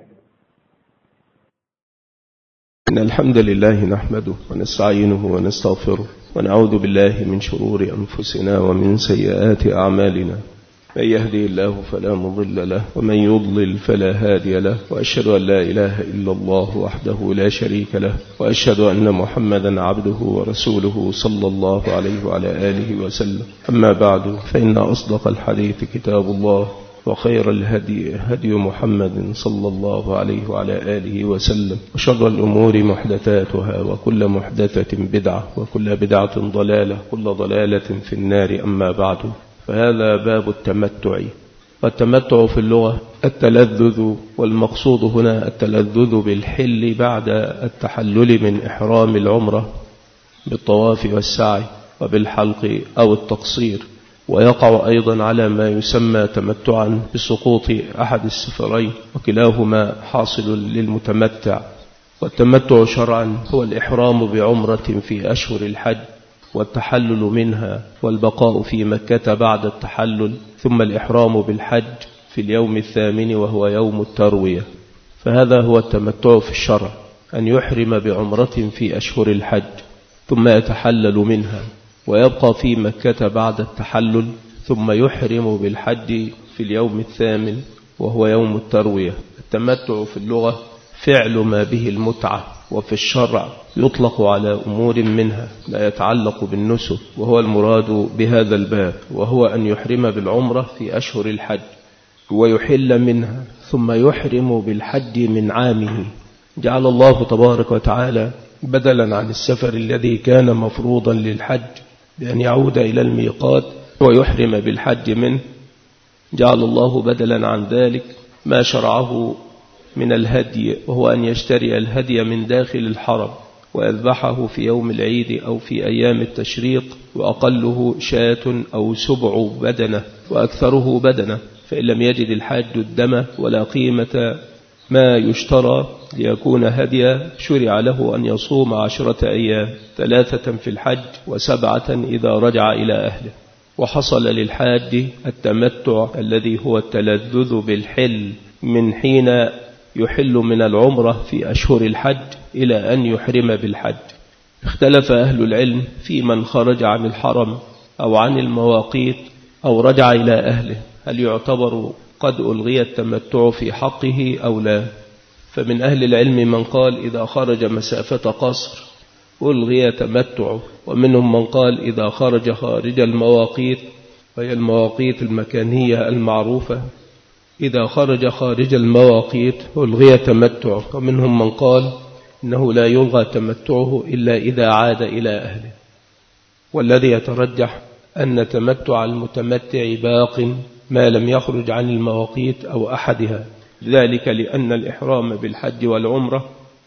إن الحمد لله نحمده ونستعينه ونستغفره ونعوذ بالله من شرور أنفسنا ومن سيئات أعمالنا. من يهدي الله فلا مضل له ومن يضلل فلا هادي له، وأشهد أن لا إله إلا الله وحده لا شريك له، وأشهد أن محمدا عبده ورسوله صلى الله عليه وعلى آله وسلم. أما بعد، فإن أصدق الحديث كتاب الله، وخير الهدي هدي محمد صلى الله عليه وعلى آله وسلم، وشر الأمور محدثاتها، وكل محدثة بدعة، وكل بدعة ضلالة، كل ضلالة في النار. أما بعد، فهذا باب التمتع. والتمتع في اللغة التلذذ، والمقصود هنا التلذذ بالحل بعد التحلل من إحرام العمرة بالطواف والسعي وبالحلق أو التقصير. ويقع أيضا على ما يسمى تمتعا بسقوط أحد السفرين، وكلاهما حاصل للمتمتع. والتمتع شرعا هو الإحرام بعمرة في أشهر الحج والتحلل منها، والبقاء في مكة بعد التحلل، ثم الإحرام بالحج في اليوم الثامن وهو يوم التروية. فهذا هو التمتع في الشرع، أن يحرم بعمرة في أشهر الحج ثم يتحلل منها، ويبقى في مكة بعد التحلل، ثم يحرم بالحج في اليوم الثامن وهو يوم التروية. التمتع في اللغة فعل ما به المتعة، وفي الشرع يطلق على أمور منها لا يتعلق بالنسك، وهو المراد بهذا الباب، وهو أن يحرم بالعمرة في أشهر الحج ويحل منها، ثم يحرم بالحج من عامه. جعل الله تبارك وتعالى بدلا عن السفر الذي كان مفروضا للحج بأن يعود إلى الميقات ويحرم بالحج منه، جعل الله بدلا عن ذلك ما شرعه من الهدي، وهو أن يشتري الهدي من داخل الحرم ويذبحه في يوم العيد أو في أيام التشريق، وأقله شاة أو سبع بدنة وأكثره بدنة. فإن لم يجد الحاج الدم ولا قيمة ما يشترى ليكون هديا، شرع له أن يصوم 10 أيام، 3 في الحج و7 إذا رجع إلى أهله. وحصل للحاج التمتع الذي هو التلذذ بالحل من حين يحل من العمرة في أشهر الحج إلى أن يحرم بالحج. اختلف أهل العلم في من خرج عن الحرم أو عن المواقيت أو رجع إلى أهله، هل يعتبر قد ألغي التمتع في حقه أو لا؟ فمن أهل العلم من قال إذا خرج مسافة قصر ألغي تمتعه، ومنهم من قال إذا خرج خارج المواقيت، وهي المواقيت المكانية المعروفة، إذا خرج خارج المواقيت ألغي تمتعه، ومنهم من قال إنه لا يلغى تمتعه إلا إذا عاد إلى أهله. والذي يترجح أن تمتع المتمتع باق ما لم يخرج عن المواقيت أو أحدها، ذلك لأن الإحرام بالحج والعمرة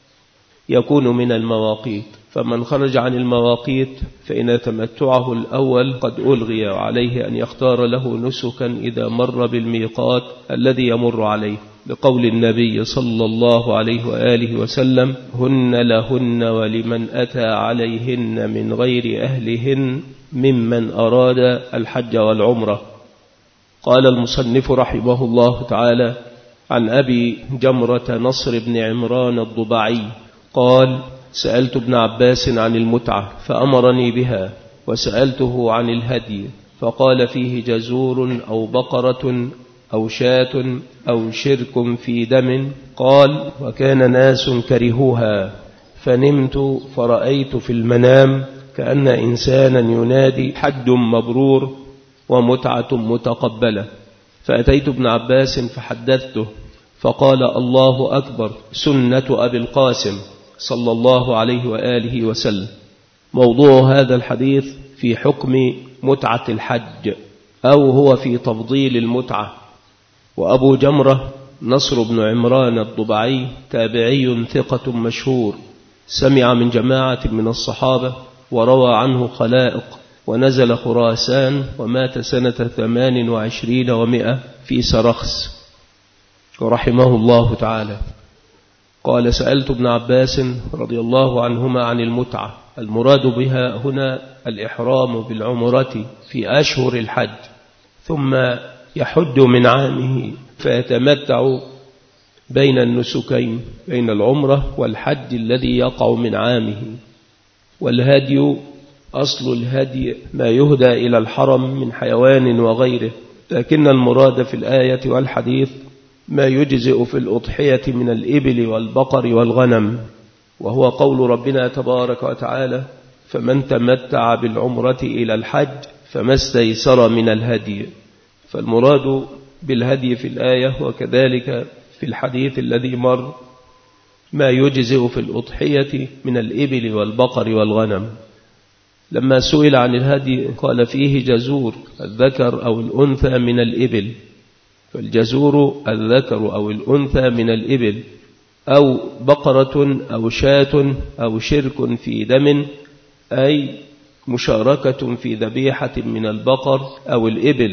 يكون من المواقيت، فمن خرج عن المواقيت فإن تمتعه الأول قد ألغي، وعليه أن يختار له نسكا إذا مر بالميقات الذي يمر عليه، لقول النبي صلى الله عليه وآله وسلم: هن لهن ولمن أتى عليهن من غير أهلهن ممن أراد الحج والعمرة. قال المصنف رحمه الله تعالى: عن أبي جمرة نصر بن عمران الضبعي قال: سألت ابن عباس عن المتعة فأمرني بها، وسألته عن الهدي فقال: فيه جزور أو بقرة أو شاة أو شرك في دم. قال: وكان ناس كرهوها، فنمت فرأيت في المنام كأن إنسانا ينادي: حج مبرور ومتعة متقبلة. فأتيت ابن عباس فحدثته، فقال: الله أكبر، سنة أبي القاسم صلى الله عليه وآله وسلم. موضوع هذا الحديث في حكم متعة الحج، أو هو في تفضيل المتعة. وأبو جمرة نصر بن عمران الضبعي تابعي ثقة مشهور، سمع من جماعة من الصحابة وروى عنه خلائق، ونزل خراسان ومات سنة 28 و100 في سرخس ورحمه الله تعالى. قال: سألت ابن عباس رضي الله عنهما عن المتعة، المراد بها هنا الإحرام بالعمرة في أشهر الحج، ثم يحج من عامه فيتمتع بين النسكين، بين العمرة والحج الذي يقع من عامه. والهدي أصل الهدي ما يهدى إلى الحرم من حيوان وغيره، لكن المراد في الآية والحديث ما يجزئ في الأضحية من الإبل والبقر والغنم، وهو قول ربنا تبارك وتعالى: فمن تمتع بالعمرة إلى الحج فما استيسر من الهدي. فالمراد بالهدي في الآية وكذلك في الحديث الذي مر ما يجزئ في الأضحية من الإبل والبقر والغنم. لما سئل عن الهدي قال: فيه جزور الذكر أو الأنثى من الإبل، فالجزور الذكر أو الأنثى من الإبل، أو بقرة أو شاة أو شرك في دم، أي مشاركة في ذبيحة من البقر أو الإبل.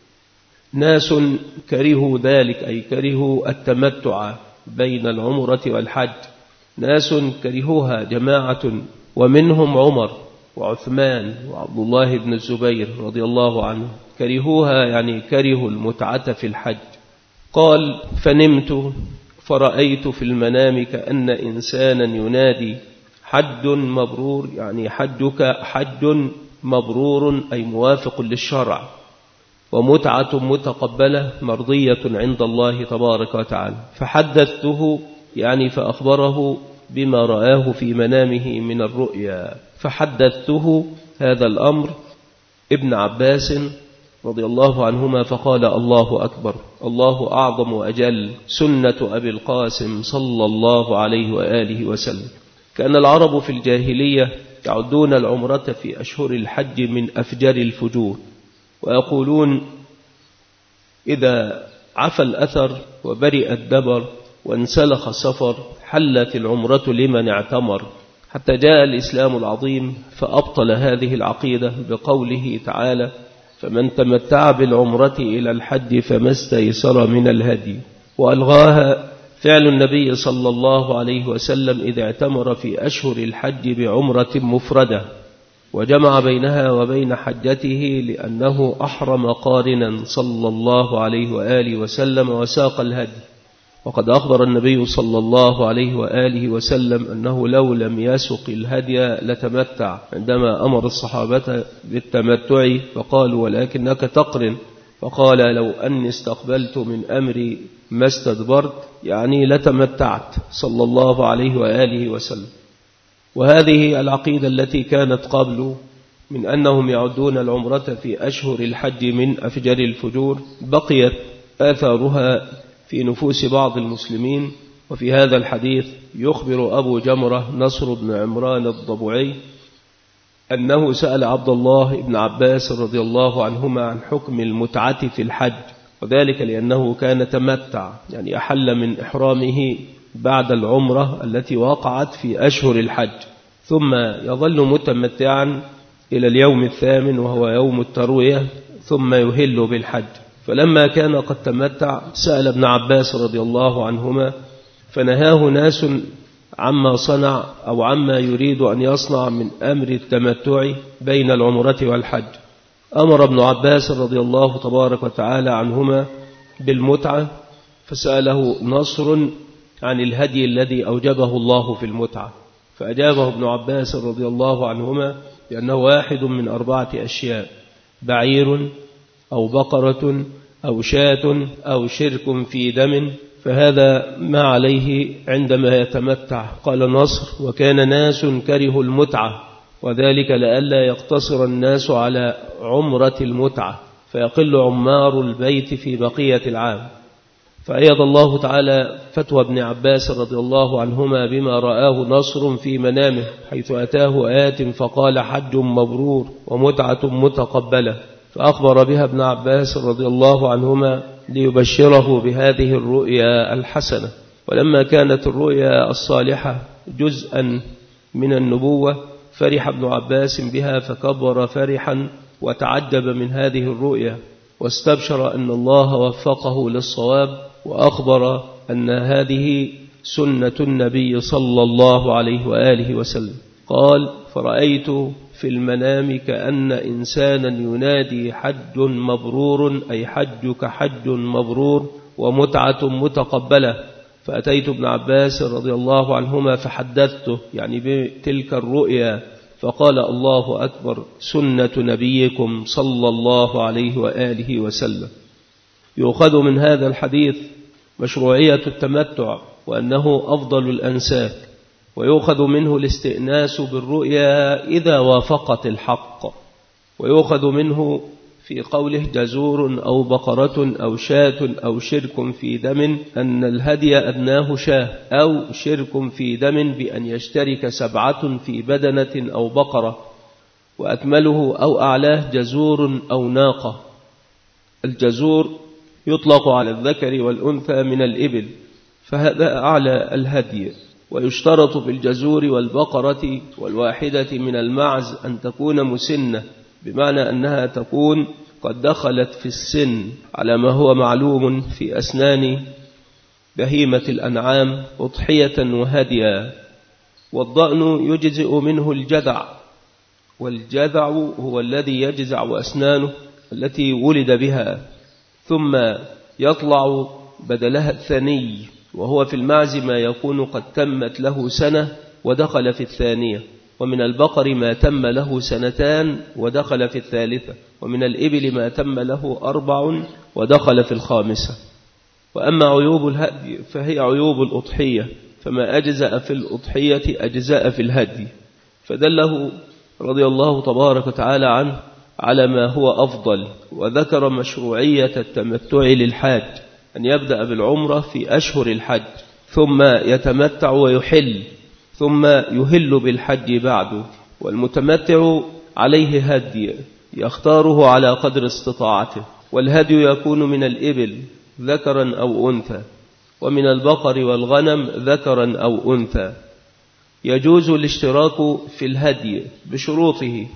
ناس كرهوا ذلك، أي كرهوا التمتع بين العمرة والحج، ناس كرهوها جماعة، ومنهم عمر وعثمان وعبد الله بن الزبير رضي الله عنه، كرهوها يعني كرهوا المتعة في الحج. قال: فنمت فرأيت في المنام كأن إنسانا ينادي: حج مبرور، يعني حجك حج مبرور أي موافق للشرع، ومتعة متقبلة مرضية عند الله تبارك وتعالى. فحدثته يعني فأخبره بما رآه في منامه من الرؤيا، فحدثته هذا الأمر ابن عباس رضي الله عنهما، فقال: الله أكبر، الله أعظم وأجل، سنة أبي القاسم صلى الله عليه وآله وسلم. كان العرب في الجاهلية يعدون العمرة في أشهر الحج من أفجر الفجور، ويقولون: إذا عفى الأثر وبرئ الدبر وانسلخ السفر حلت العمرة لمن اعتمر، حتى جاء الإسلام العظيم فأبطل هذه العقيدة بقوله تعالى: فمن تمتع بالعمرة إلى الحج فما استيسر من الهدي، وألغاها فعل النبي صلى الله عليه وسلم إذا اعتمر في أشهر الحج بعمرة مفردة، وجمع بينها وبين حجته لأنه أحرم قارنا صلى الله عليه وآله وسلم وساق الهدي. وقد أخبر النبي صلى الله عليه وآله وسلم أنه لو لم يسق الهدي لتمتع، عندما أمر الصحابة بالتمتع فقالوا ولكنك تقرن، فقال لو أني استقبلت من أمري ما استدبرت، يعني لتمتعت صلى الله عليه وآله وسلم. وهذه العقيدة التي كانت قبل من أنهم يعدون العمرة في أشهر الحج من أفجر الفجور، بقيت آثارها في نفوس بعض المسلمين. وفي هذا الحديث يخبر أبو جمرة نصر بن عمران الضبعي أنه سأل عبد الله بن عباس رضي الله عنهما عن حكم المتعة في الحج، وذلك لأنه كان تمتع، يعني أحل من إحرامه بعد العمرة التي وقعت في أشهر الحج، ثم يظل متمتعا إلى اليوم الثامن وهو يوم التروية، ثم يهل بالحج. فلما كان قد تمتع سأل ابن عباس رضي الله عنهما فنهاه ناس عما صنع أو عما يريد أن يصنع من أمر التمتع بين العمرة والحج. أمر ابن عباس رضي الله تبارك وتعالى عنهما بالمتعة، فسأله نصر عن الهدي الذي أوجبه الله في المتعة، فأجابه ابن عباس رضي الله عنهما بأنه واحد من 4 أشياء: بعير أو بقرة أو شاة أو شرك في دم، فهذا ما عليه عندما يتمتع. قال نصر: وكان ناس كرهوا المتعة، وذلك لئلا يقتصر الناس على عمرة المتعة فيقل عمار البيت في بقية العام. فأيد الله تعالى فتوى ابن عباس رضي الله عنهما بما رآه نصر في منامه، حيث أتاه آت فقال: حج مبرور ومتعة متقبلة، فأخبر بها ابن عباس رضي الله عنهما ليبشره بهذه الرؤيا الحسنة. ولما كانت الرؤيا الصالحة جزءا من النبوة فرح ابن عباس بها فكبر فرحا وتعجب من هذه الرؤيا، واستبشر أن الله وفقه للصواب، وأخبر أن هذه سنة النبي صلى الله عليه وآله وسلم. قال: فرأيت في المنام كأن إنسانا ينادي: حج مبرور، أي حجك حج مبرور ومتعة متقبلة. فأتيت ابن عباس رضي الله عنهما فحدثته يعني بتلك الرؤيا، فقال: الله أكبر، سنة نبيكم صلى الله عليه وآله وسلم. يؤخذ من هذا الحديث مشروعية التمتع وأنه أفضل الأنساك، ويؤخذ منه الاستئناس بالرؤيا إذا وافقت الحق، ويؤخذ منه في قوله جزور أو بقرة أو شاة أو شرك في دم أن الهدي أدناه شاه أو شرك في دم بأن يشترك 7 في بدنة أو بقرة، وأكمله أو أعلاه جزور أو ناقة. الجزور يطلق على الذكر والأنثى من الإبل، فهذا أعلى الهدي. ويشترط في الجزور والبقرة والواحدة من المعز أن تكون مسنة، بمعنى أنها تكون قد دخلت في السن، على ما هو معلوم في أسنان بهيمة الأنعام أضحية وهديا. والضأن يجزئ منه الجذع، والجذع هو الذي يجزع أسنانه التي ولد بها، ثم يطلع بدلها الثاني، وهو في المعز ما يكون قد تمت له سنة ودخل في الثانية، ومن البقر ما تم له 2 ودخل في الثالثة، ومن الإبل ما تم له 4 ودخل في الخامسة. وأما عيوب الهدي فهي عيوب الأضحية، فما أجزأ في الأضحية أجزاء في الهدي، فدله رضي الله تبارك وتعالى عنه على ما هو أفضل. وذكر مشروعية التمتع للحاج، أن يبدأ بالعمرة في أشهر الحج، ثم يتمتع ويحل، ثم يهل بالحج بعده. والمتمتع عليه هدي يختاره على قدر استطاعته، والهدي يكون من الإبل ذكرا أو أنثى، ومن البقر والغنم ذكرا أو أنثى. يجوز الاشتراك في الهدي بشروطه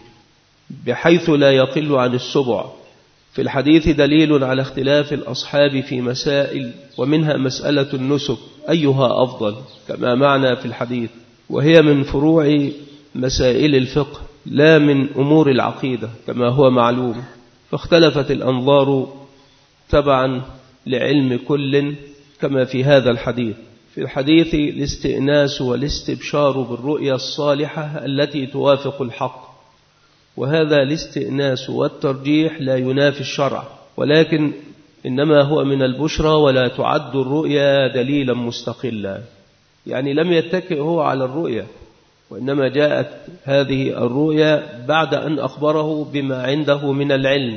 بحيث لا يقل عن 7. في الحديث دليل على اختلاف الأصحاب في مسائل، ومنها مسألة النسك أيها أفضل، كما معنى في الحديث، وهي من فروع مسائل الفقه لا من أمور العقيدة كما هو معلوم. فاختلفت الأنظار تبعا لعلم كل كما في هذا الحديث. في الحديث الاستئناس والاستبشار بالرؤيا الصالحة التي توافق الحق، وهذا الاستئناس والترجيح لا ينافي الشرع، ولكن إنما هو من البشرى، ولا تعد الرؤيا دليلا مستقلا، يعني لم يتكئ هو على الرؤيا، وإنما جاءت هذه الرؤيا بعد أن أخبره بما عنده من العلم،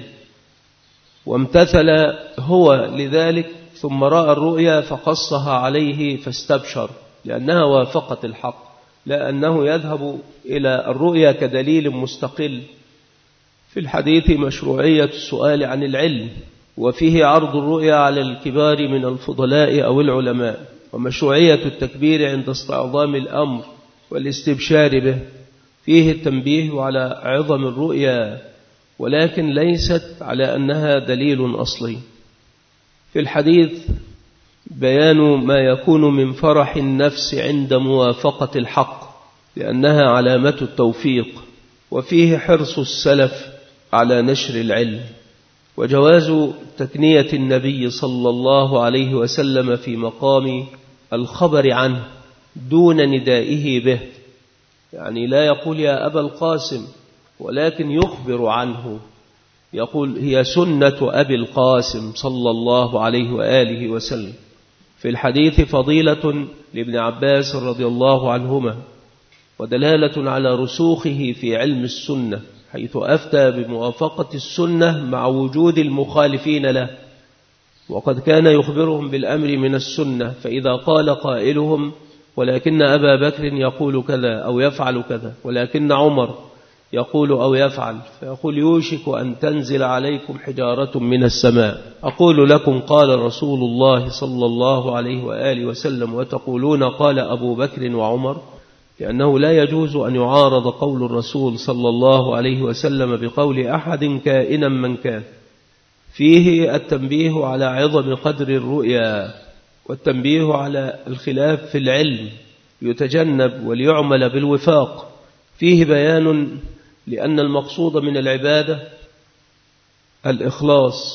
وامتثل هو لذلك، ثم رأى الرؤيا فقصها عليه فاستبشر لأنها وافقت الحق، لا أنه يذهب إلى الرؤيا كدليل مستقل. في الحديث مشروعية السؤال عن العلم، وفيه عرض الرؤيا على الكبار من الفضلاء أو العلماء، ومشروعية التكبير عند استعظام الأمر والاستبشار به. فيه التنبيه على عظم الرؤيا، ولكن ليست على أنها دليل أصلي. في الحديث بيان ما يكون من فرح النفس عند موافقة الحق، لأنها علامة التوفيق. وفيه حرص السلف على نشر العلم، وجواز تكنية النبي صلى الله عليه وسلم في مقام الخبر عنه دون ندائه به، يعني لا يقول يا أبا القاسم، ولكن يخبر عنه، يقول هي سنة أبي القاسم صلى الله عليه وآله وسلم. في الحديث فضيلة لابن عباس رضي الله عنهما، ودلالة على رسوخه في علم السنة، حيث أفتى بموافقة السنة مع وجود المخالفين له، وقد كان يخبرهم بالأمر من السنة، فإذا قال قائلهم ولكن أبا بكر يقول كذا أو يفعل كذا، ولكن عمر يقول أو يفعل، فيقول يوشك أن تنزل عليكم حجارة من السماء، أقول لكم قال رسول الله صلى الله عليه وآله وسلم وتقولون قال أبو بكر وعمر، لأنه لا يجوز أن يعارض قول الرسول صلى الله عليه وسلم بقول أحد كائنا من كان. فيه التنبيه على عظم قدر الرؤيا، والتنبيه على الخلاف في العلم يتجنب وليعمل بالوفاق. فيه بيان لأن المقصود من العبادة الإخلاص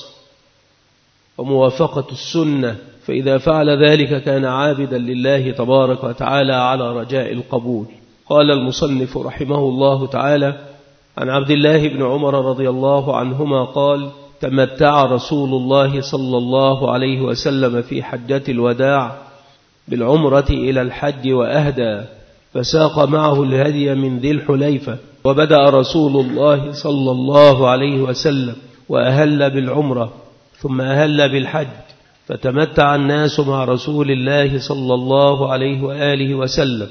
وموافقة السنة، فإذا فعل ذلك كان عابدا لله تبارك وتعالى على رجاء القبول. قال المصنف رحمه الله تعالى عن عبد الله بن عمر رضي الله عنهما قال تمتع رسول الله صلى الله عليه وسلم في حجة الوداع بالعمرة إلى الحج وأهدى، فساق معه الهدي من ذي الحليفة، وبدأ رسول الله صلى الله عليه وسلم وأهل بالعمرة ثم أهل بالحج، فتمتع الناس مع رسول الله صلى الله عليه وآله وسلم،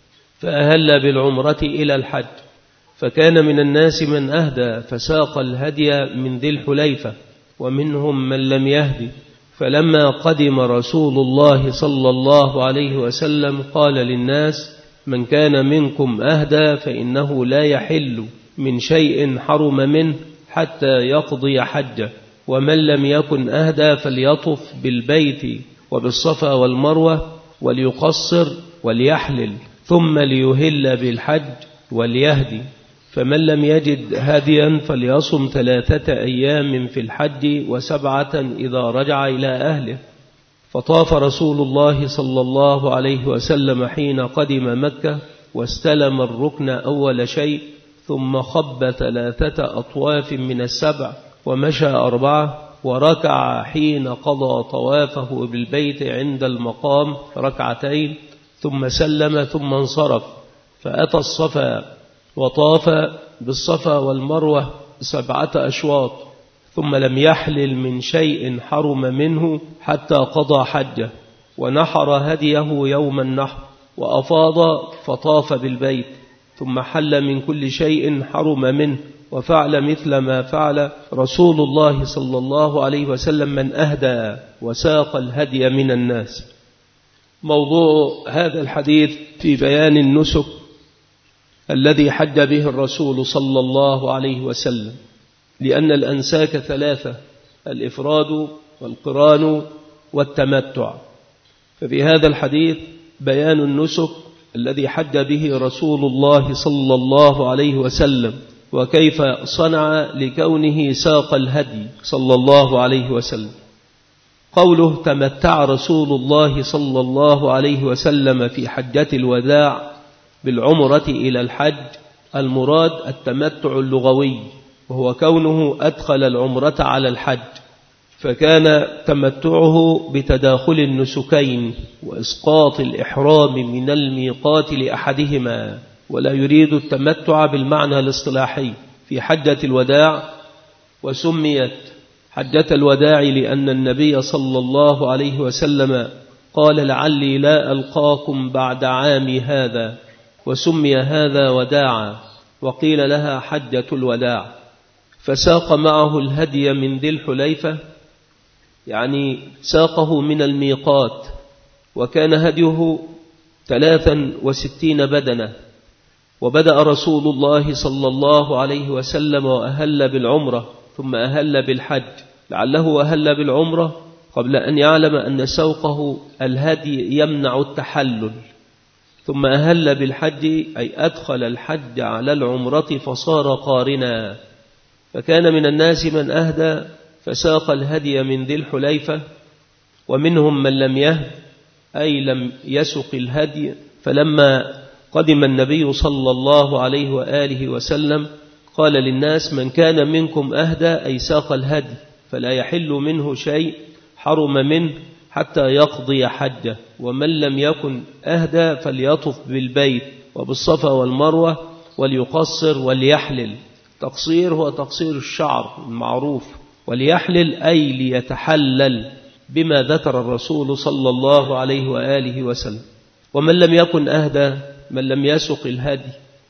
فأهل بالعمرة إلى الحج، فكان من الناس من أهدى فساق الهدي من ذي الحليفة، ومنهم من لم يهدي. فلما قدم رسول الله صلى الله عليه وسلم قال للناس من كان منكم أهدى فإنه لا يحل من شيء حرم منه حتى يقضي حجه، ومن لم يكن أهدى فليطف بالبيت وبالصفا والمروة وليقصر وليحلل، ثم ليهل بالحج وليهدي، فمن لم يجد هديا فليصم 3 أيام في الحج و7 إذا رجع إلى أهله. فطاف رسول الله صلى الله عليه وسلم حين قدم مكة، واستلم الركن أول شيء، ثم خب 3 أطواف من 7، ومشى 4، وركع حين قضى طوافه بالبيت عند المقام 2 ثم سلم ثم انصرف، فأتى الصفا وطاف بالصفا والمروة 7 أشواط، ثم لم يحلل من شيء حرم منه حتى قضى حجه، ونحر هديه يوم النحر، وأفاض فطاف بالبيت، ثم حل من كل شيء حرم منه، وفعل مثل ما فعل رسول الله صلى الله عليه وسلم من أهدى وساق الهدي من الناس. موضوع هذا الحديث في بيان النسك الذي حج به الرسول صلى الله عليه وسلم، لأن الأنساك 3: الإفراد والقران والتمتع. ففي هذا الحديث بيان النسك الذي حج به رسول الله صلى الله عليه وسلم، وكيف صنع لكونه ساق الهدي صلى الله عليه وسلم. قوله تمتع رسول الله صلى الله عليه وسلم في حجة الوداع بالعمرة إلى الحج، المراد التمتع اللغوي، وهو كونه أدخل العمرة على الحج، فكان تمتعه بتداخل النسكين وإسقاط الإحرام من الميقات لأحدهما، ولا يريد التمتع بالمعنى الاصطلاحي في حجة الوداع. وسميت حجة الوداع لأن النبي صلى الله عليه وسلم قال لعلي لا ألقاكم بعد عامي هذا، وسمي هذا وداعا، وقيل لها حجة الوداع. فساق معه الهدي من ذي الحليفة، يعني ساقه من الميقات، وكان هديه 63 بدنة. وبدأ رسول الله صلى الله عليه وسلم وأهل بالعمرة ثم أهل بالحج، لعله أهل بالعمرة قبل أن يعلم أن سوقه الهدي يمنع التحلل، ثم أهل بالحج أي أدخل الحج على العمرة فصار قارنا. فكان من الناس من أهدى فساق الهدي من ذي الحليفة، ومنهم من لم يهد أي لم يسق الهدي. فلما قدم النبي صلى الله عليه وآله وسلم قال للناس من كان منكم أهدى أي ساق الهدي فلا يحل منه شيء حرم منه حتى يقضي حجه، ومن لم يكن أهدى فليطف بالبيت وبالصفا والمروة وليقصر وليحلل. تقصير هو تقصير الشعر المعروف، وليحلل أي ليتحلل بما ذكر الرسول صلى الله عليه وآله وسلم. ومن لم يكن أهدى من لم يسق الهدي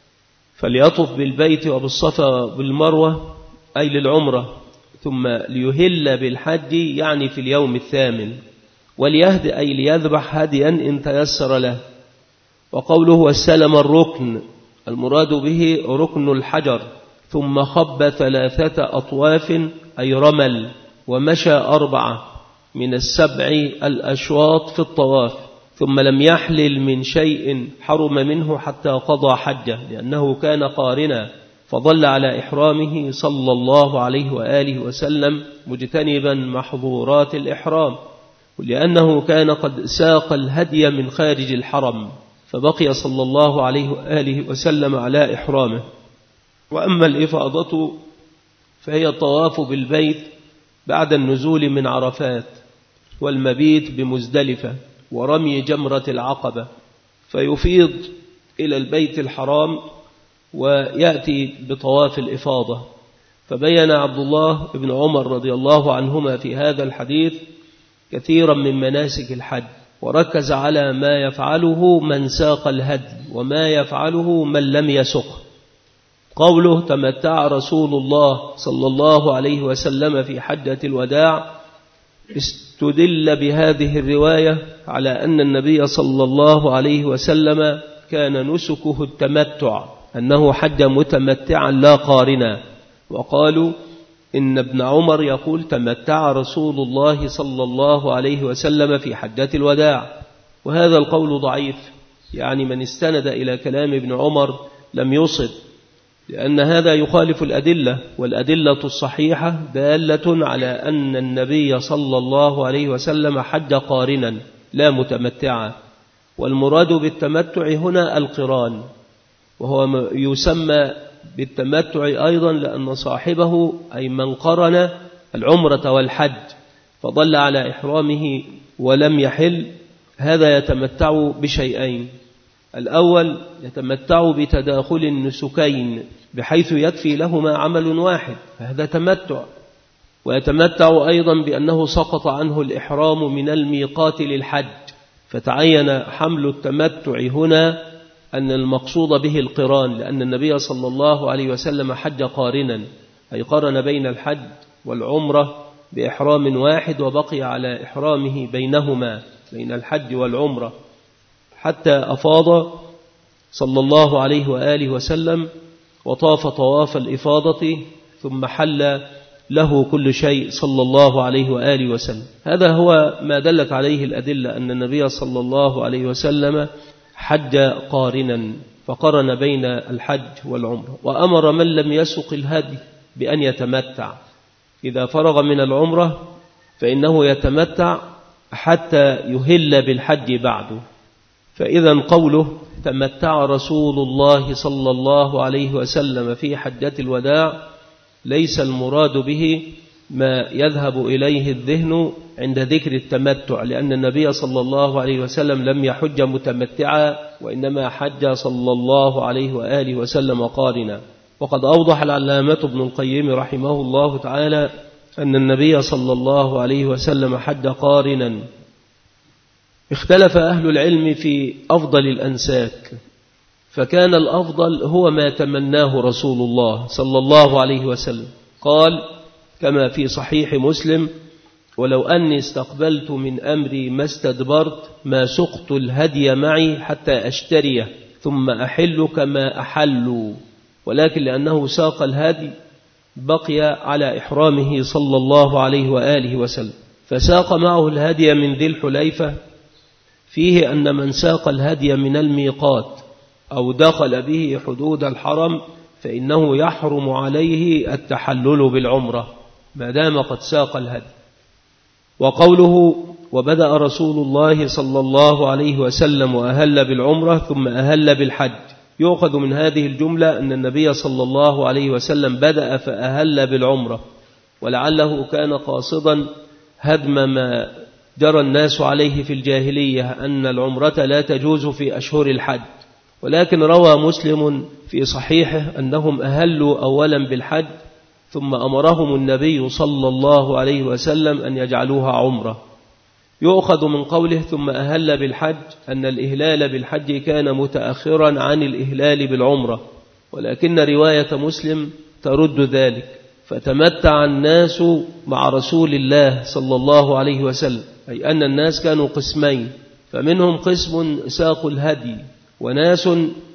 فليطف بالبيت وبالصفا بالمروة أي للعمرة، ثم ليهل بالحج يعني في اليوم الثامن، وليهد أي ليذبح هديا إن تيسر له. وقوله واستلم الركن المراد به ركن الحجر، ثم خب 3 أطواف أي رمل، ومشى 4 من 7 الأشواط في الطواف، ثم لم يحلل من شيء حرم منه حتى قضى حجه، لأنه كان قارنا فظل على إحرامه صلى الله عليه وآله وسلم مجتنبا محظورات الإحرام، ولأنه كان قد ساق الهدي من خارج الحرم، فبقي صلى الله عليه وآله وسلم على إحرامه. وأما الإفاضة فهي الطواف بالبيت بعد النزول من عرفات، والمبيت بمزدلفة، ورمي جمرة العقبة، فيفيض إلى البيت الحرام ويأتي بطواف الإفاضة. فبين عبد الله بن عمر رضي الله عنهما في هذا الحديث كثيرا من مناسك الحج، وركز على ما يفعله من ساق الهدي وما يفعله من لم يسقه. قوله تمتع رسول الله صلى الله عليه وسلم في حجة الوداع، استدل بهذه الرواية على أن النبي صلى الله عليه وسلم كان نسكه التمتع، أنه حج متمتعا لا قارنا. وقالوا إن ابن عمر يقول تمتع رسول الله صلى الله عليه وسلم في حجة الوداع، وهذا القول ضعيف، يعني من استند إلى كلام ابن عمر لم يصب، لأن هذا يخالف الأدلة، والأدلة الصحيحة دالة على أن النبي صلى الله عليه وسلم حج قارنا لا متمتعا. والمراد بالتمتع هنا القران، وهو يسمى بالتمتع أيضا لأن صاحبه أي من قرن العمرة والحج فضل على إحرامه ولم يحل، هذا يتمتع بشيئين: الأول يتمتع بتداخل النسكين بحيث يكفي لهما عمل واحد، فهذا تمتع. ويتمتع أيضا بأنه سقط عنه الإحرام من الميقات للحج، فتعين حمل التمتع هنا أن المقصود به القران، لأن النبي صلى الله عليه وسلم حج قارنا، أي قرن بين الحج والعمرة بإحرام واحد، وبقي على إحرامه بينهما بين الحج والعمرة حتى أفاض صلى الله عليه وآله وسلم وطاف طواف الإفاضة، ثم حل له كل شيء صلى الله عليه وآله وسلم. هذا هو ما دلت عليه الأدلة، أن النبي صلى الله عليه وسلم حج قارنا فقرن بين الحج والعمرة. وأمر من لم يسق الهدي بأن يتمتع، إذا فرغ من العمرة فإنه يتمتع حتى يهل بالحج بعده. فإذا قوله تمتع رسول الله صلى الله عليه وسلم في حجة الوداع ليس المراد به ما يذهب إليه الذهن عند ذكر التمتع، لأن النبي صلى الله عليه وسلم لم يحج متمتعا، وإنما حج صلى الله عليه وآله وسلم قارنا. وقد أوضح العلامة ابن القيم رحمه الله تعالى أن النبي صلى الله عليه وسلم حج قارنا. اختلف أهل العلم في أفضل الأنساك، فكان الأفضل هو ما تمناه رسول الله صلى الله عليه وسلم. قال كما في صحيح مسلم: ولو أني استقبلت من أمري ما استدبرت ما سقت الهدي معي حتى أشتريه ثم أحل كما أحلوا، ولكن لأنه ساق الهدي بقي على إحرامه صلى الله عليه وآله وسلم، فساق معه الهدي من ذي الحليفة. فيه أن من ساق الهدي من الميقات أو دخل به حدود الحرم فإنه يحرم عليه التحلل بالعمرة ما دام قد ساق الهدي. وقوله وبدأ رسول الله صلى الله عليه وسلم وأهل بالعمرة ثم أهل بالحج، يؤخذ من هذه الجملة أن النبي صلى الله عليه وسلم بدأ فأهل بالعمرة، ولعله كان قاصدا هدم ما جرى الناس عليه في الجاهلية أن العمرة لا تجوز في أشهر الحج. ولكن روى مسلم في صحيحه أنهم أهلوا أولا بالحج ثم أمرهم النبي صلى الله عليه وسلم أن يجعلوها عمرة. يؤخذ من قوله ثم أهل بالحج أن الإهلال بالحج كان متأخرا عن الإهلال بالعمرة، ولكن رواية مسلم ترد ذلك، فتمتع الناس مع رسول الله صلى الله عليه وسلم، أي أن الناس كانوا قسمين، فمنهم قسم ساقوا الهدي وناس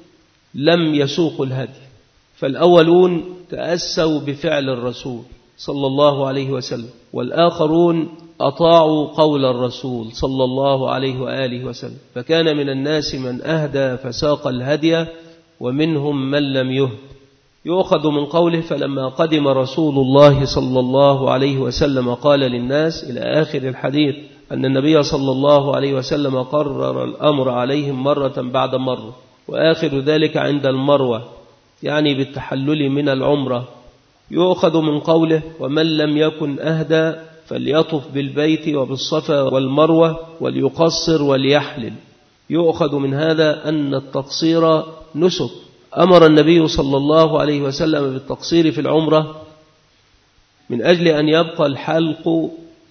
لم يسوقوا الهدي. فالأولون تأسوا بفعل الرسول صلى الله عليه وسلم، والآخرون أطاعوا قول الرسول صلى الله عليه وآله وسلم، فكان من الناس من أهدى فساق الهدي ومنهم من لم يهد. يؤخذ من قوله فلما قدم رسول الله صلى الله عليه وسلم قال للناس إلى آخر الحديث أن النبي صلى الله عليه وسلم قرر الأمر عليهم مرة بعد مرة، وآخر ذلك عند المروة يعني بالتحلل من العمرة. يؤخذ من قوله ومن لم يكن أهدى فليطف بالبيت وبالصفا والمروة وليقصر وليحلل. يؤخذ من هذا أن التقصير نسك، أمر النبي صلى الله عليه وسلم بالتقصير في العمرة من أجل أن يبقى الحلق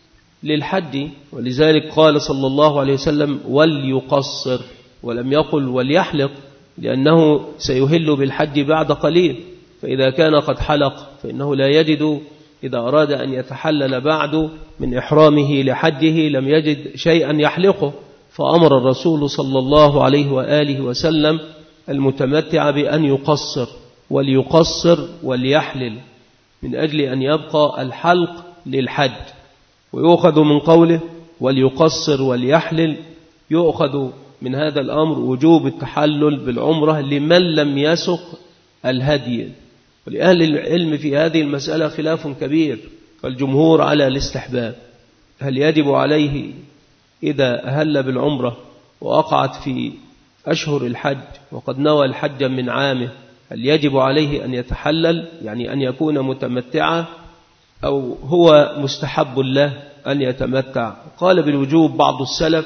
للحج، ولذلك قال صلى الله عليه وسلم وليقصر ولم يقل وليحلق، لأنه سيهل بالحج بعد قليل، فإذا كان قد حلق فإنه لا يجد إذا أراد أن يتحلل بعد من إحرامه لحجه لم يجد شيئا يحلقه، فأمر الرسول صلى الله عليه وآله وسلم المتمتع بأن يقصر وليقصر وليحلل من أجل أن يبقى الحلق للحج. ويؤخذ من قوله وليقصر وليحلل يؤخذ من هذا الأمر وجوب التحلل بالعمرة لمن لم يسق الهدي. ولأهل العلم في هذه المسألة خلاف كبير، فالجمهور على الاستحباب، هل يجب عليه إذا أهل بالعمرة وأقعت في أشهر الحج وقد نوى الحج من عامه هل يجب عليه أن يتحلل يعني أن يكون متمتعا، أو هو مستحب له أن يتمتع؟ قال بالوجوب بعض السلف،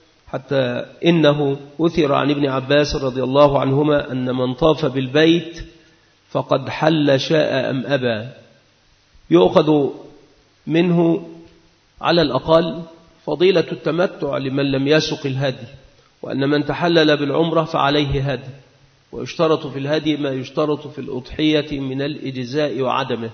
حتى إنه أثر عن ابن عباس رضي الله عنهما أن من طاف بالبيت فقد حل شاء أم أبى. يؤخذ منه على الأقل فضيلة التمتع لمن لم يسق الهدي، وأن من تحلل بالعمرة فعليه هدي، ويشترط في الهدي ما يشترط في الأضحية من الإجزاء وعدمه.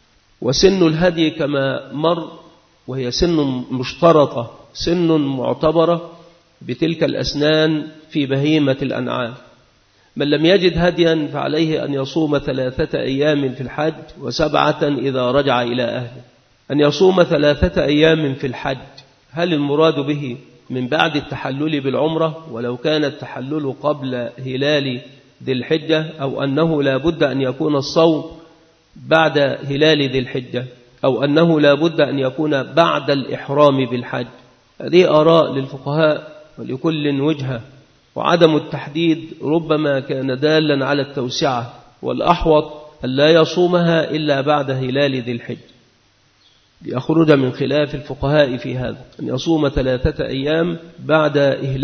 وسن الهدي كما مر وهي سن مشترطة، سن معتبرة بتلك الأسنان في بهيمة الأنعام. من لم يجد هديا فعليه أن يصوم 3 أيام في الحج و7 إذا رجع إلى أهله. أن يصوم 3 أيام في الحج هل المراد به من بعد التحلل بالعمرة ولو كان التحلل قبل هلال ذي الحجة، أو أنه لا بد أن يكون الصوم بعد هلال ذي الحجة؟ أو أنه لا بد أن يكون بعد الإحرام بالحج. هذه آراء للفقهاء ولكل وجهة، وعدم التحديد ربما كان دالا على التوسعة، والأحوط أن لا يصومها إلا بعد هلال ذي الحج، ليخرج من خلاف الفقهاء في هذا، أن يصوم 3 أيام بعد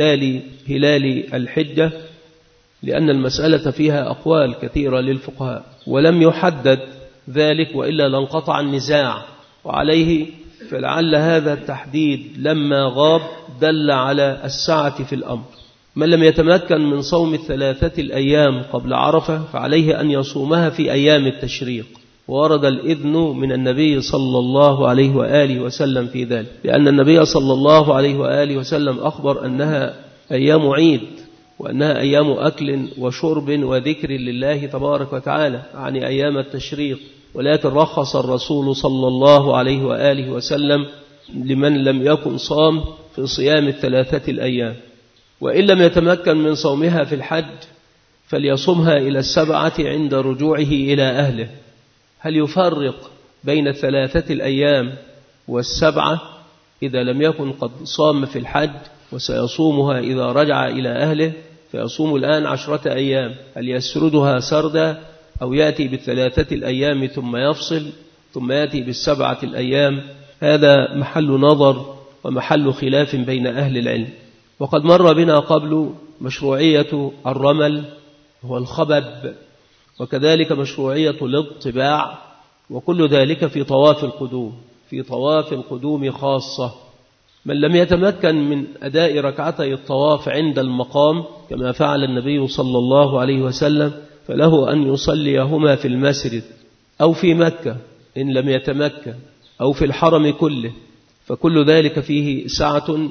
هلال الحجة، لأن المسألة فيها أقوال كثيرة للفقهاء، ولم يحدد ذلك وإلا لانقطع النزاع، وعليه فلعل هذا التحديد لما غاب دل على السعة في الأمر. من لم يتمكن من صوم 3 الأيام قبل عرفة فعليه أن يصومها في أيام التشريق، وورد الإذن من النبي صلى الله عليه وآله وسلم في ذلك، لأن النبي صلى الله عليه وآله وسلم أخبر أنها أيام عيد، وأنها أيام أكل وشرب وذكر لله تبارك وتعالى، يعني أيام التشريق. ولكن رخص الرسول صلى الله عليه وآله وسلم لمن لم يكن صام في صيام 3 الأيام، وإن لم يتمكن من صومها في الحج فليصومها إلى 7 عند رجوعه إلى أهله. هل يفرق بين 3 الأيام و7 إذا لم يكن قد صام في الحج وسيصومها إذا رجع إلى أهله؟ فيصوم الآن 10 أيام، هل يسردها سردا أو يأتي ب3 الأيام ثم يفصل ثم يأتي ب7 الأيام؟ هذا محل نظر ومحل خلاف بين أهل العلم. وقد مر بنا قبل مشروعية الرمل هو الخبب، وكذلك مشروعية الاطباع، وكل ذلك في طواف القدوم، في طواف القدوم خاصة. من لم يتمكن من أداء ركعتي الطواف عند المقام كما فعل النبي صلى الله عليه وسلم فله أن يصليهما في المسجد أو في مكة إن لم يتمكن، أو في الحرم كله، فكل ذلك فيه سعة.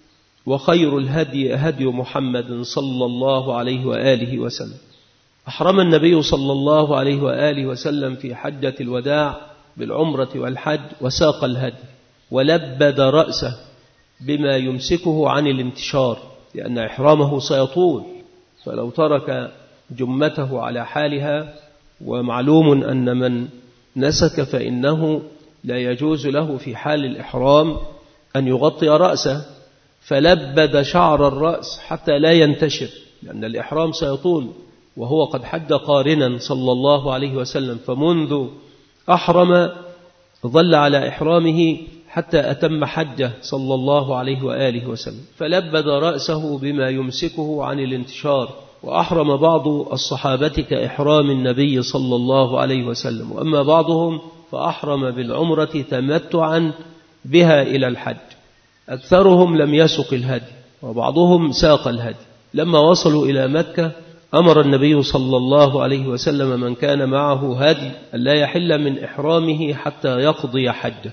وخير الهدي هدي محمد صلى الله عليه وآله وسلم. أحرم النبي صلى الله عليه وآله وسلم في حجة الوداع بالعمرة والحج، وساق الهدي ولبد رأسه بما يمسكه عن الانتشار، لأن إحرامه سيطول، فلو ترك جمته على حالها، ومعلوم أن من نسك فإنه لا يجوز له في حال الإحرام أن يغطي رأسه، فلبد شعر الرأس حتى لا ينتشر، لأن الإحرام سيطول، وهو قد حج قارنا صلى الله عليه وسلم، فمنذ أحرم ظل على إحرامه حتى أتم حجه صلى الله عليه وآله وسلم، فلبد رأسه بما يمسكه عن الانتشار. وأحرم بعض الصحابة كإحرام النبي صلى الله عليه وسلم، وأما بعضهم فأحرم بالعمرة تمتعا بها إلى الحج. أكثرهم لم يسق الهدي، وبعضهم ساق الهدي. لما وصلوا إلى مكة أمر النبي صلى الله عليه وسلم من كان معه هدي أن لا يحل من إحرامه حتى يقضي حجه،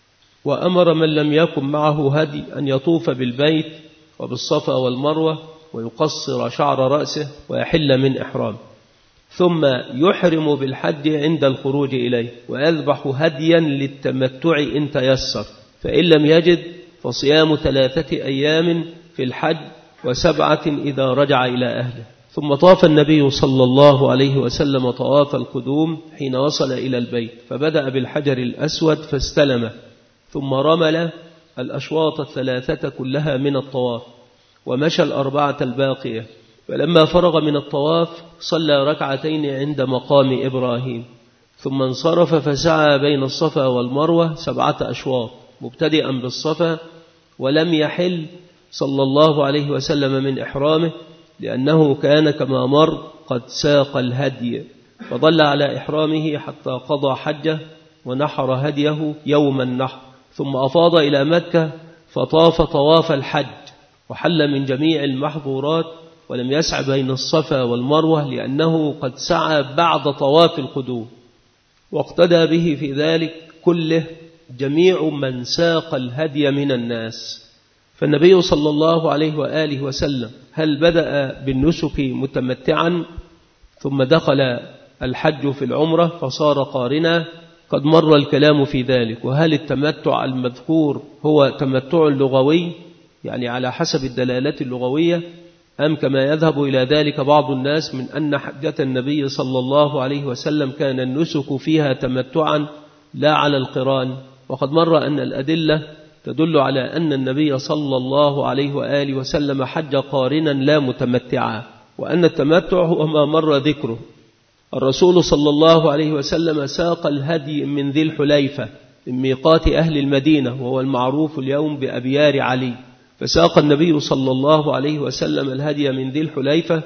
وأمر من لم يكن معه هدي أن يطوف بالبيت وبالصفا والمروة ويقصر شعر رأسه ويحل من إحرام، ثم يحرم بالحج عند الخروج إليه، ويذبح هديا للتمتع إن تيسر، فإن لم يجد فصيام 3 أيام في الحج و7 إذا رجع إلى أهله. ثم طاف النبي صلى الله عليه وسلم طواف القدوم حين وصل إلى البيت، فبدأ بالحجر الأسود فاستلمه، ثم رمل الأشواط 3 كلها من الطواف، ومشى 4 الباقية. فلما فرغ من الطواف صلى 2 عند مقام إبراهيم، ثم انصرف فسعى بين الصفا والمروة 7 أشواط مبتدئا بالصفا، ولم يحل صلى الله عليه وسلم من إحرامه، لأنه كان كما مر قد ساق الهدي، فظل على إحرامه حتى قضى حجه ونحر هديه يوم النحر، ثم أفاض إلى مكة فطاف طواف الحج وحل من جميع المحظورات، ولم يسع بين الصفا والمروة لأنه قد سعى بعد طواف القدوم، واقتدى به في ذلك كله جميع من ساق الهدي من الناس. فالنبي صلى الله عليه وآله وسلم هل بدأ بالنسك متمتعا ثم دخل الحج في العمرة فصار قارنا؟ قد مر الكلام في ذلك. وهل التمتع المذكور هو تمتع لغوي يعني على حسب الدلالة اللغوية، أم كما يذهب إلى ذلك بعض الناس من أن حجة النبي صلى الله عليه وسلم كان النسك فيها تمتعا لا على القران. وقد مر أن الأدلة تدل على أن النبي صلى الله عليه وآله وسلم حج قارنا لا متمتعا، وأن التمتع هو ما مر ذكره. الرسول صلى الله عليه وسلم ساق الهدي من ذي الحليفة من ميقات أهل المدينة، وهو المعروف اليوم بأبيار علي. فساق النبي صلى الله عليه وسلم الهدي من ذي الحليفة،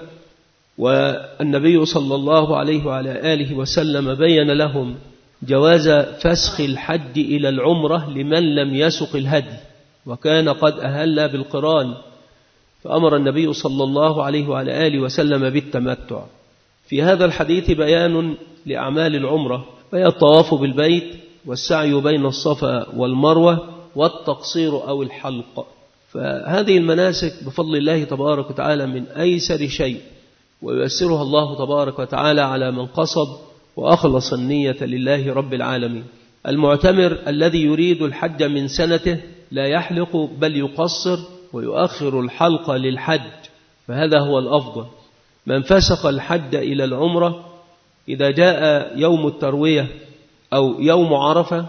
والنبي صلى الله عليه وعلى آله وسلم بين لهم جواز فسخ الحج إلى العمرة لمن لم يسق الهدي، وكان قد أهل بالقران، فأمر النبي صلى الله عليه وعلى آله وسلم بالتمتع. في هذا الحديث بيان لأعمال العمرة، وهي الطواف بالبيت والسعي بين الصفا والمروة والتقصير أو الحلق. فهذه المناسك بفضل الله تبارك وتعالى من أيسر شيء، وييسرها الله تبارك وتعالى على من قصد وأخلص النية لله رب العالمين. المعتمر الذي يريد الحج من سنته لا يحلق بل يقصر ويؤخر الحلق للحج، فهذا هو الأفضل. من فسق الحج إلى العمرة إذا جاء يوم التروية أو يوم عرفة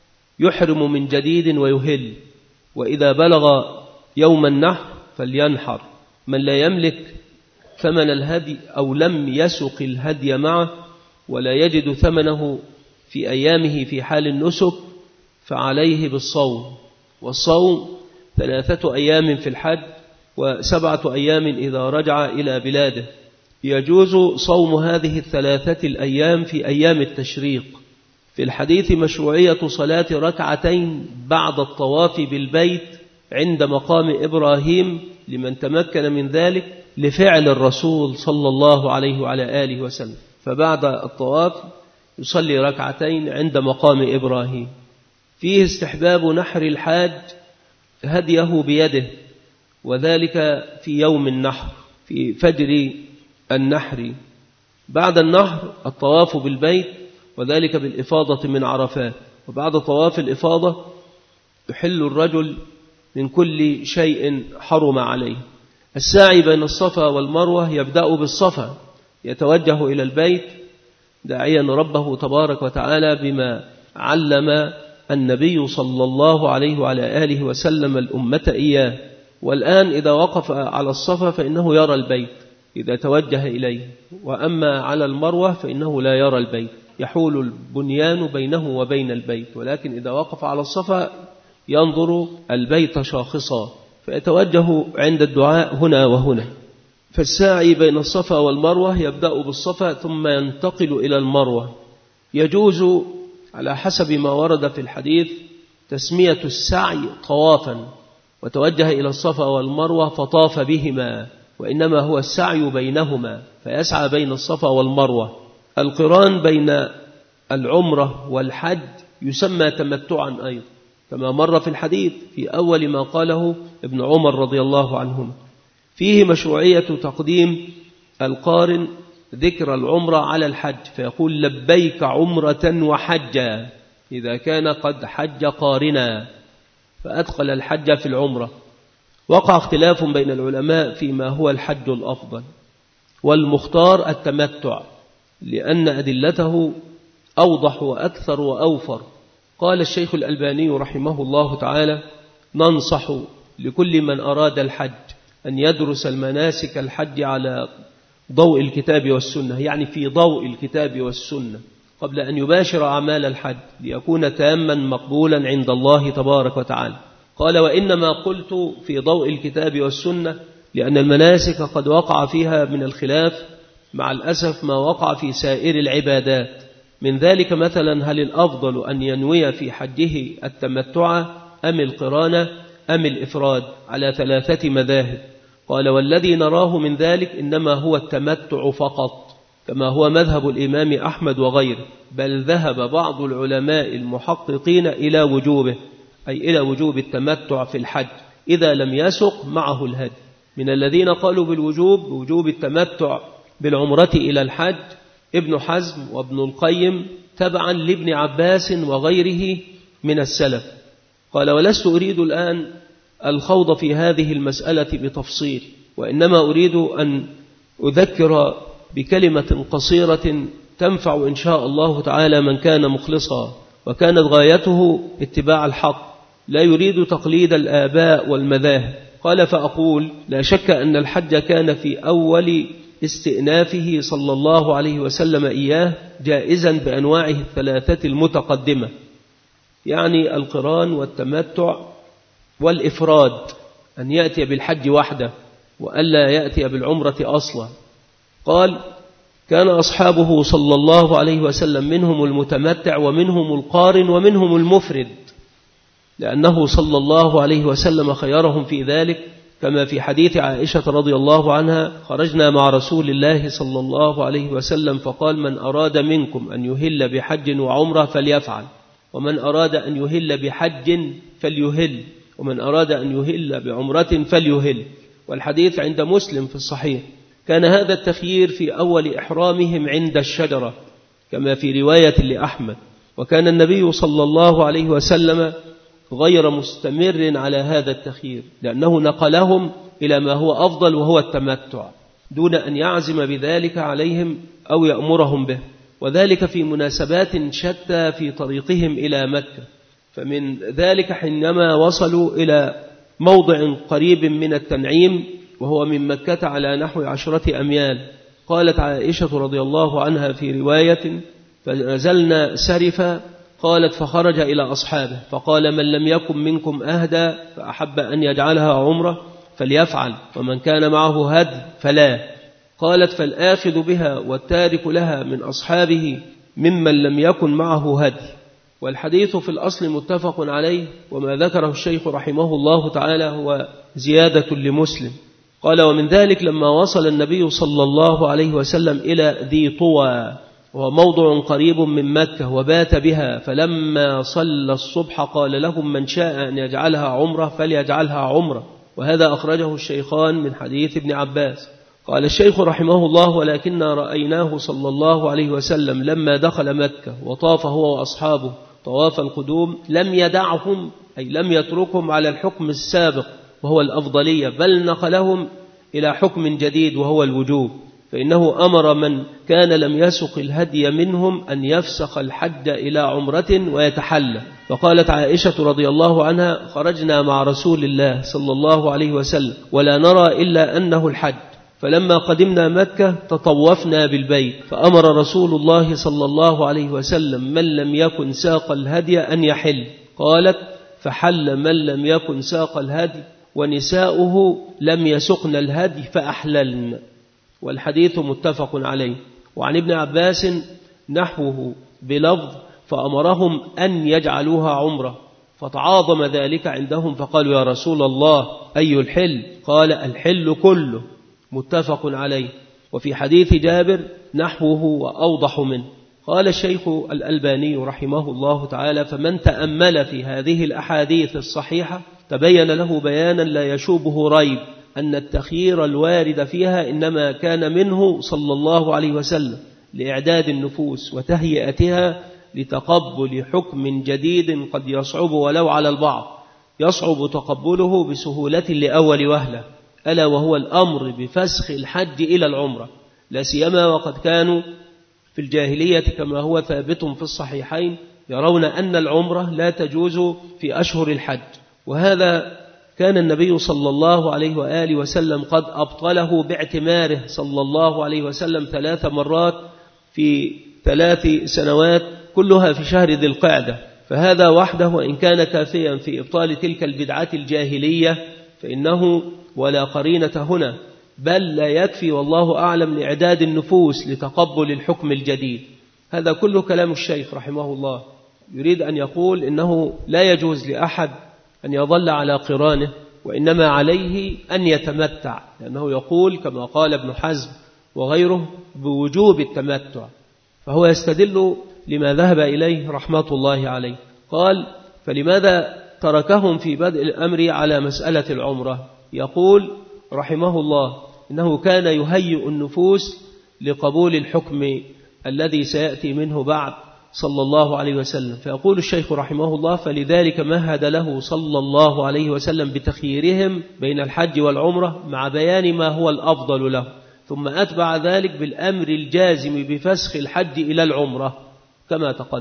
يحرم من جديد ويهل، وإذا بلغ يوم النحر فلينحر. من لا يملك ثمن الهدي أو لم يسق الهدي معه ولا يجد ثمنه في أيامه في حال النسك فعليه بالصوم، والصوم 3 أيام في الحج و7 أيام إذا رجع إلى بلاده. يجوز صوم هذه 3 الأيام في أيام التشريق. في الحديث مشروعية صلاة 2 ركعتين بعد الطواف بالبيت عند مقام إبراهيم لمن تمكن من ذلك لفعل الرسول صلى الله عليه وعلى آله وسلم، فبعد الطواف يصلي 2 ركعتين عند مقام إبراهيم. فيه استحباب نحر الحاج هديه بيده، وذلك في يوم النحر في فجر النحر. بعد النحر الطواف بالبيت، وذلك بالإفاضة من عرفات. وبعد طواف الإفاضة يحل الرجل من كل شيء حرم عليه. الساعي بين الصفا والمروة يبدأ بالصفا، يتوجه إلى البيت داعيا ربه تبارك وتعالى بما علم النبي صلى الله عليه وعلى آله وسلم الأمة إياه. والآن إذا وقف على الصفا فإنه يرى البيت إذا توجه إليه، وأما على المروة فإنه لا يرى البيت، يحول البنيان بينه وبين البيت، ولكن إذا وقف على الصفا ينظر البيت شاخصا، فيتوجه عند الدعاء هنا وهنا. فالساعي بين الصفا والمروة يبدأ بالصفا ثم ينتقل إلى المروة. يجوز على حسب ما ورد في الحديث تسمية السعي طوافا، وتوجه إلى الصفا والمروة فطاف بهما، وإنما هو السعي بينهما، فيسعى بين الصفا والمروة. القران بين العمرة والحج يسمى تمتعا أيضا، كما مر في الحديث في أول ما قاله ابن عمر رضي الله عنهما. فيه مشروعية تقديم القارن ذكر العمرة على الحج، فيقول لبيك عمرة وحجا إذا كان قد حج قارنا، فأدخل الحج في العمرة. وقع اختلاف بين العلماء فيما هو الحج الأفضل، والمختار التمتع لأن أدلته أوضح وأكثر وأوفر. قال الشيخ الألباني رحمه الله تعالى: ننصح لكل من أراد الحج أن يدرس المناسك الحج على ضوء الكتاب والسنة، يعني في ضوء الكتاب والسنة، قبل أن يباشر أعمال الحج ليكون تاما مقبولا عند الله تبارك وتعالى. قال: وإنما قلت في ضوء الكتاب والسنة لأن المناسك قد وقع فيها من الخلاف مع الأسف ما وقع في سائر العبادات. من ذلك مثلا: هل الأفضل أن ينوي في حجه التمتع أم القران أم الإفراد؟ على 3 مذاهب. قال: والذي نراه من ذلك إنما هو التمتع فقط، كما هو مذهب الإمام أحمد وغيره، بل ذهب بعض العلماء المحققين إلى وجوبه، أي إلى وجوب التمتع في الحج إذا لم يسق معه الهدي. من الذين قالوا بوجوب التمتع بالعمرة إلى الحج ابن حزم وابن القيم تبعا لابن عباس وغيره من السلف. قال: ولست أريد الآن الخوض في هذه المسألة بتفصيل، وإنما أريد أن أذكر بكلمة قصيرة تنفع إن شاء الله تعالى من كان مخلصا. وكانت غايته اتباع الحق لا يريد تقليد الآباء والمذاهب. قال فأقول لا شك أن الحج كان في أول استئنافه صلى الله عليه وسلم إياه جائزا بأنواعه الثلاثة المتقدمة، يعني القران والتمتع والإفراد، أن يأتي بالحج وحده وألا يأتي بالعمرة أصلا. قال كان أصحابه صلى الله عليه وسلم منهم المتمتع ومنهم القارن ومنهم المفرد، لأنه صلى الله عليه وسلم خيرهم في ذلك، كما في حديث عائشة رضي الله عنها خرجنا مع رسول الله صلى الله عليه وسلم فقال من أراد منكم أن يهل بحج وعمرة فليفعل، ومن أراد أن يهل بحج فليهل، ومن أراد أن يهل بعمرة فليهل. والحديث عند مسلم في الصحيح. كان هذا التخيير في أول إحرامهم عند الشجرة كما في رواية لأحمد. وكان النبي صلى الله عليه وسلم غير مستمر على هذا التخيير، لأنه نقلهم إلى ما هو أفضل وهو التمتع، دون أن يعزم بذلك عليهم أو يأمرهم به، وذلك في مناسبات شتى في طريقهم إلى مكة. فمن ذلك حينما وصلوا إلى موضع قريب من التنعيم وهو من مكة على نحو 10 أميال، قالت عائشة رضي الله عنها في رواية فنزلنا سرفا، قالت فخرج إلى أصحابه فقال من لم يكن منكم أهدى فأحب أن يجعلها عمرة فليفعل، ومن كان معه هدي فلا. قالت فالآخذ بها والتارك لها من أصحابه ممن لم يكن معه هدي. والحديث في الأصل متفق عليه، وما ذكره الشيخ رحمه الله تعالى هو زيادة لمسلم. قال ومن ذلك لما وصل النبي صلى الله عليه وسلم إلى ذي طوى وهو موضع قريب من مكة وبات بها، فلما صلى الصبح قال لهم من شاء أن يجعلها عمرة فليجعلها عمرة، وهذا أخرجه الشيخان من حديث ابن عباس. قال الشيخ رحمه الله ولكننا رأيناه صلى الله عليه وسلم لما دخل مكة وطاف هو وأصحابه طواف القدوم لم يدعهم، أي لم يتركهم على الحكم السابق وهو الأفضلية، بل نقلهم إلى حكم جديد وهو الوجوب، فإنه أمر من كان لم يسق الهدي منهم أن يفسخ الحج إلى عمرة ويتحلى. فقالت عائشة رضي الله عنها خرجنا مع رسول الله صلى الله عليه وسلم ولا نرى إلا أنه الحج، فلما قدمنا مكة تطوفنا بالبيت فأمر رسول الله صلى الله عليه وسلم من لم يكن ساق الهدي أن يحل. قالت فحل من لم يكن ساق الهدي ونساؤه لم يسقن الهدي فأحللن. والحديث متفق عليه. وعن ابن عباس نحوه بلفظ فأمرهم أن يجعلوها عمرة، فتعاظم ذلك عندهم فقالوا يا رسول الله أي الحل؟ قال الحل كله، متفق عليه. وفي حديث جابر نحوه وأوضح منه. قال الشيخ الألباني رحمه الله تعالى فمن تأمل في هذه الأحاديث الصحيحة تبين له بيانا لا يشوبه ريب أن التخيير الوارد فيها إنما كان منه صلى الله عليه وسلم لإعداد النفوس وتهيئتها لتقبل حكم جديد قد يصعب ولو على البعض، يصعب تقبله بسهولة لأول وهلة، ألا وهو الأمر بفسخ الحج إلى العمرة، لا سيما وقد كانوا في الجاهلية كما هو ثابت في الصحيحين يرون أن العمرة لا تجوز في أشهر الحج، وهذا كان النبي صلى الله عليه وآله وسلم قد أبطله باعتماره صلى الله عليه وسلم 3 مرات في 3 سنوات كلها في شهر ذي القعدة، فهذا وحده وإن كان كافيا في إبطال تلك البدعة الجاهلية فإنه ولا قرينة هنا، بل لا يكفي والله أعلم لإعداد النفوس لتقبل الحكم الجديد. هذا كله كلام الشيخ رحمه الله، يريد أن يقول إنه لا يجوز لأحد أن يظل على قرانه، وإنما عليه أن يتمتع، لأنه يقول كما قال ابن حزم وغيره بوجوب التمتع، فهو يستدل لما ذهب إليه رحمة الله عليه. قال فلماذا تركهم في بدء الأمر على مسألة العمرة؟ يقول رحمه الله إنه كان يهيئ النفوس لقبول الحكم الذي سيأتي منه بعد صلى الله عليه وسلم. فيقول الشيخ رحمه الله فلذلك مهد له صلى الله عليه وسلم بتخييرهم بين الحج والعمرة مع بيان ما هو الأفضل له، ثم أتبع ذلك بالأمر الجازم بفسخ الحج إلى العمرة كما تقدم.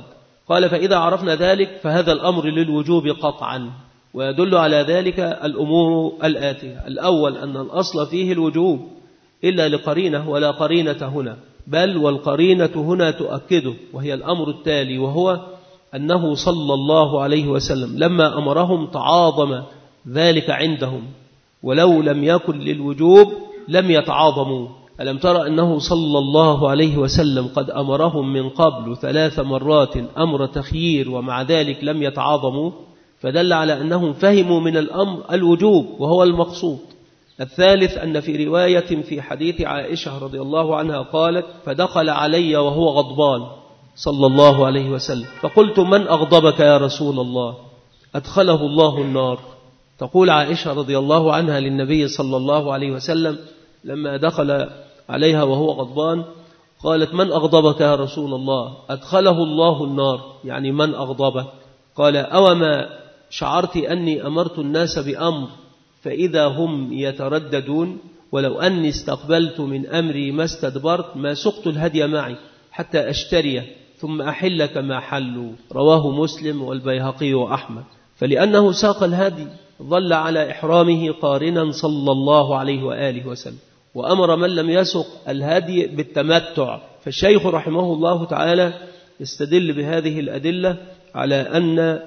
قال فإذا عرفنا ذلك فهذا الأمر للوجوب قطعا، ويدل على ذلك الأمور الآتية. الأول أن الأصل فيه الوجوب إلا لقرينة ولا قرينة هنا، بل والقرينة هنا تؤكده، وهي الأمر التالي، وهو أنه صلى الله عليه وسلم لما أمرهم تعاظم ذلك عندهم، ولو لم يكن للوجوب لم يتعاظموا. ألم ترى أنه صلى الله عليه وسلم قد أمرهم من قبل 3 مرات أمر تخيير ومع ذلك لم يتعاظموا، فدل على أنهم فهموا من الأمر الوجوب وهو المقصود. الثالث أن في رواية في حديث عائشة رضي الله عنها قالت فدخل علي وهو غضبان صلى الله عليه وسلم، فقلت من أغضبك يا رسول الله؟ أدخله الله النار. تقول عائشة رضي الله عنها للنبي صلى الله عليه وسلم لما دخل عليها وهو غضبان قالت من أغضبك يا رسول الله؟ أدخله الله النار، يعني من أغضبك؟ قال أوما شعرت أني أمرت الناس بأمر فإذا هم يترددون، ولو أني استقبلت من أمري ما استدبرت ما سقت الهدي معي حتى أشتريه ثم أحل كما حلوا. رواه مسلم والبيهقي وأحمد. فلأنه ساق الهدي ظل على إحرامه قارنا صلى الله عليه وآله وسلم، وأمر من لم يسق الهدي بالتمتع. فالشيخ رحمه الله تعالى يستدل بهذه الأدلة على أن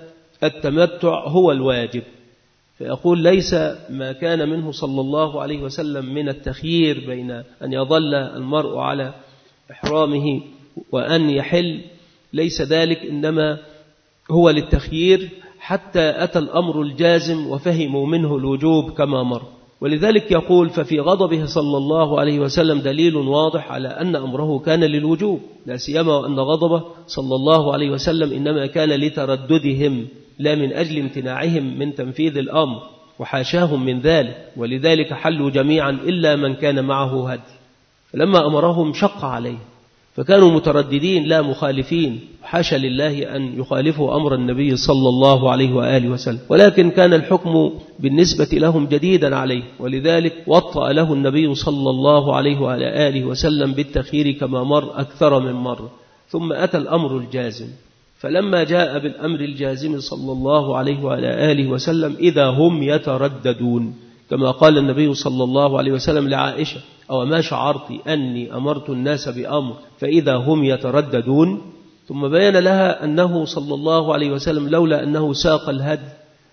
التمتع هو الواجب، فيقول ليس ما كان منه صلى الله عليه وسلم من التخيير بين أن يظل المرء على إحرامه وأن يحل، ليس ذلك، إنما هو للتخيير حتى أتى الأمر الجازم وفهموا منه الوجوب كما مر. ولذلك يقول ففي غضبه صلى الله عليه وسلم دليل واضح على أن أمره كان للوجوب، لا سيما وأن غضبه صلى الله عليه وسلم إنما كان لترددهم لا من أجل امتناعهم من تنفيذ الأمر، وحاشاهم من ذلك، ولذلك حلوا جميعا إلا من كان معه هدي. فلما أمرهم شق عليه فكانوا مترددين لا مخالفين، حاشا لله أن يخالفوا أمر النبي صلى الله عليه وآله وسلم، ولكن كان الحكم بالنسبة لهم جديدا عليه، ولذلك وطأ له النبي صلى الله عليه وآله وسلم بالتخيير كما مر أكثر من مرة. ثم أتى الأمر الجازم، فلما جاء بالأمر الجازم صلى الله عليه وآله وسلم إذا هم يترددون، كما قال النبي صلى الله عليه وسلم لعائشة أو ما شعرت أني أمرت الناس بأمر فإذا هم يترددون. ثم بيان لها أنه صلى الله عليه وسلم لولا أنه ساق الهدي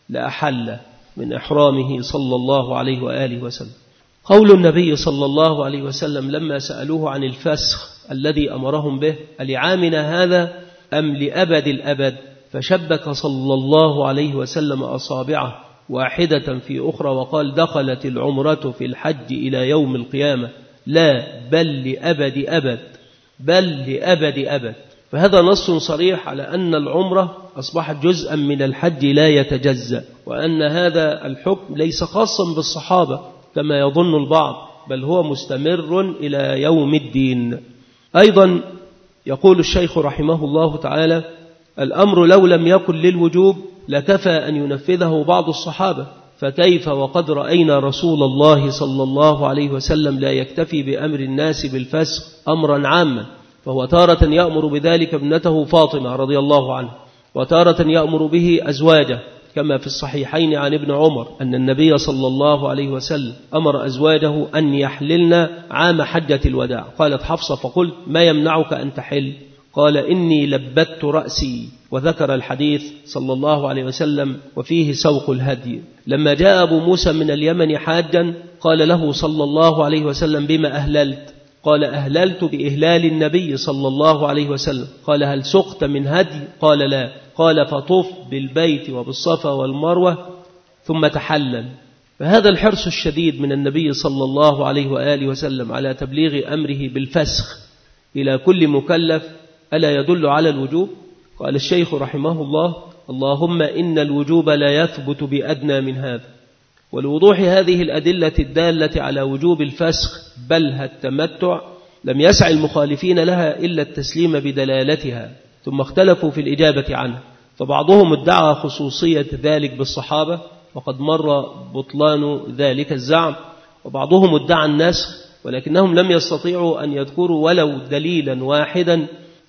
لأحل من إحرامه صلى الله عليه وآله وسلم. قول النبي صلى الله عليه وسلم لما سألوه عن الفسخ الذي أمرهم به لعامنا هذا أم لأبد الأبد، فشبك صلى الله عليه وسلم أصابعه واحدة في أخرى وقال دخلت العمرة في الحج إلى يوم القيامة، لا بل لأبد أبد، بل لأبد أبد. فهذا نص صريح على أن العمرة أصبحت جزءا من الحج لا يتجزأ، وأن هذا الحكم ليس خاصا بالصحابة كما يظن البعض، بل هو مستمر إلى يوم الدين. أيضا يقول الشيخ رحمه الله تعالى الأمر لو لم يكن للوجوب لكفى أن ينفذه بعض الصحابة، فكيف وقد رأينا رسول الله صلى الله عليه وسلم لا يكتفي بأمر الناس بالفسخ أمرا عاما، فهو تارة يأمر بذلك ابنته فاطمة رضي الله عنها، وتارة يأمر به أزواجه كما في الصحيحين عن ابن عمر أن النبي صلى الله عليه وسلم أمر أزواجه أن يحللن عام حجة الوداع. قالت حفصة فقلت ما يمنعك أن تحل؟ قال إني لبت رأسي، وذكر الحديث صلى الله عليه وسلم وفيه سوق الهدي. لما جاء أبو موسى من اليمن حاجا قال له صلى الله عليه وسلم بما أهللت؟ قال أهللت بإهلال النبي صلى الله عليه وسلم. قال هل سقت من هدي؟ قال لا. قال فطف بالبيت وبالصفا والمروة ثم تحلل. فهذا الحرص الشديد من النبي صلى الله عليه وآله وسلم على تبليغ أمره بالفسخ إلى كل مكلف ألا يدل على الوجوب؟ قال الشيخ رحمه الله اللهم إن الوجوب لا يثبت بأدنى من هذا. ولوضوح هذه الأدلة الدالة على وجوب الفسخ بل التمتع لم يسع المخالفين لها إلا التسليم بدلالتها، ثم اختلفوا في الإجابة عنها، فبعضهم ادعى خصوصية ذلك بالصحابة وقد مر بطلان ذلك الزعم، وبعضهم ادعى النسخ ولكنهم لم يستطيعوا أن يذكروا ولو دليلا واحدا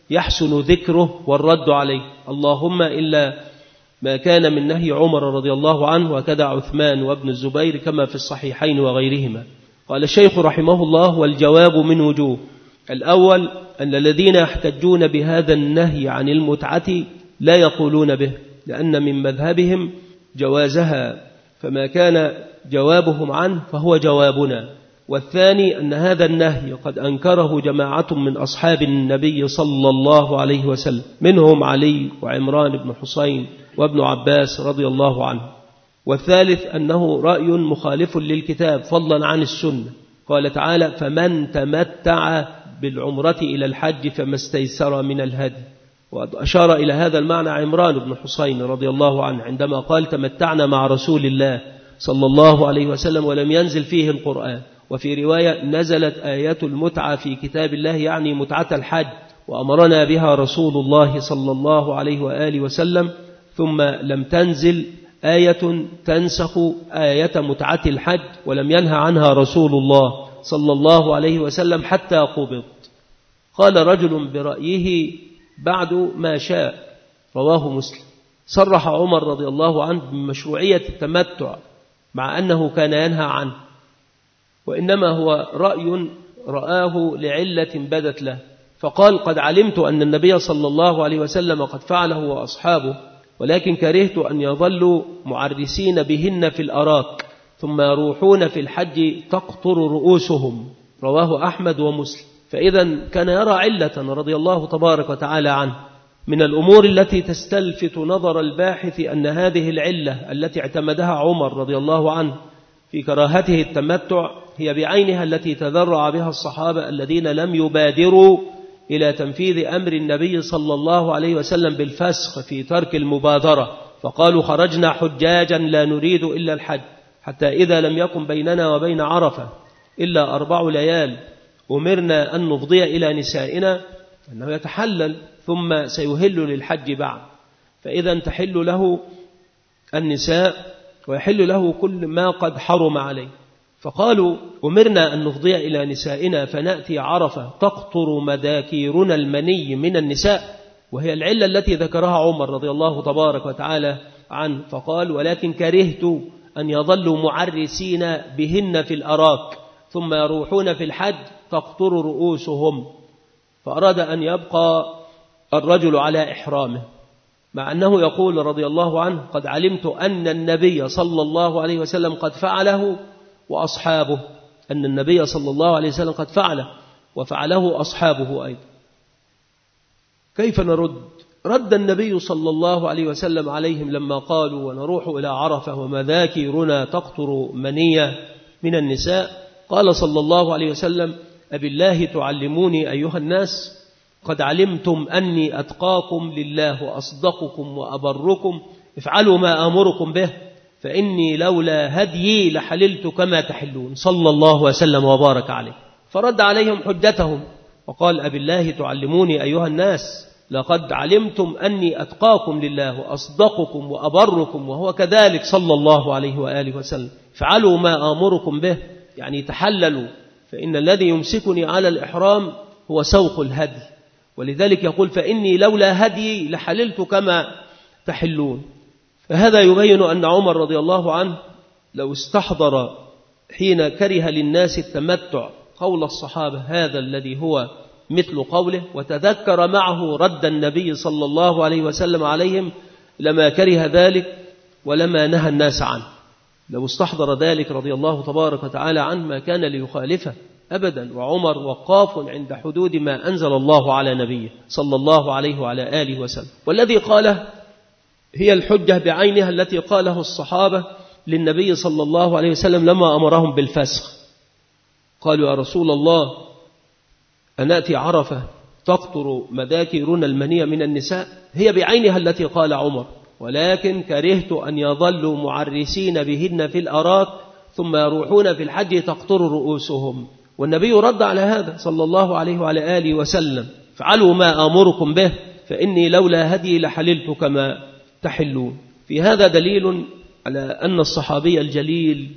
يحسن ذكره والرد عليه، اللهم إلا ما كان من نهي عمر رضي الله عنه وكذا عثمان وابن الزبير كما في الصحيحين وغيرهما. قال الشيخ رحمه الله: والجواب من وجوه. الأول أن الذين يحتجون بهذا النهي عن المتعة لا يقولون به، لأن من مذهبهم جوازها، فما كان جوابهم عنه فهو جوابنا. والثاني أن هذا النهي قد أنكره جماعة من أصحاب النبي صلى الله عليه وسلم، منهم علي وعمران بن حسين وابن عباس رضي الله عنه. والثالث أنه رأي مخالف للكتاب فضلا عن السنة. قال تعالى: فمن تمتع بالعمرة إلى الحج فما استيسر من الهدي. وأشار إلى هذا المعنى عمران بن حسين رضي الله عنه عندما قال: تمتعنا مع رسول الله صلى الله عليه وسلم ولم ينزل فيه القرآن. وفي رواية: نزلت آيات المتعة في كتاب الله، يعني متعة الحج، وأمرنا بها رسول الله صلى الله عليه وآله وسلم، ثم لم تنزل آية تنسخ آية متعة الحج، ولم ينهى عنها رسول الله صلى الله عليه وسلم حتى قبض. قال رجل برأيه بعد ما شاء، رواه مسلم. صرح عمر رضي الله عنه بمشروعية التمتع مع أنه كان ينهى عنه، وإنما هو رأي رآه لعلة بدت له، فقال: قد علمت أن النبي صلى الله عليه وسلم قد فعله وأصحابه، ولكن كرهت أن يظلوا معرسين بهن في الأراك ثم يروحون في الحج تقطر رؤوسهم. رواه أحمد ومسلم. فإذا كان يرى علة رضي الله تبارك وتعالى عنه. من الأمور التي تستلفت نظر الباحث أن هذه العلة التي اعتمدها عمر رضي الله عنه في كراهته التمتع هي بعينها التي تذرع بها الصحابة الذين لم يبادروا إلى تنفيذ أمر النبي صلى الله عليه وسلم بالفسخ في ترك المبادرة، فقالوا: خرجنا حجاجا لا نريد إلا الحج، حتى إذا لم يكن بيننا وبين عرفة إلا 4 ليال أمرنا أن نفضي إلى نسائنا، أنه يتحلل ثم سيهل للحج بعد، فإذا تحل له النساء ويحل له كل ما قد حرم عليه. فقالوا: أمرنا أن نفضي إلى نسائنا فنأتي عرفة تقطر مذاكيرنا المني من النساء، وهي العلة التي ذكرها عمر رضي الله تبارك وتعالى عنه. فقال: ولكن كرهت أن يظلوا معرسين بهن في الأراك ثم يروحون في الحج تقطر رؤوسهم، فأراد أن يبقى الرجل على إحرامه، مع أنه يقول رضي الله عنه: قد علمت أن النبي صلى الله عليه وسلم قد فعله وأصحابه، أن النبي صلى الله عليه وسلم قد فعله وفعله أصحابه أيضا. كيف نرد؟ رد النبي صلى الله عليه وسلم عليهم لما قالوا: ونروح إلى عرفة ومذاكيرنا تقطر منية من النساء. قال صلى الله عليه وسلم: أبالله تعلموني أيها الناس؟ قد علمتم أني أتقاكم لله وأصدقكم وأبركم، افعلوا ما آمركم به، فإني لولا هديي لحللت كما تحلون، صلى الله وسلم وبارك عليه. فرد عليهم حجتهم وقال: أبالله تعلموني أيها الناس؟ لقد علمتم أني أتقاكم لله وأصدقكم وأبركم، وهو كذلك صلى الله عليه وآله وسلم، افعلوا ما آمركم به، يعني تحللوا، فإن الذي يمسكني على الإحرام هو سوق الهدي، ولذلك يقول: فإني لولا هدي لحللت كما تحلون. فهذا يبين أن عمر رضي الله عنه لو استحضر حين كره للناس التمتع قول الصحابة هذا الذي هو مثل قوله، وتذكر معه رد النبي صلى الله عليه وسلم عليهم، لما كره ذلك ولما نهى الناس عنه. لو استحضر ذلك رضي الله تبارك وتعالى عنه ما كان ليخالفه أبدا. وعمر وقاف عند حدود ما أنزل الله على نبيه صلى الله عليه وعلى آله وسلم. والذي قاله هي الحجة بعينها التي قاله الصحابة للنبي صلى الله عليه وسلم لما أمرهم بالفسخ. قالوا: يا رسول الله، أنأتي عرفة تقطر مذاكيرنا المنية من النساء؟ هي بعينها التي قال عمر: ولكن كرهت أن يظلوا معرسين بهن في الأراك ثم يروحون في الحج تقطر رؤوسهم. والنبي رد على هذا صلى الله عليه وعلى آله وسلم: فعلوا ما آمركم به، فإني لولا هدي لحللت كما تحلون. في هذا دليل على أن الصحابي الجليل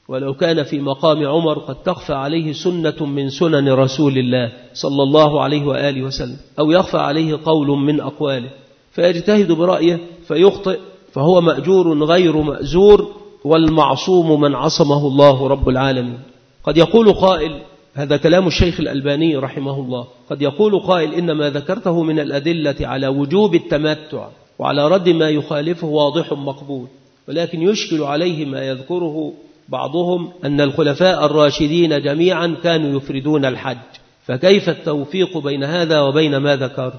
ولو كان في مقام عمر قد تخفى عليه سنة من سنن رسول الله صلى الله عليه وآله وسلم، أو يخفى عليه قول من أقواله فيجتهد برأيه فيخطئ، فهو مأجور غير مأزور، والمعصوم من عصمه الله رب العالمين. قد يقول قائل، هذا كلام الشيخ الألباني رحمه الله، قد يقول قائل إن ما ذكرته من الأدلة على وجوب التمتع وعلى رد ما يخالفه واضح مقبول، ولكن يشكل عليه ما يذكره بعضهم أن الخلفاء الراشدين جميعا كانوا يفردون الحج، فكيف التوفيق بين هذا وبين ما ذكرت؟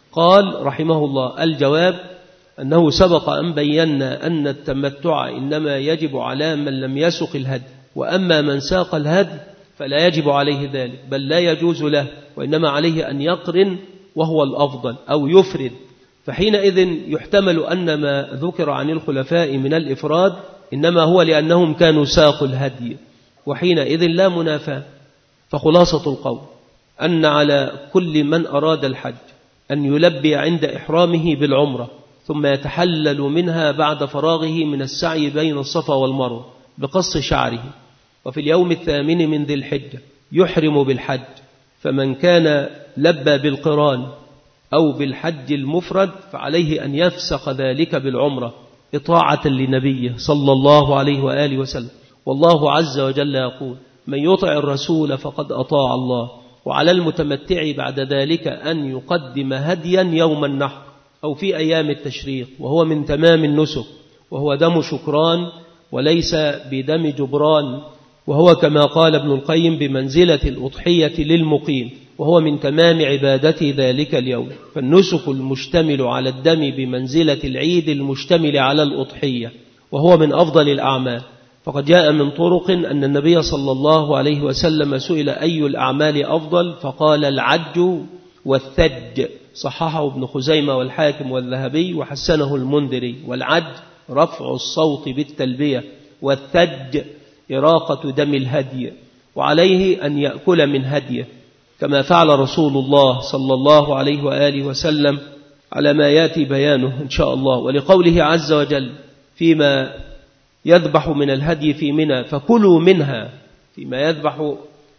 قال رحمه الله: الجواب أنه سبق أن بينا أن التمتع إنما يجب على من لم يسق الهدي، وأما من ساق الهدي فلا يجب عليه ذلك، بل لا يجوز له، وإنما عليه أن يقرن وهو الأفضل أو يفرد. فحينئذ يحتمل أن ما ذكر عن الخلفاء من الإفراد إنما هو لأنهم كانوا ساقوا الهدي، وحينئذ لا منافاة. فخلاصة القول أن على كل من أراد الحج أن يلبي عند إحرامه بالعمرة، ثم يتحلل منها بعد فراغه من السعي بين الصفا والمروة بقص شعره، وفي اليوم 8 من ذي الحجة يحرم بالحج. فمن كان لبى بالقران أو بالحج المفرد فعليه أن يفسخ ذلك بالعمرة إطاعة لنبيه صلى الله عليه وآله وسلم. والله عز وجل يقول: من يطع الرسول فقد أطاع الله. وعلى المتمتع بعد ذلك أن يقدم هديا يوم النحر أو في أيام التشريق، وهو من تمام النسك، وهو دم شكران وليس بدم جبران، وهو كما قال ابن القيم بمنزلة الأضحية للمقيم، وهو من تمام عبادة ذلك اليوم. فالنسك المشتمل على الدم بمنزلة العيد المشتمل على الأضحية، وهو من أفضل الأعمال. فقد جاء من طرق أن النبي صلى الله عليه وسلم سئل أي الأعمال أفضل، فقال: العج والثج. صححه ابن خزيمة والحاكم والذهبي وحسنه المنذري. والعج رفع الصوت بالتلبية، والثج إراقة دم الهدي، وعليه أن يأكل من هديه كما فعل رسول الله صلى الله عليه وآله وسلم على ما يأتي بيانه إن شاء الله. ولقوله عز وجل: فيما يذبح من الهدي في منى فكلوا منها، فيما يذبح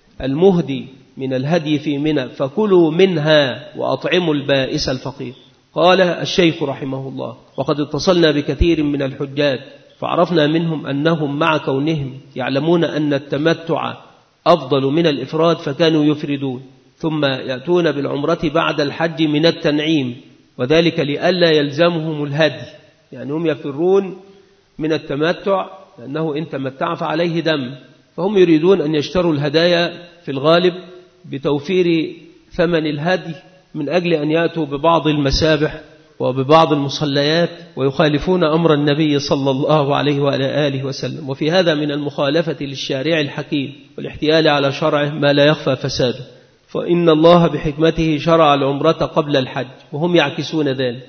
المهدي من الهدي في منى فكلوا منها وأطعموا البائس الفقير. قال الشيخ رحمه الله: وقد اتصلنا بكثير من الحجاج فعرفنا منهم أنهم مع كونهم يعلمون أن التمتع أفضل من الإفراد فكانوا يفردون، ثم يأتون بالعمرة بعد الحج من التنعيم، وذلك لئلا يلزمهم الهدي، يعني هم يفرون من التمتع لأنه إن تمتع فعليه دم، فهم يريدون أن يشتروا الهدايا في الغالب بتوفير ثمن الهدي من أجل أن يأتوا ببعض المسابح وببعض المصليات ويخالفون أمر النبي صلى الله عليه وآله وسلم. وفي هذا من المخالفة للشارع الحكيم والاحتيال على شرعه ما لا يخفى فساده، فإن الله بحكمته شرع العمرة قبل الحج وهم يعكسون ذلك،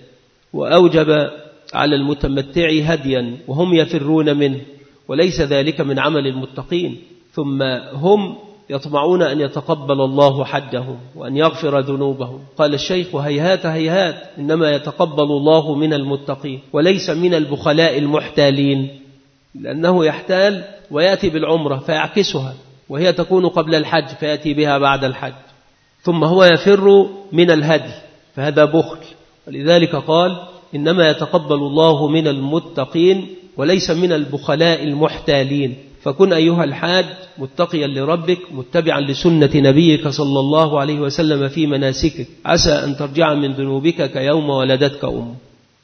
وأوجب على المتمتع هديا وهم يفرون منه، وليس ذلك من عمل المتقين. ثم هم يطمعون أن يتقبل الله حجهم وأن يغفر ذنوبهم. قال الشيخ: وهيهات هيهات، إنما يتقبل الله من المتقين وليس من البخلاء المحتالين، لأنه يحتال ويأتي بالعمرة فيعكسها، وهي تكون قبل الحج فيأتي بها بعد الحج، ثم هو يفر من الهدي، فهذا بخل. ولذلك قال: إنما يتقبل الله من المتقين وليس من البخلاء المحتالين. فكن أيها الحاج متقيا لربك متبعا لسنة نبيك صلى الله عليه وسلم في مناسكك، عسى أن ترجع من ذنوبك كيوم ولدتك أم.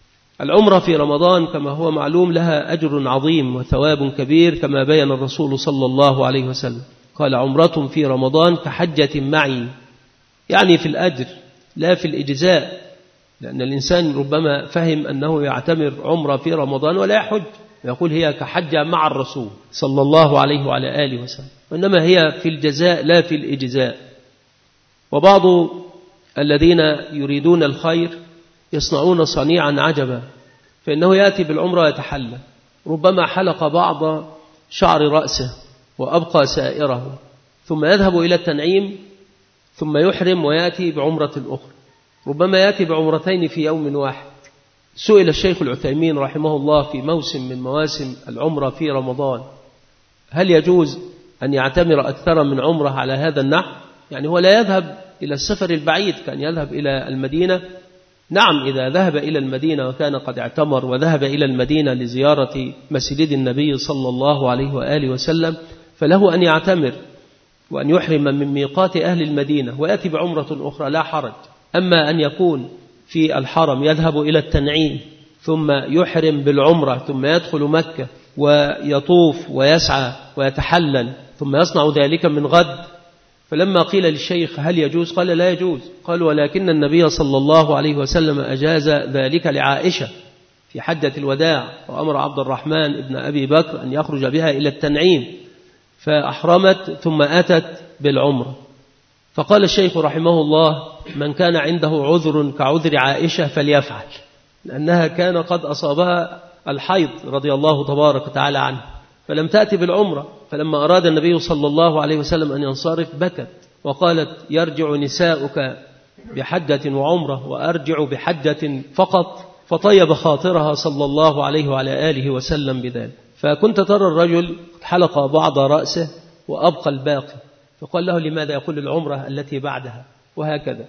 العمرة في رمضان كما هو معلوم لها أجر عظيم وثواب كبير، كما بين الرسول صلى الله عليه وسلم قال: عمرة في رمضان كحجة معي، يعني في الأجر لا في الإجزاء، لأن الإنسان ربما فهم أنه يعتمر عمرة في رمضان ولا يحج، يقول هي كحجة مع الرسول صلى الله عليه وعلى آله وسلم، وإنما هي في الجزاء لا في الإجزاء. وبعض الذين يريدون الخير يصنعون صنيعا عجبا، فإنه يأتي بالعمرة ويتحلى، ربما حلق بعض شعر رأسه وأبقى سائره، ثم يذهب إلى التنعيم ثم يحرم ويأتي بعمرة أخرى، ربما يأتي بعمرتين في يوم واحد. سئل الشيخ العثيمين رحمه الله في موسم من مواسم العمرة في رمضان هل يجوز أن يعتمر أكثر من عمرة على هذا النحو؟ يعني هو لا يذهب إلى السفر البعيد، كان يذهب إلى المدينة. نعم، إذا ذهب إلى المدينة وكان قد اعتمر وذهب إلى المدينة لزيارة مسجد النبي صلى الله عليه وآله وسلم فله أن يعتمر وأن يحرم من ميقات أهل المدينة ويأتي بعمرة أخرى لا حرج. أما أن يكون في الحرم يذهب إلى التنعيم ثم يحرم بالعمرة ثم يدخل مكة ويطوف ويسعى ويتحلل ثم يصنع ذلك من غد، فلما قيل للشيخ هل يجوز؟ قال لا يجوز. قال ولكن النبي صلى الله عليه وسلم أجاز ذلك لعائشة في حجة الوداع، وأمر عبد الرحمن ابن أبي بكر أن يخرج بها إلى التنعيم فأحرمت ثم أتت بالعمرة. فقال الشيخ رحمه الله من كان عنده عذر كعذر عائشة فليفعل، لأنها كان قد أصابها الحيض رضي الله تبارك وتعالى عنه فلم تأتي بالعمرة. فلما أراد النبي صلى الله عليه وسلم أن ينصرف بكت وقالت يرجع نساؤك بحجة وعمرة وأرجع بحجة فقط، فطيب خاطرها صلى الله عليه وعلى آله وسلم بذلك. فكنت ترى الرجل حلق بعض رأسه وأبقى الباقي، فقال له لماذا؟ يقول العمرة التي بعدها، وهكذا.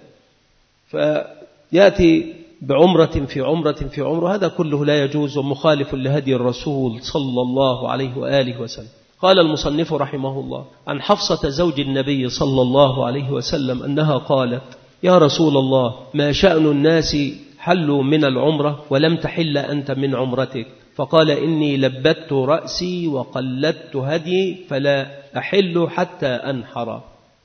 فيأتي بعمرة في عمرة في عمرة، هذا كله لا يجوز ومخالف لهدي الرسول صلى الله عليه وآله وسلم. قال المصنف رحمه الله عن حفصة زوج النبي صلى الله عليه وسلم أنها قالت يا رسول الله ما شأن الناس حلوا من العمرة ولم تحل أنت من عمرتك؟ فقال إني لبت رأسي وقلدت هدي فلا أحل حتى أنحر.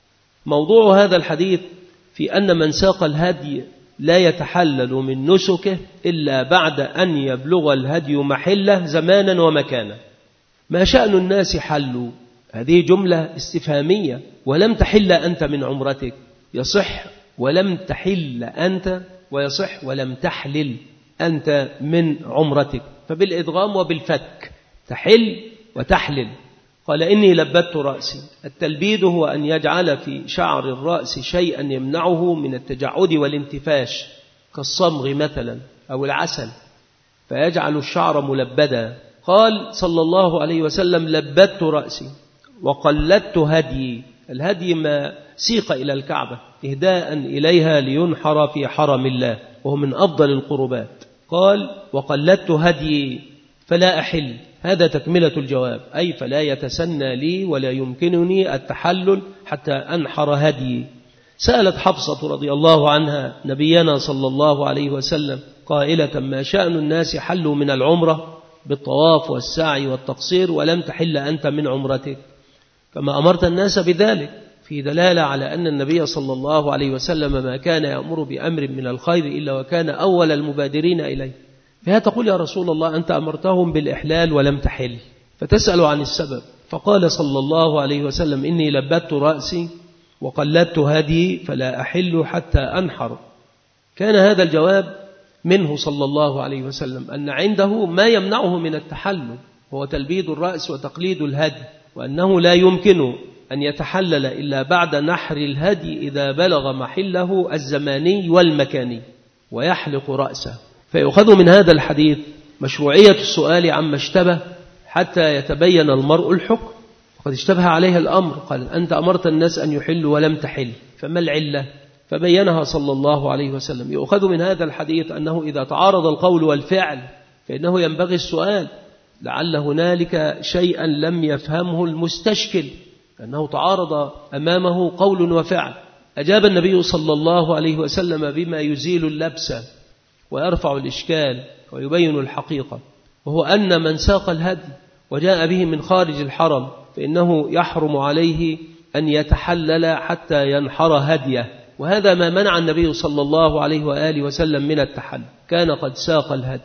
موضوع هذا الحديث في أن من ساق الهدي لا يتحلل من نسكه إلا بعد أن يبلغ الهدي محله زمانا ومكانا. ما شأن الناس حلوا؟ هذه جملة استفهامية. ولم تحل أنت من عمرتك، يصح ولم تحل أنت، ويصح ولم تحلل أنت من عمرتك، فبالإدغام وبالفك تحل وتحلل. قال إني لبت رأسي. التلبيد هو أن يجعل في شعر الرأس شيئا يمنعه من التجعد والانتفاش كالصمغ مثلا أو العسل، فيجعل الشعر ملبدا. قال صلى الله عليه وسلم لبت رأسي وقلدت هدي. الهدي ما سيق إلى الكعبة إهداء إليها لينحر في حرم الله، وهو من أفضل القربات. قال وقلدت هدي فلا أحل، هذا تكملة الجواب، أي فلا يتسنى لي ولا يمكنني التحلل حتى أنحر هدي. سألت حفصة رضي الله عنها نبينا صلى الله عليه وسلم قائلة ما شأن الناس حلوا من العمرة بالطواف والسعي والتقصير ولم تحل أنت من عمرتك؟ كما أمرت الناس بذلك، في دلالة على أن النبي صلى الله عليه وسلم ما كان يأمر بأمر من الخير إلا وكان أول المبادرين إليه. فهي تقول يا رسول الله أنت أمرتهم بالإحلال ولم تحل، فتسأل عن السبب. فقال صلى الله عليه وسلم إني لبت رأسي وقلدت هدي فلا أحل حتى أنحر. كان هذا الجواب منه صلى الله عليه وسلم أن عنده ما يمنعه من التحلل، هو تلبيد الرأس وتقليد الهدي، وأنه لا يمكن أن يتحلل إلا بعد نحر الهدي إذا بلغ محله الزماني والمكاني ويحلق رأسه. فيؤخذ من هذا الحديث مشروعية السؤال عما اشتبه حتى يتبين المرء الحكم، وقد اشتبه عليه الأمر. قال أنت أمرت الناس أن يحلوا ولم تحل، فما العلة؟ فبينها صلى الله عليه وسلم. يؤخذ من هذا الحديث أنه إذا تعارض القول والفعل فإنه ينبغي السؤال، لعل هنالك شيئا لم يفهمه المستشكل، أنه تعارض أمامه قول وفعل. أجاب النبي صلى الله عليه وسلم بما يزيل اللبس ويرفع الإشكال ويبين الحقيقة، وهو أن من ساق الهدي وجاء به من خارج الحرم فإنه يحرم عليه أن يتحلل حتى ينحر هديه، وهذا ما منع النبي صلى الله عليه وآله وسلم من التحلل، كان قد ساق الهدي.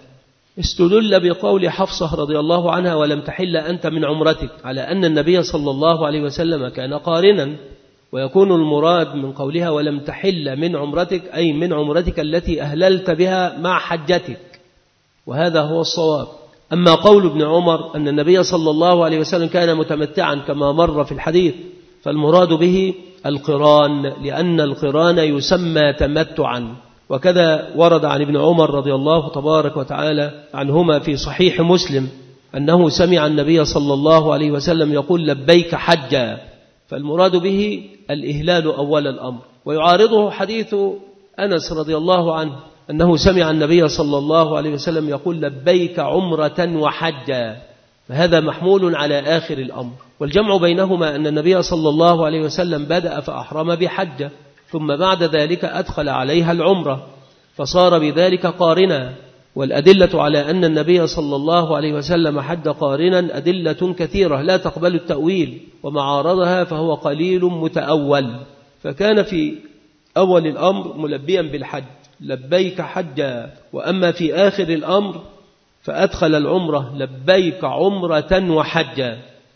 استدل بقول حفصة رضي الله عنها ولم تحل أنت من عمرتك على أن النبي صلى الله عليه وسلم كان قارنا، ويكون المراد من قولها ولم تحل من عمرتك أي من عمرتك التي أهللت بها مع حجتك، وهذا هو الصواب. أما قول ابن عمر أن النبي صلى الله عليه وسلم كان متمتعا كما مر في الحديث، فالمراد به القران، لأن القران يسمى تمتعا. وكذا ورد عن ابن عمر رضي الله تبارك وتعالى عنهما في صحيح مسلم أنه سمع النبي صلى الله عليه وسلم يقول لبيك حجا، فالمراد به الإهلال أول الأمر. ويعارضه حديث أنس رضي الله عنه أنه سمع النبي صلى الله عليه وسلم يقول لبيك عمرة وحجا، فهذا محمول على آخر الأمر. والجمع بينهما أن النبي صلى الله عليه وسلم بدأ فأحرم بحجة، ثم بعد ذلك أدخل عليها العمرة فصار بذلك قارنا. والأدلة على أن النبي صلى الله عليه وسلم حج قارنا أدلة كثيرة لا تقبل التأويل، ومعارضها فهو قليل متأول. فكان في أول الأمر ملبيا بالحج لبيك حجا، وأما في آخر الأمر فأدخل العمرة لبيك عمرة وحجا.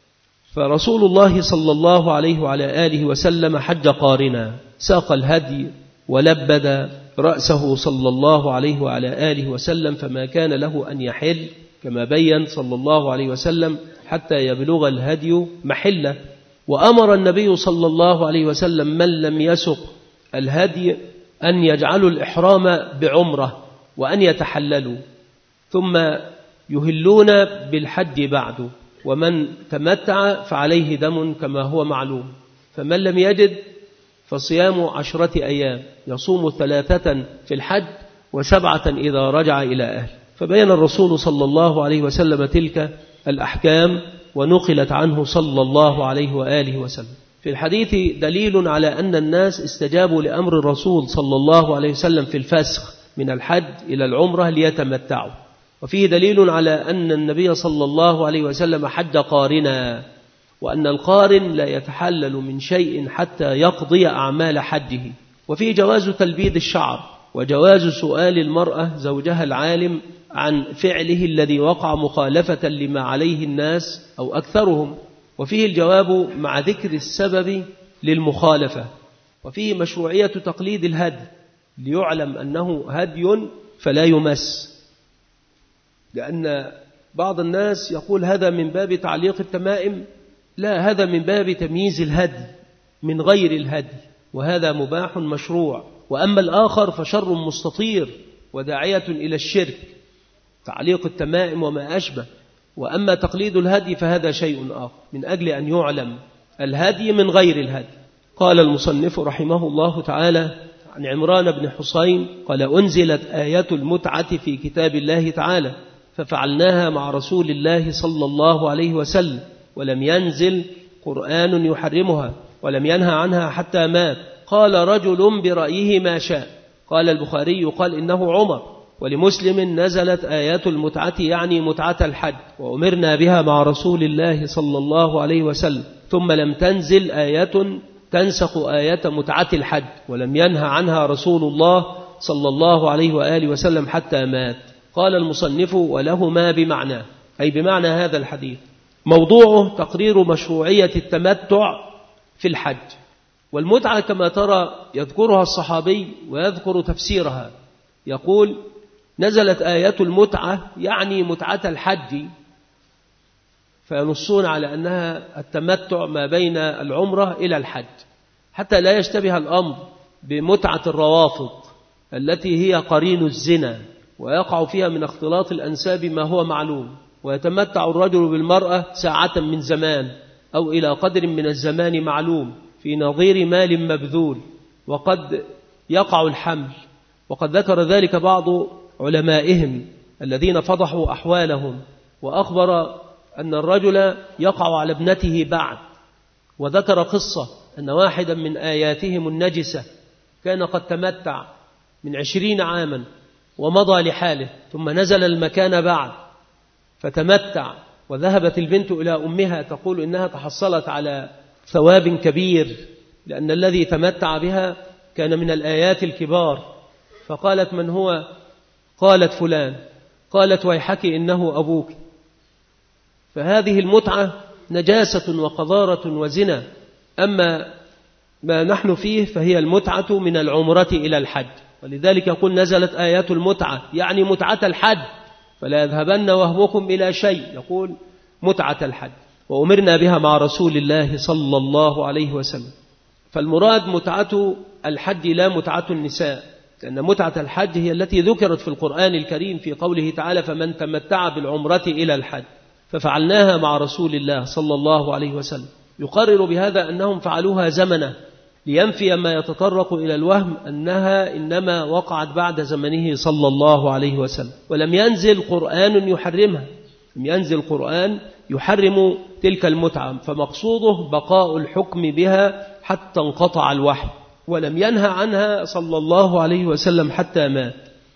فرسول الله صلى الله عليه وعلى آله وسلم حج قارنا، ساق الهدي ولبد رأسه صلى الله عليه وعلى آله وسلم، فما كان له أن يحل كما بين صلى الله عليه وسلم حتى يبلغ الهدي محله. وأمر النبي صلى الله عليه وسلم من لم يسق الهدي أن يجعلوا الإحرام بعمرة وأن يتحللوا ثم يهلون بالحج بعد، ومن تمتع فعليه دم كما هو معلوم. فمن لم يجد فصيام 10 أيام، يصوم 3 في الحج و7 إذا رجع إلى أهل. فبين الرسول صلى الله عليه وسلم تلك الأحكام ونقلت عنه صلى الله عليه وآله وسلم. في الحديث دليل على أن الناس استجابوا لأمر الرسول صلى الله عليه وسلم في الفسخ من الحج إلى العمرة ليتمتعوا، وفيه دليل على أن النبي صلى الله عليه وسلم حج قارنا، وأن القارن لا يتحلل من شيء حتى يقضي أعمال حجه. وفيه جواز تلبيد الشعر، وجواز سؤال المرأة زوجها العالم عن فعله الذي وقع مخالفة لما عليه الناس أو أكثرهم، وفيه الجواب مع ذكر السبب للمخالفة. وفيه مشروعية تقليد الهدي ليعلم أنه هدي فلا يمس، لأن بعض الناس يقول هذا من باب تعليق التمائم، لا، هذا من باب تمييز الهدي من غير الهدي، وهذا مباح مشروع. وأما الآخر فشر مستطير وداعية إلى الشرك، تعليق التمائم وما أشبه. وأما تقليد الهدي فهذا شيء آخر من أجل أن يعلم الهدي من غير الهدي. قال المصنف رحمه الله تعالى عن عمران بن حسين قال أنزلت آيات المتعة في كتاب الله تعالى ففعلناها مع رسول الله صلى الله عليه وسلم، ولم ينزل قرآن يحرمها ولم ينهى عنها حتى مات. قال رجل برأيه ما شاء. قال البخاري قال إنه عمر. ولمسلم نزلت آيات المتعة يعني متعة الحج وأمرنا بها مع رسول الله صلى الله عليه وسلم، ثم لم تنزل آية تنسخ آية متعة الحج ولم ينهى عنها رسول الله صلى الله عليه وآله وسلم حتى مات. قال المصنف ولهما بمعنى، أي بمعنى هذا الحديث. موضوعه تقرير مشروعية التمتع في الحج. والمتعة كما ترى يذكرها الصحابي ويذكر تفسيرها، يقول نزلت آيات المتعة يعني متعة الحج، فينصون على أنها التمتع ما بين العمرة إلى الحج، حتى لا يشتبه الأمر بمتعة الروافض التي هي قرين الزنا ويقع فيها من اختلاط الأنساب ما هو معلوم، ويتمتع الرجل بالمرأة ساعة من زمان أو إلى قدر من الزمان معلوم في نظير مال مبذول، وقد يقع الحمل. وقد ذكر ذلك بعض علمائهم الذين فضحوا أحوالهم، وأخبر أن الرجل يقع على ابنته بعد، وذكر قصة أن واحدا من آياتهم النجسة كان قد تمتع من 20 عاما ومضى لحاله، ثم نزل المكان بعد فتمتع، وذهبت البنت إلى أمها تقول إنها تحصلت على ثواب كبير لأن الذي تمتع بها كان من الآيات الكبار. فقالت من هو؟ قالت فلان. قالت ويحك إنه أبوك. فهذه المتعة نجاسة وقذارة وزنا. أما ما نحن فيه فهي المتعة من العمرة إلى الحج، ولذلك يقول نزلت آيات المتعة يعني متعة الحج، فلا يذهبن وهمكم إلى شيء، يقول متعة الحج وأمرنا بها مع رسول الله صلى الله عليه وسلم. فالمراد متعة الحج لا متعة النساء، لأن متعة الحج هي التي ذكرت في القرآن الكريم في قوله تعالى فمن تمتع بالعمرة إلى الحج. ففعلناها مع رسول الله صلى الله عليه وسلم. يقرر بهذا أنهم فعلوها زمنه لينفي ما يتطرق إلى الوهم أنها إنما وقعت بعد زمنه صلى الله عليه وسلم. ولم ينزل قرآن يحرمها، لم ينزل قرآن يحرم تلك المتعة، فمقصوده بقاء الحكم بها حتى انقطع الوحي، ولم ينهى عنها صلى الله عليه وسلم حتى مات.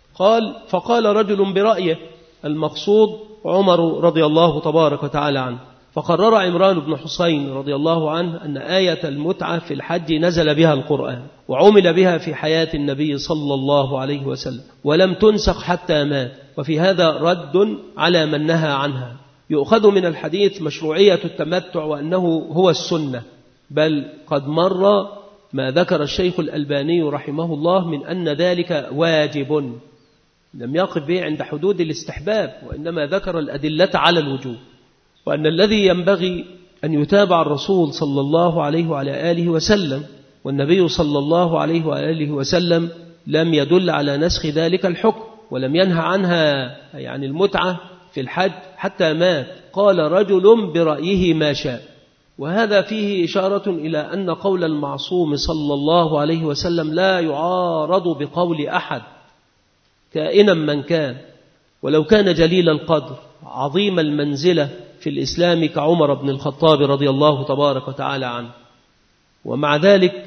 فقال رجل برأيه، المقصود عمر رضي الله تبارك وتعالى عنه. فقرر عمران بن حسين رضي الله عنه أن آية المتعة في الحج نزل بها القرآن وعمل بها في حياة النبي صلى الله عليه وسلم ولم تنسخ حتى مات، وفي هذا رد على من نهى عنها. يؤخذ من الحديث مشروعية التمتع وأنه هو السنة، بل قد مر ما ذكر الشيخ الألباني رحمه الله من أن ذلك واجب، لم يقف به عند حدود الاستحباب، وإنما ذكر الأدلة على الوجوب، وأن الذي ينبغي أن يتابع الرسول صلى الله عليه وعلى آله وسلم، والنبي صلى الله عليه وآله وسلم لم يدل على نسخ ذلك الحكم ولم ينهى عنها، يعني المتعة في الحج حتى مات. قال رجل برأيه ما شاء، وهذا فيه إشارة إلى أن قول المعصوم صلى الله عليه وسلم لا يعارض بقول أحد كائنا من كان، ولو كان جليل القدر عظيم المنزلة في الإسلام كعمر بن الخطاب رضي الله تبارك وتعالى عنه. ومع ذلك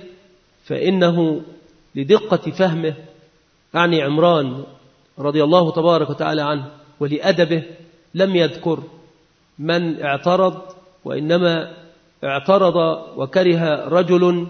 فإنه لدقة فهمه أعني عمران رضي الله تبارك وتعالى عنه ولأدبه لم يذكر من اعترض، وإنما اعترض وكره رجل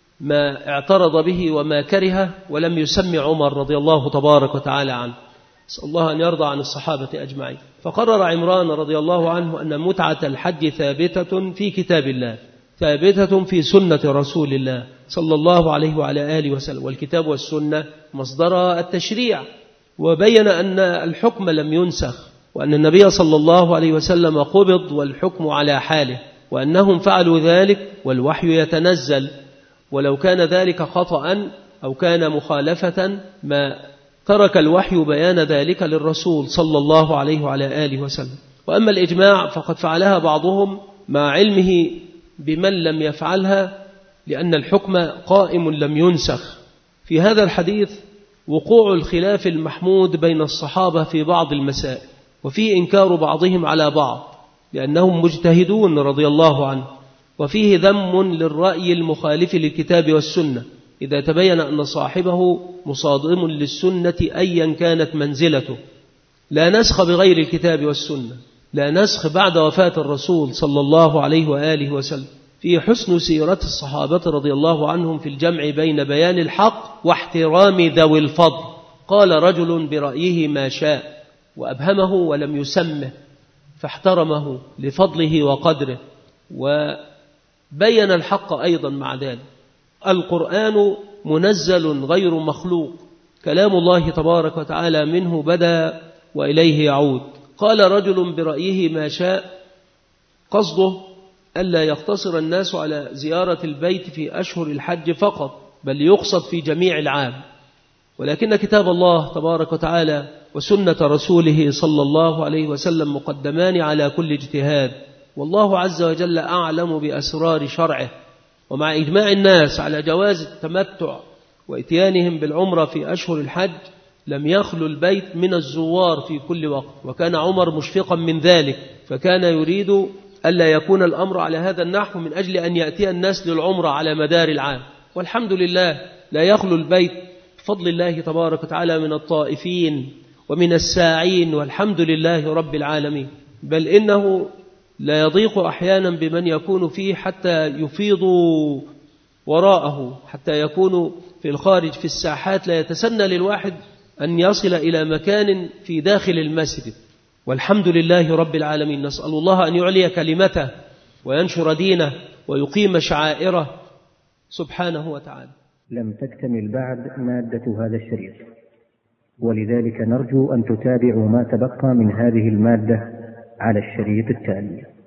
ما اعترض به وما كره، ولم يسمي عمر رضي الله تبارك وتعالى عنه. أسأل الله أن يرضى عن الصحابة أجمعين. فقرر عمران رضي الله عنه أن متعة الحج ثابتة في كتاب الله، ثابتة في سنة رسول الله صلى الله عليه وعلى آله وسلم، والكتاب والسنة مصدر التشريع. وبين أن الحكم لم ينسخ، وأن النبي صلى الله عليه وسلم قبض والحكم على حاله، وأنهم فعلوا ذلك والوحي يتنزل، ولو كان ذلك خطأ أو كان مخالفة ما ترك الوحي بيان ذلك للرسول صلى الله عليه وعلى آله وسلم. وأما الإجماع فقد فعلها بعضهم مع علمه بمن لم يفعلها، لأن الحكم قائم لم ينسخ. في هذا الحديث وقوع الخلاف المحمود بين الصحابة في بعض المسائل، وفيه إنكار بعضهم على بعض لأنهم مجتهدون رضي الله عنه، وفيه ذم للرأي المخالف للكتاب والسنة إذا تبين أن صاحبه مصادم للسنة أيا كانت منزلته. لا نسخ بغير الكتاب والسنة، لا نسخ بعد وفاة الرسول صلى الله عليه وآله وسلم. في حسن سيرة الصحابة رضي الله عنهم في الجمع بين بيان الحق واحترام ذوي الفضل. قال رجل برأيه ما شاء وأبهمه ولم يسمه، فاحترمه لفضله وقدره وبين الحق أيضا مع ذلك. القرآن منزل غير مخلوق، كلام الله تبارك وتعالى منه بدأ وإليه يعود. قال رجل برأيه ما شاء، قصده ألا يقتصر الناس على زيارة البيت في أشهر الحج فقط، بل يقصد في جميع العام، ولكن كتاب الله تبارك وتعالى وسنة رسوله صلى الله عليه وسلم مقدمان على كل اجتهاد، والله عز وجل أعلم بأسرار شرعه. ومع إجماع الناس على جواز التمتع وإتيانهم بالعمرة في أشهر الحج، لم يخلو البيت من الزوار في كل وقت، وكان عمر مشفقا من ذلك، فكان يريد ألا يكون الأمر على هذا النحو من أجل أن يأتي الناس للعمرة على مدار العام. والحمد لله لا يخلو البيت بفضل الله تبارك وتعالى من الطائفين ومن الساعين، والحمد لله رب العالمين. بل إنه لا يضيق أحيانا بمن يكون فيه حتى يفيضوا وراءه، حتى يكون في الخارج في الساحات، لا يتسنى للواحد أن يصل إلى مكان في داخل المسجد. والحمد لله رب العالمين. نسأل الله أن يعلي كلمته وينشر دينه ويقيم شعائره سبحانه وتعالى. لم تكتمل بعد مادة هذا الشريط، ولذلك نرجو أن تتابعوا ما تبقى من هذه المادة على الشريط التالي.